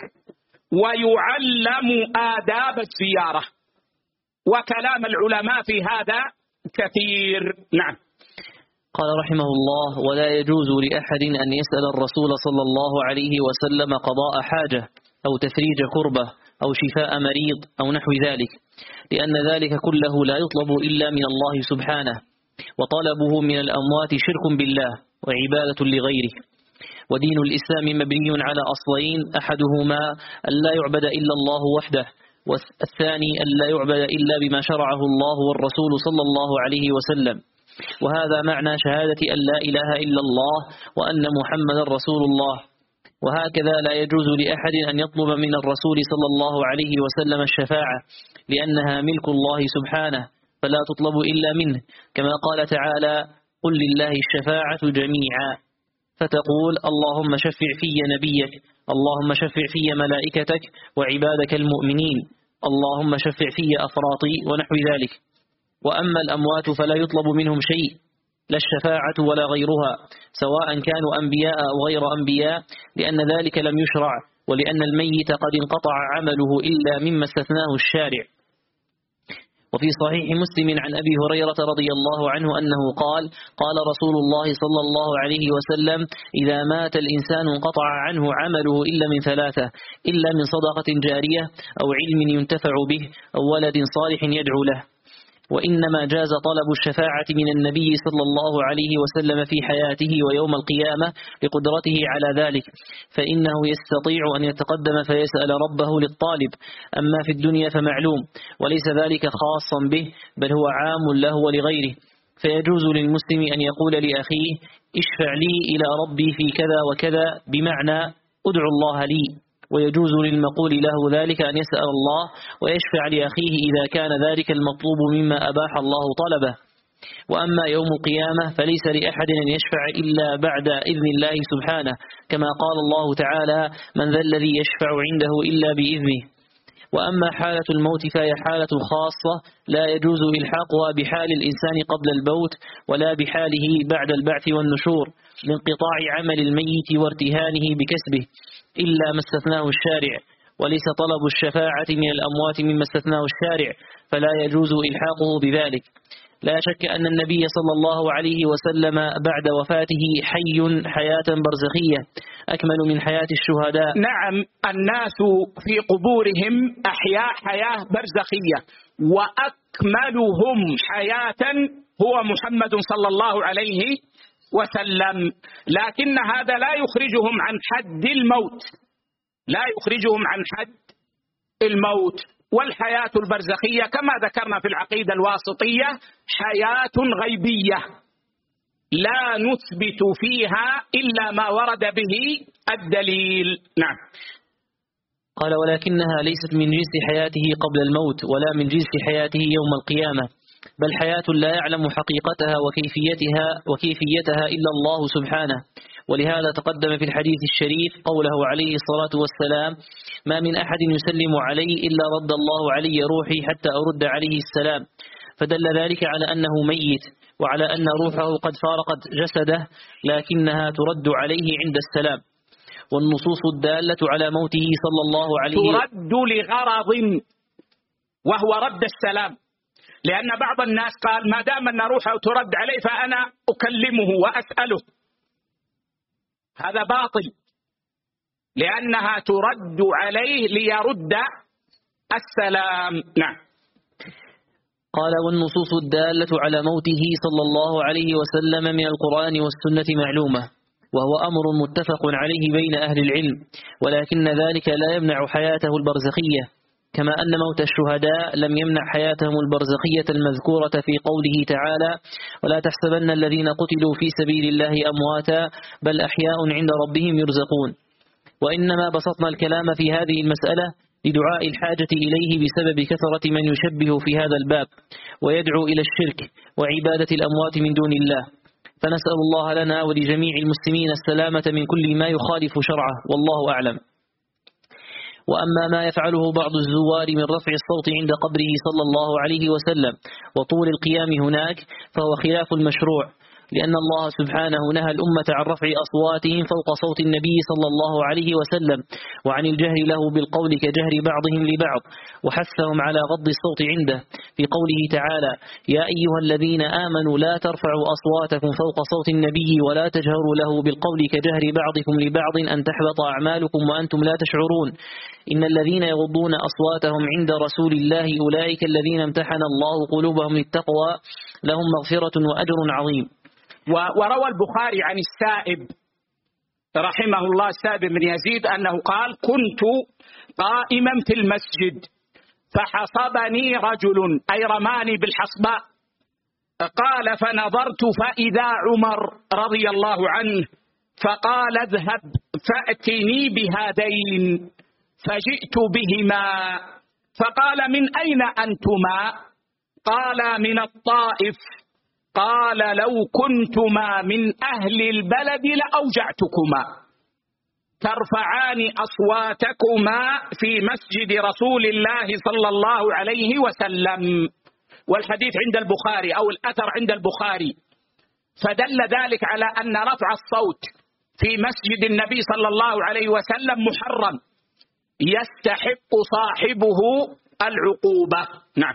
ويعلم آداب الزيارة. وكلام العلماء في هذا كثير. نعم. قال رحمه الله: ولا يجوز لأحد أن يسأل الرسول صلى الله عليه وسلم قضاء حاجة أو تفريج كربة أو شفاء مريض أو نحو ذلك، لأن ذلك كله لا يطلب إلا من الله سبحانه، وطلبه من الأموات شرك بالله وعبادة لغيره. ودين الإسلام مبني على أصلين: أحدهما أن لا يعبد إلا الله وحده، والثاني أن لا يعبد إلا بما شرعه الله والرسول صلى الله عليه وسلم. وهذا معنى شهادة أن لا إله إلا الله وأن محمد رسول الله. وهكذا لا يجوز لأحد أن يطلب من الرسول صلى الله عليه وسلم الشفاعة، لأنها ملك الله سبحانه فلا تطلب إلا منه، كما قال تعالى: قل لله الشفاعة جميعا، فتقول: اللهم شفع في نبيك، اللهم شفع في ملائكتك وعبادك المؤمنين، اللهم شفع في أفراطي ونحو ذلك. وأما الأموات فلا يطلب منهم شيء، لا الشفاعة ولا غيرها، سواء كانوا أنبياء أو غير أنبياء، لأن ذلك لم يشرع، ولأن الميت قد انقطع عمله إلا مما استثناه الشارع. وفي صحيح مسلم عن أبي هريرة رضي الله عنه أنه قال: قال رسول الله صلى الله عليه وسلم: إذا مات الإنسان انقطع عنه عمله إلا من ثلاثة، إلا من صدقة جارية أو علم ينتفع به أو ولد صالح يدعو له. وإنما جاز طلب الشفاعة من النبي صلى الله عليه وسلم في حياته ويوم القيامة لقدرته على ذلك، فإنه يستطيع أن يتقدم فيسأل ربه للطالب. أما في الدنيا فمعلوم، وليس ذلك خاصا به، بل هو عام له ولغيره. فيجوز للمسلم أن يقول لأخيه: اشفع لي إلى ربي في كذا وكذا، بمعنى ادعو الله لي. ويجوز للمقول له ذلك أن يسأل الله ويشفع لأخيه إذا كان ذلك المطلوب مما أباح الله طلبه. وأما يوم القيامة فليس لأحد أن يشفع إلا بعد إذن الله سبحانه، كما قال الله تعالى: من ذا الذي يشفع عنده إلا بإذنه. وأما حالة الموت فهي حالة خاصة لا يجوز إلحاقها بحال الإنسان قبل الموت ولا بحاله بعد البعث والنشور، لانقطاع عمل الميت وارتهانه بكسبه، إلا ما استثناه الشارع. وليس طلب الشفاعة من الأموات مما استثناه الشارع، فلا يجوز إلحاقه بذلك. لا شك أن النبي صلى الله عليه وسلم بعد وفاته حي حياة برزخية أكمل من حياة الشهداء. نعم، الناس في قبورهم أحياء حياة برزخية، وأكملهم حياة هو محمد صلى الله عليه وسلم، لكن هذا لا يخرجهم عن حد الموت، لا يخرجهم عن حد الموت. والحياة البرزخية كما ذكرنا في العقيدة الواسطية حياة غيبية لا نثبت فيها إلا ما ورد به الدليل. نعم. قال: ولكنها ليست من جنس حياته قبل الموت ولا من جنس حياته يوم القيامة، بل حياة لا يعلم حقيقتها وكيفيتها وكيفيتها إلا الله سبحانه. ولهذا تقدم في الحديث الشريف قوله عليه الصلاة والسلام: ما من أحد يسلم علي إلا رد الله علي روحي حتى أرد عليه السلام. فدل ذلك على أنه ميت، وعلى أن روحه قد فارقت جسده، لكنها ترد عليه عند السلام. والنصوص الدالة على موته صلى الله عليه وسلم ترد لغرض وهو رد السلام، لأن بعض الناس قال ما دام أن روحه ترد عليه فأنا أكلمه وأسأله، هذا باطل، لأنها ترد عليه ليرد السلام. نعم. قال: والنصوص الدالة على موته صلى الله عليه وسلم من القرآن والسنة معلومة، وهو أمر متفق عليه بين أهل العلم، ولكن ذلك لا يمنع حياته البرزخية، كما أن موت الشهداء لم يمنع حياتهم البرزخية المذكورة في قوله تعالى: ولا تحسبن الذين قتلوا في سبيل الله أمواتا بل أحياء عند ربهم يرزقون. وإنما بسطنا الكلام في هذه المسألة لدعاء الحاجة إليه بسبب كثرة من يشبه في هذا الباب ويدعو إلى الشرك وعبادة الأموات من دون الله، فنسأل الله لنا ولجميع المسلمين السلامة من كل ما يخالف شرعه، والله أعلم. وأما ما يفعله بعض الزوار من رفع الصوت عند قبره صلى الله عليه وسلم وطول القيام هناك فهو خلاف المشروع، لأن الله سبحانه نهى الأمة عن رفع أصواتهم فوق صوت النبي صلى الله عليه وسلم، وعن الجهر له بالقول كجهر بعضهم لبعض، وحثهم على غض الصوت عنده في قوله تعالى: يا أيها الذين آمنوا لا ترفعوا أصواتكم فوق صوت النبي ولا تجهروا له بالقول كجهر بعضكم لبعض أن تحبط أعمالكم وأنتم لا تشعرون، إن الذين يغضون أصواتهم عند رسول الله أولئك الذين امتحن الله قلوبهم للتقوى لهم مغفرة وأجر عظيم. وروى البخاري عن السائب رحمه الله، السائب بن يزيد، أنه قال: كنت قائما في المسجد فحصبني رجل، أي رماني بالحصباء، قال: فنظرت فإذا عمر رضي الله عنه، فقال: اذهب فأتني بهذين، فجئت بهما، فقال: من أين أنتما؟ قال: من الطائف. قال: لو كنتما من أهل البلد لأوجعتكما، ترفعان أصواتكما في مسجد رسول الله صلى الله عليه وسلم. والحديث عند البخاري أو الأثر عند البخاري. فدل ذلك على أن رفع الصوت في مسجد النبي صلى الله عليه وسلم محرم يستحق صاحبه العقوبة. نعم.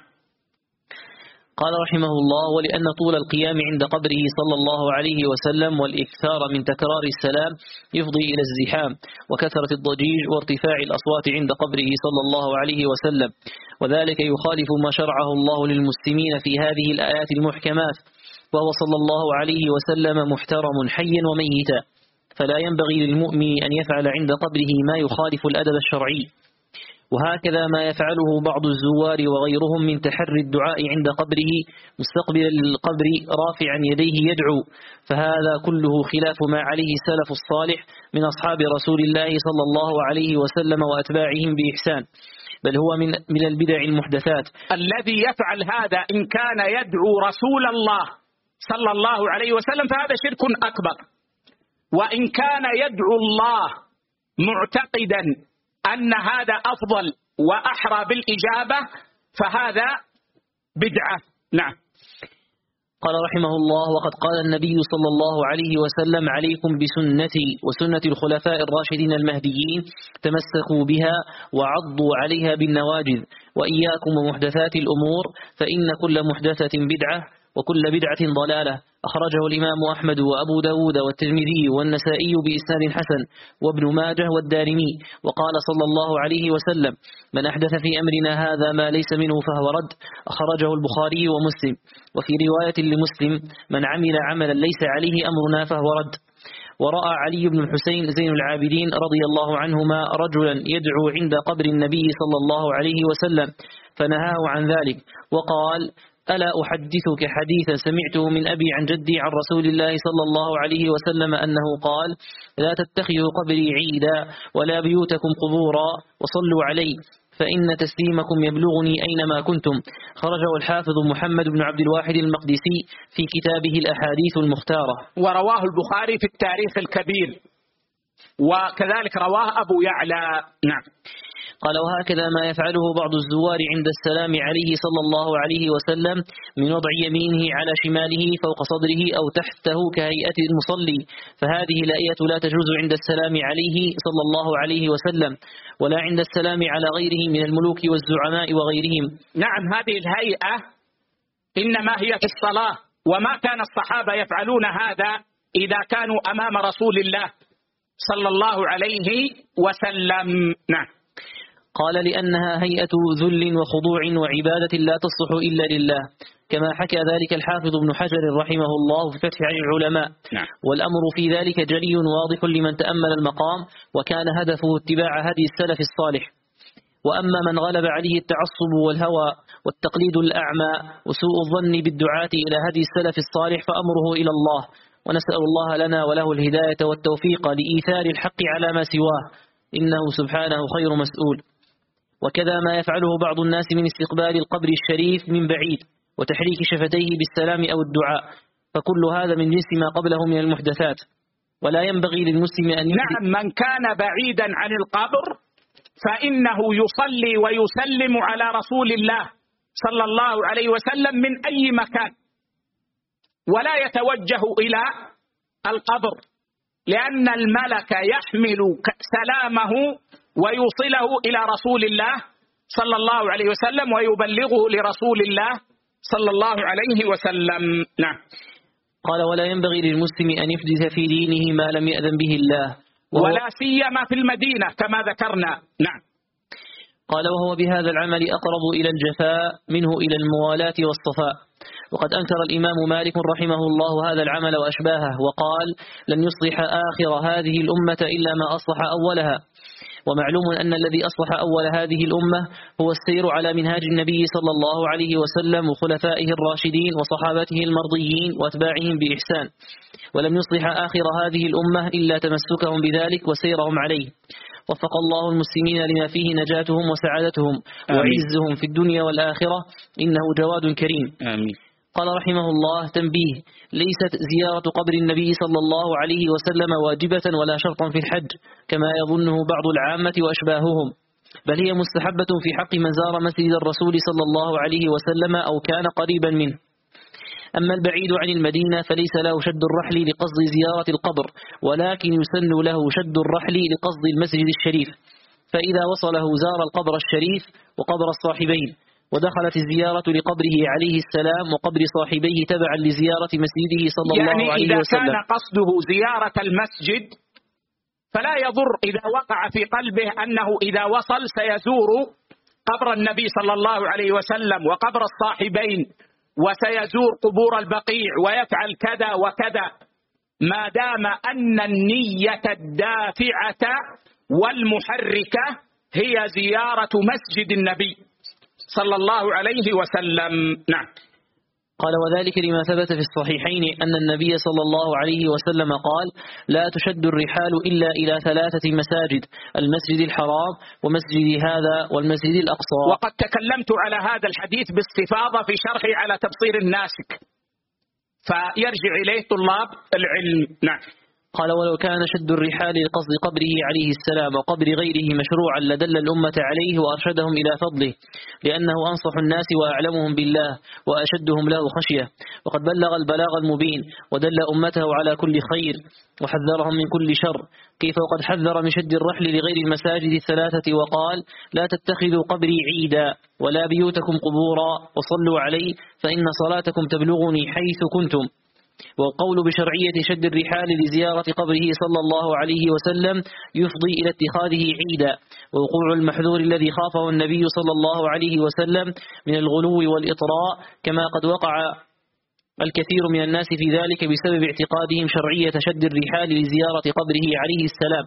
قال رحمه الله: ولأن طول القيام عند قبره صلى الله عليه وسلم والإكثار من تكرار السلام يفضي إلى الزحام وكثرة الضجيج وارتفاع الأصوات عند قبره صلى الله عليه وسلم، وذلك يخالف ما شرعه الله للمسلمين في هذه الآيات المحكمات، وهو صلى الله عليه وسلم محترم حيا وميتا، فلا ينبغي للمؤمن أن يفعل عند قبره ما يخالف الأدب الشرعي. وهكذا ما يفعله بعض الزوار وغيرهم من تحري الدعاء عند قبره مستقبلا للقبر رافعا يديه يدعو، فهذا كله خلاف ما عليه السلف الصالح من أصحاب رسول الله صلى الله عليه وسلم وأتباعهم بإحسان، بل هو من من البدع المحدثات. الذي يفعل هذا إن كان يدعو رسول الله صلى الله عليه وسلم فهذا شرك أكبر، وإن كان يدعو الله معتقدا أن هذا أفضل وأحرى بالإجابة فهذا بدعة. نعم. قال رحمه الله: وقد قال النبي صلى الله عليه وسلم: عليكم بسنتي وسنة الخلفاء الراشدين المهديين، تمسكوا بها وعضوا عليها بالنواجذ، وإياكم ومحدثات الأمور، فإن كل محدثة بدعة وكل بدعة ضلالة. أخرجه الإمام أحمد وأبو داود والترمذي والنسائي بإسناد حسن وابن ماجه والدارمي. وقال صلى الله عليه وسلم: من أحدث في أمرنا هذا ما ليس منه فهو رد. أخرجه البخاري ومسلم. وفي رواية لمسلم: من عمل عملا ليس عليه أمرنا فهو رد. ورأى علي بن الحسين زين العابدين رضي الله عنهما رجلا يدعو عند قبر النبي صلى الله عليه وسلم فنهاه عن ذلك، وقال: ألا أحدثك حديثا سمعته من أبي عن جدي عن رسول الله صلى الله عليه وسلم أنه قال: لا تتخذوا قبري عيدا ولا بيوتكم قبورا وصلوا علي فإن تسليمكم يبلغني أينما كنتم. خرجه الحافظ محمد بن عبد الواحد المقدسي في كتابه الأحاديث المختارة. ورواه البخاري في التاريخ الكبير، وكذلك رواه أبو يعلى. نعم. قال: وهكذا ما يفعله بعض الزوار عند السلام عليه صلى الله عليه وسلم من وضع يمينه على شماله فوق صدره أو تحته كهيئة المصلي، فهذه الآية لا تجوز عند السلام عليه صلى الله عليه وسلم ولا عند السلام على غيره من الملوك والزعماء وغيرهم. نعم، هذه الهيئة إنما هي في الصلاة، وما كان الصحابة يفعلون هذا إذا كانوا أمام رسول الله صلى الله عليه وسلم. نعم. قال: لأنها هيئة ذل وخضوع وعبادة لا تصلح إلا لله، كما حكى ذلك الحافظ ابن حجر رحمه الله في فتح عن العلماء. نعم. والأمر في ذلك جلي واضح لمن تأمل المقام، وكان هدفه اتباع هدي السلف الصالح. وأما من غلب عليه التعصب والهوى والتقليد الأعمى وسوء الظن بالدعاة إلى هدي السلف الصالح فأمره إلى الله، ونسأل الله لنا وله الهداية والتوفيق لإيثار الحق على ما سواه، إنه سبحانه خير مسؤول. وكذا ما يفعله بعض الناس من استقبال القبر الشريف من بعيد وتحريك شفتيه بالسلام أو الدعاء، فكل هذا من جنس ما قبله من المحدثات، ولا ينبغي للمسلم أن يحدث. نعم، من كان بعيدا عن القبر فإنه يصلي ويسلم على رسول الله صلى الله عليه وسلم من أي مكان، ولا يتوجه إلى القبر، لأن الملك يحمل سلامه ويوصله إلى رسول الله صلى الله عليه وسلم ويبلغه لرسول الله صلى الله عليه وسلم. نعم. قال: ولا ينبغي للمسلم أن يحدث في دينه ما لم يأذن به الله، ولا سيما في المدينة كما ذكرنا. نعم. قال: وهو بهذا العمل أقرب إلى الجفاء منه إلى الموالاة والصفاء. وقد أنكر الإمام مالك رحمه الله هذا العمل وأشباهه، وقال: لن يصلح آخر هذه الأمة إلا ما أصلح أولها. ومعلوم أن الذي أصلح أول هذه الأمة هو السير على منهاج النبي صلى الله عليه وسلم وخلفائه الراشدين وصحابته المرضيين وأتباعهم بإحسان، ولم يصلح آخر هذه الأمة إلا تمسكهم بذلك وسيرهم عليه. وفق الله المسلمين لما فيه نجاتهم وسعادتهم وعزهم في الدنيا والآخرة، إنه جواد كريم. آمين. قال رحمه الله: تنبيه: ليست زيارة قبر النبي صلى الله عليه وسلم واجبة ولا شرطا في الحج كما يظنه بعض العامة وأشباههم، بل هي مستحبة في حق من زار مسجد الرسول صلى الله عليه وسلم أو كان قريبا منه. أما البعيد عن المدينة فليس له شد الرحل لقصد زيارة القبر، ولكن يسن له شد الرحل لقصد المسجد الشريف، فإذا وصله زار القبر الشريف وقبر الصاحبين، ودخلت الزيارة لقبره عليه السلام وقبر صاحبيه تبعا لزيارة مسجده صلى الله يعني عليه إذا وسلم. كان قصده زيارة المسجد فلا يضر إذا وقع في قلبه أنه إذا وصل سيزور قبر النبي صلى الله عليه وسلم وقبر الصاحبين وسيزور قبور البقيع ويفعل كذا وكذا، ما دام أن النية الدافعة والمحركة هي زيارة مسجد النبي صلى الله عليه وسلم. نعم. قال وذلك لما ثبت في الصحيحين أن النبي صلى الله عليه وسلم قال: لا تشد الرحال إلا إلى ثلاثة مساجد: المسجد الحرام ومسجد هذا والمسجد الأقصى. وقد تكلمت على هذا الحديث باستفاضة في شرحي على تبصير الناسك، فيرجع إليه طلاب العلم. نعم. قال ولو كان شد الرحال لقصد قبره عليه السلام وقبر غيره مشروعا لدل الأمة عليه وأرشدهم إلى فضله، لأنه أنصح الناس وأعلمهم بالله وأشدهم له خشية، وقد بلغ البلاغ المبين ودل أمته على كل خير وحذرهم من كل شر، كيف وقد حذر من شد الرحل لغير المساجد الثلاثة وقال: لا تتخذوا قبري عيدا ولا بيوتكم قبورا وصلوا علي فإن صلاتكم تبلغني حيث كنتم. والقول بشرعية شد الرحال لزيارة قبره صلى الله عليه وسلم يفضي إلى اتخاذه عيدا، ووقوع المحذور الذي خافه النبي صلى الله عليه وسلم من الغلو والإطراء، كما قد وقع الكثير من الناس في ذلك بسبب اعتقادهم شرعية شد الرحال لزيارة قبره عليه السلام.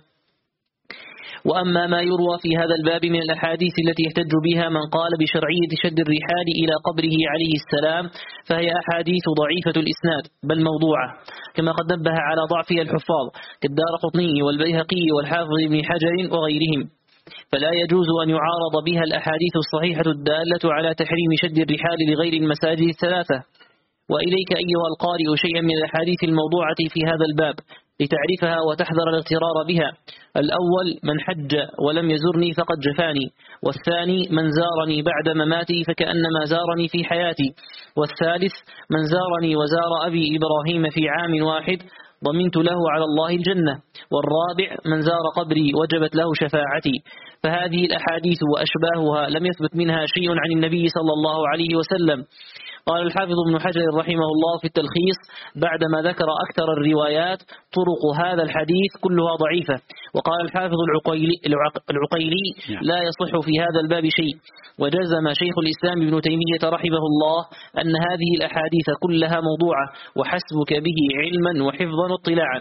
وأما ما يروى في هذا الباب من الأحاديث التي يحتج بها من قال بشرعية شد الرحال إلى قبره عليه السلام فهي أحاديث ضعيفة الإسناد بل موضوعة، كما قد نبه على ضعفها الحفاظ كالدارقطني والبيهقي والحافظ بن حجر وغيرهم، فلا يجوز أن يعارض بها الأحاديث الصحيحة الدالة على تحريم شد الرحال لغير المساجد الثلاثة. وإليك أيها القارئ شيئا من الأحاديث الموضوعة في هذا الباب لتعرفها وتحذر الاغترار بها. الأول: من حج ولم يزرني فقد جفاني. والثاني: من زارني بعد مماتي فكأنما زارني في حياتي. والثالث: من زارني وزار أبي إبراهيم في عام واحد ضمنت له على الله الجنة. والرابع: من زار قبري وجبت له شفاعتي. فهذه الأحاديث وأشباهها لم يثبت منها شيء عن النبي صلى الله عليه وسلم. قال الحافظ ابن حجر رحمه الله في التلخيص بعدما ذكر أكثر الروايات: طرق هذا الحديث كلها ضعيفة. وقال الحافظ العقيلي, العقيلي لا يصح في هذا الباب شيء. وجزم شيخ الإسلام ابن تيمية رحمه الله أن هذه الأحاديث كلها موضوعة وحسبك به علما وحفظا واطلاعا.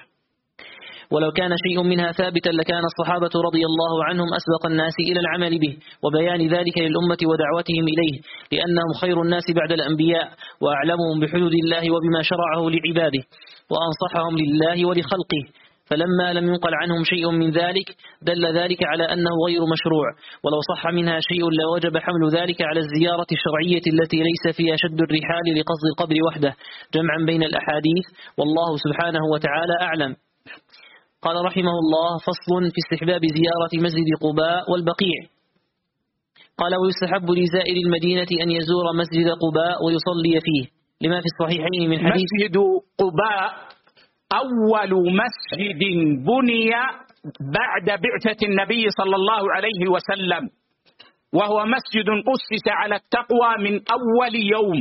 ولو كان شيء منها ثابتا لكان الصحابة رضي الله عنهم أسبق الناس إلى العمل به وبيان ذلك للأمة ودعوتهم إليه، لأنهم خير الناس بعد الأنبياء وأعلمهم بحدود الله وبما شرعه لعباده وأنصحهم لله ولخلقه. فلما لم ينقل عنهم شيء من ذلك دل ذلك على أنه غير مشروع، ولو صح منها شيء لوجب حمل ذلك على الزيارة الشرعية التي ليس فيها شد الرحال لقصد القبر وحده، جمعا بين الأحاديث، والله سبحانه وتعالى أعلم. قال رحمه الله: فصل في استحباب زيارة مسجد قباء والبقيع. قال: ويستحب لزائر المدينة أن يزور مسجد قباء ويصلي فيه، لما في الصحيحين من حديث مسجد قباء أول مسجد بني بعد بعثة النبي صلى الله عليه وسلم، وهو مسجد أسس على التقوى من أول يوم،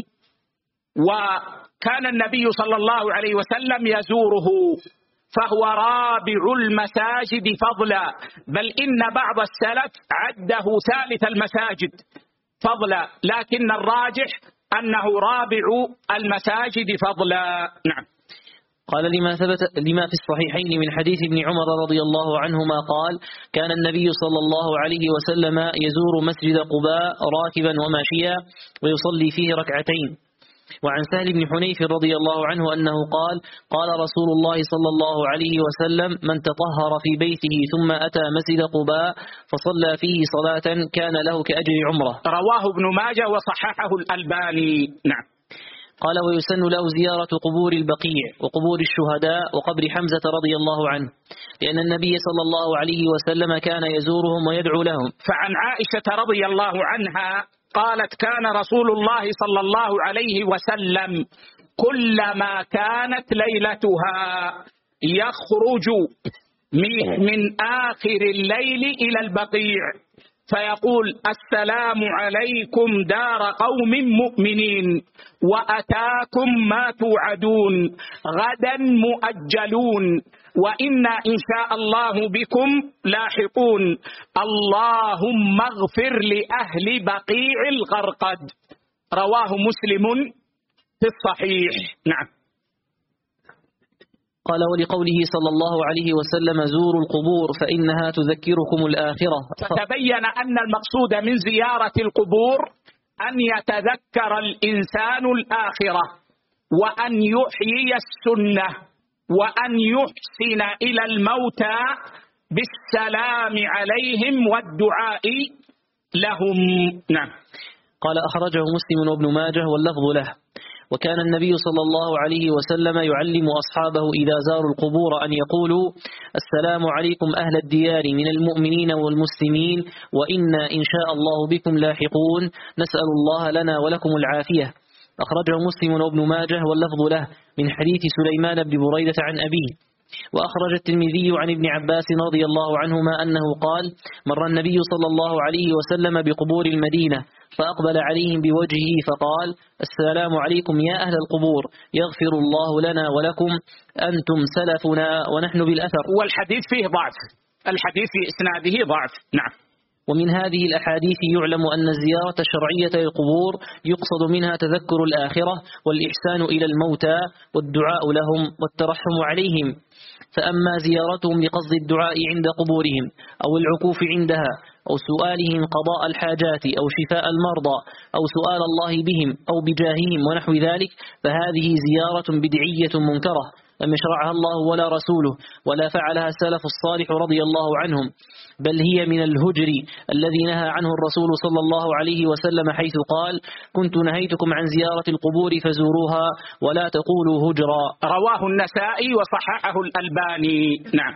وكان النبي صلى الله عليه وسلم يزوره، فهو رابع المساجد فضلا، بل إن بعض السلف عده ثالث المساجد فضلا، لكن الراجح أنه رابع المساجد فضلا. نعم. قال: لما ثبت لما في الصحيحين من حديث ابن عمر رضي الله عنهما قال: كان النبي صلى الله عليه وسلم يزور مسجد قباء راكبا وماشيا ويصلي فيه ركعتين. وعن سهل بن حنيف رضي الله عنه أنه قال: قال رسول الله صلى الله عليه وسلم: من تطهر في بيته ثم أتى مسجد قباء فصلى فيه صلاة كان له كأجر عمره. رواه ابن ماجه وصححه الألباني. نعم. قال: ويسن له زيارة قبور البقيع وقبور الشهداء وقبر حمزة رضي الله عنه، لأن النبي صلى الله عليه وسلم كان يزورهم ويدعو لهم. فعن عائشة رضي الله عنها قالت كان رسول الله صلى الله عليه وسلم كلما كانت ليلتها يخرج من آخر الليل إلى البقيع فيقول السلام عليكم دار قوم مؤمنين وأتاكم ما توعدون غدا مؤجلون وإنا إن شاء الله بكم لاحقون اللهم اغفر لأهل بقيع الغرقد. رواه مسلم في الصحيح. نعم. قال ولقوله صلى الله عليه وسلم زوروا القبور فإنها تذكركم الآخرة. فتبين أن المقصود من زيارة القبور أن يتذكر الإنسان الآخرة وأن يحيي السنة وأن يحسن إلى الموتى بالسلام عليهم والدعاء لهم. نعم. قال أخرجه مسلم وابن ماجه واللفظ له. وكان النبي صلى الله عليه وسلم يعلم أصحابه إذا زاروا القبور أن يقولوا السلام عليكم أهل الديار من المؤمنين والمسلمين وإنا إن شاء الله بكم لاحقون نسأل الله لنا ولكم العافية. أخرجه مسلم وابن ماجه واللفظ له من حديث سليمان بن بريدة عن أبيه. وأخرج الترمذي عن ابن عباس رضي الله عنهما أنه قال مر النبي صلى الله عليه وسلم بقبور المدينة فأقبل عليهم بوجهه فقال السلام عليكم يا أهل القبور يغفر الله لنا ولكم أنتم سلفنا ونحن بالأثر. والحديث فيه ضعف، الحديث في إسناده ضعف. نعم. ومن هذه الأحاديث يعلم أن الزيارة الشرعية للقبور يقصد منها تذكر الآخرة والإحسان إلى الموتى والدعاء لهم والترحم عليهم. فأما زيارتهم لقصد الدعاء عند قبورهم أو العكوف عندها أو سؤالهم قضاء الحاجات أو شفاء المرضى أو سؤال الله بهم أو بجاههم ونحو ذلك فهذه زيارة بدعية منكرة لم يشرعها الله ولا رسوله ولا فعلها السلف الصالح رضي الله عنهم، بل هي من الهجر الذي نهى عنه الرسول صلى الله عليه وسلم حيث قال كنت نهيتكم عن زيارة القبور فزوروها ولا تقولوا هجرا. رواه النسائي وصححه الألباني. نعم.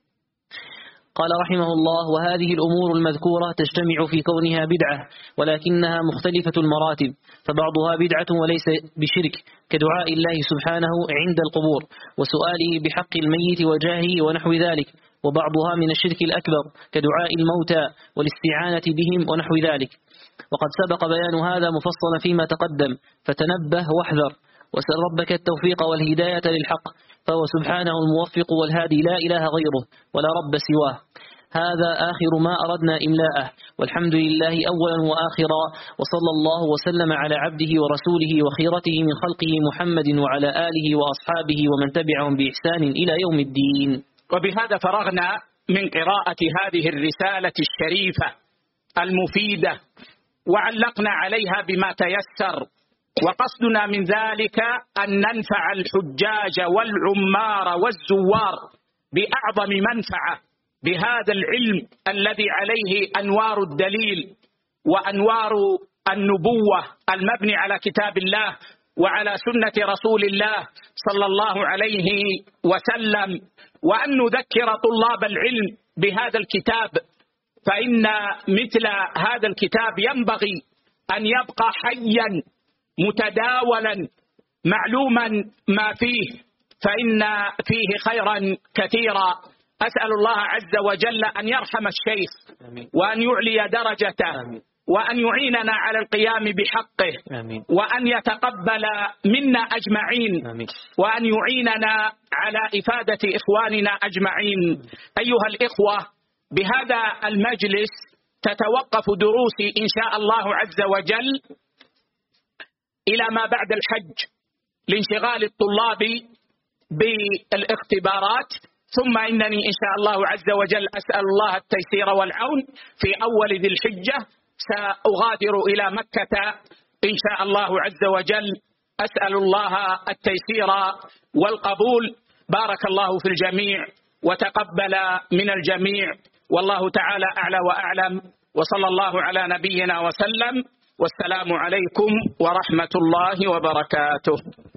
قال رحمه الله وهذه الأمور المذكورة تجتمع في كونها بدعة ولكنها مختلفة المراتب فبعضها بدعة وليس بشرك كدعاء الله سبحانه عند القبور وسؤاله بحق الميت وجاهه ونحو ذلك، وبعضها من الشرك الأكبر كدعاء الموتى والاستعانة بهم ونحو ذلك. وقد سبق بيان هذا مفصلا فيما تقدم فتنبه واحذر وسأل ربك التوفيق والهداية للحق فهو سبحانه الموفق والهادي لا إله غيره ولا رب سواه. هذا آخر ما أردنا إملاءه والحمد لله أولا وآخرا وصلى الله وسلم على عبده ورسوله وخيرته من خلقه محمد وعلى آله وأصحابه ومن تبعهم بإحسان إلى يوم الدين. وبهذا فرغنا من قراءة هذه الرسالة الشريفة المفيدة وعلقنا عليها بما تيسر، وقصدنا من ذلك أن ننفع الحجاج والعمار والزوار بأعظم منفعة بهذا العلم الذي عليه أنوار الدليل وأنوار النبوة المبني على كتاب الله وعلى سنة رسول الله صلى الله عليه وسلم، وأن نذكر طلاب العلم بهذا الكتاب، فإن مثل هذا الكتاب ينبغي أن يبقى حيا متداولا معلوما ما فيه، فإن فيه خيرا كثيرا. أسأل الله عز وجل أن يرحم الشيخ وأن يعلي درجته وأن يعيننا على القيام بحقه وأن يتقبل منا أجمعين وأن يعيننا على إفادة إخواننا أجمعين. أيها الإخوة، بهذا المجلس تتوقف دروسي إن شاء الله عز وجل إلى ما بعد الحج لانشغال الطلاب بالاختبارات، ثم إنني إن شاء الله عز وجل أسأل الله التيسير والعون في أول ذي الحجة سأغادر إلى مكة إن شاء الله عز وجل. أسأل الله التيسير والقبول. بارك الله في الجميع وتقبل من الجميع، والله تعالى أعلى وأعلم، وصلى الله على نبينا وسلم، والسلام عليكم ورحمة الله وبركاته.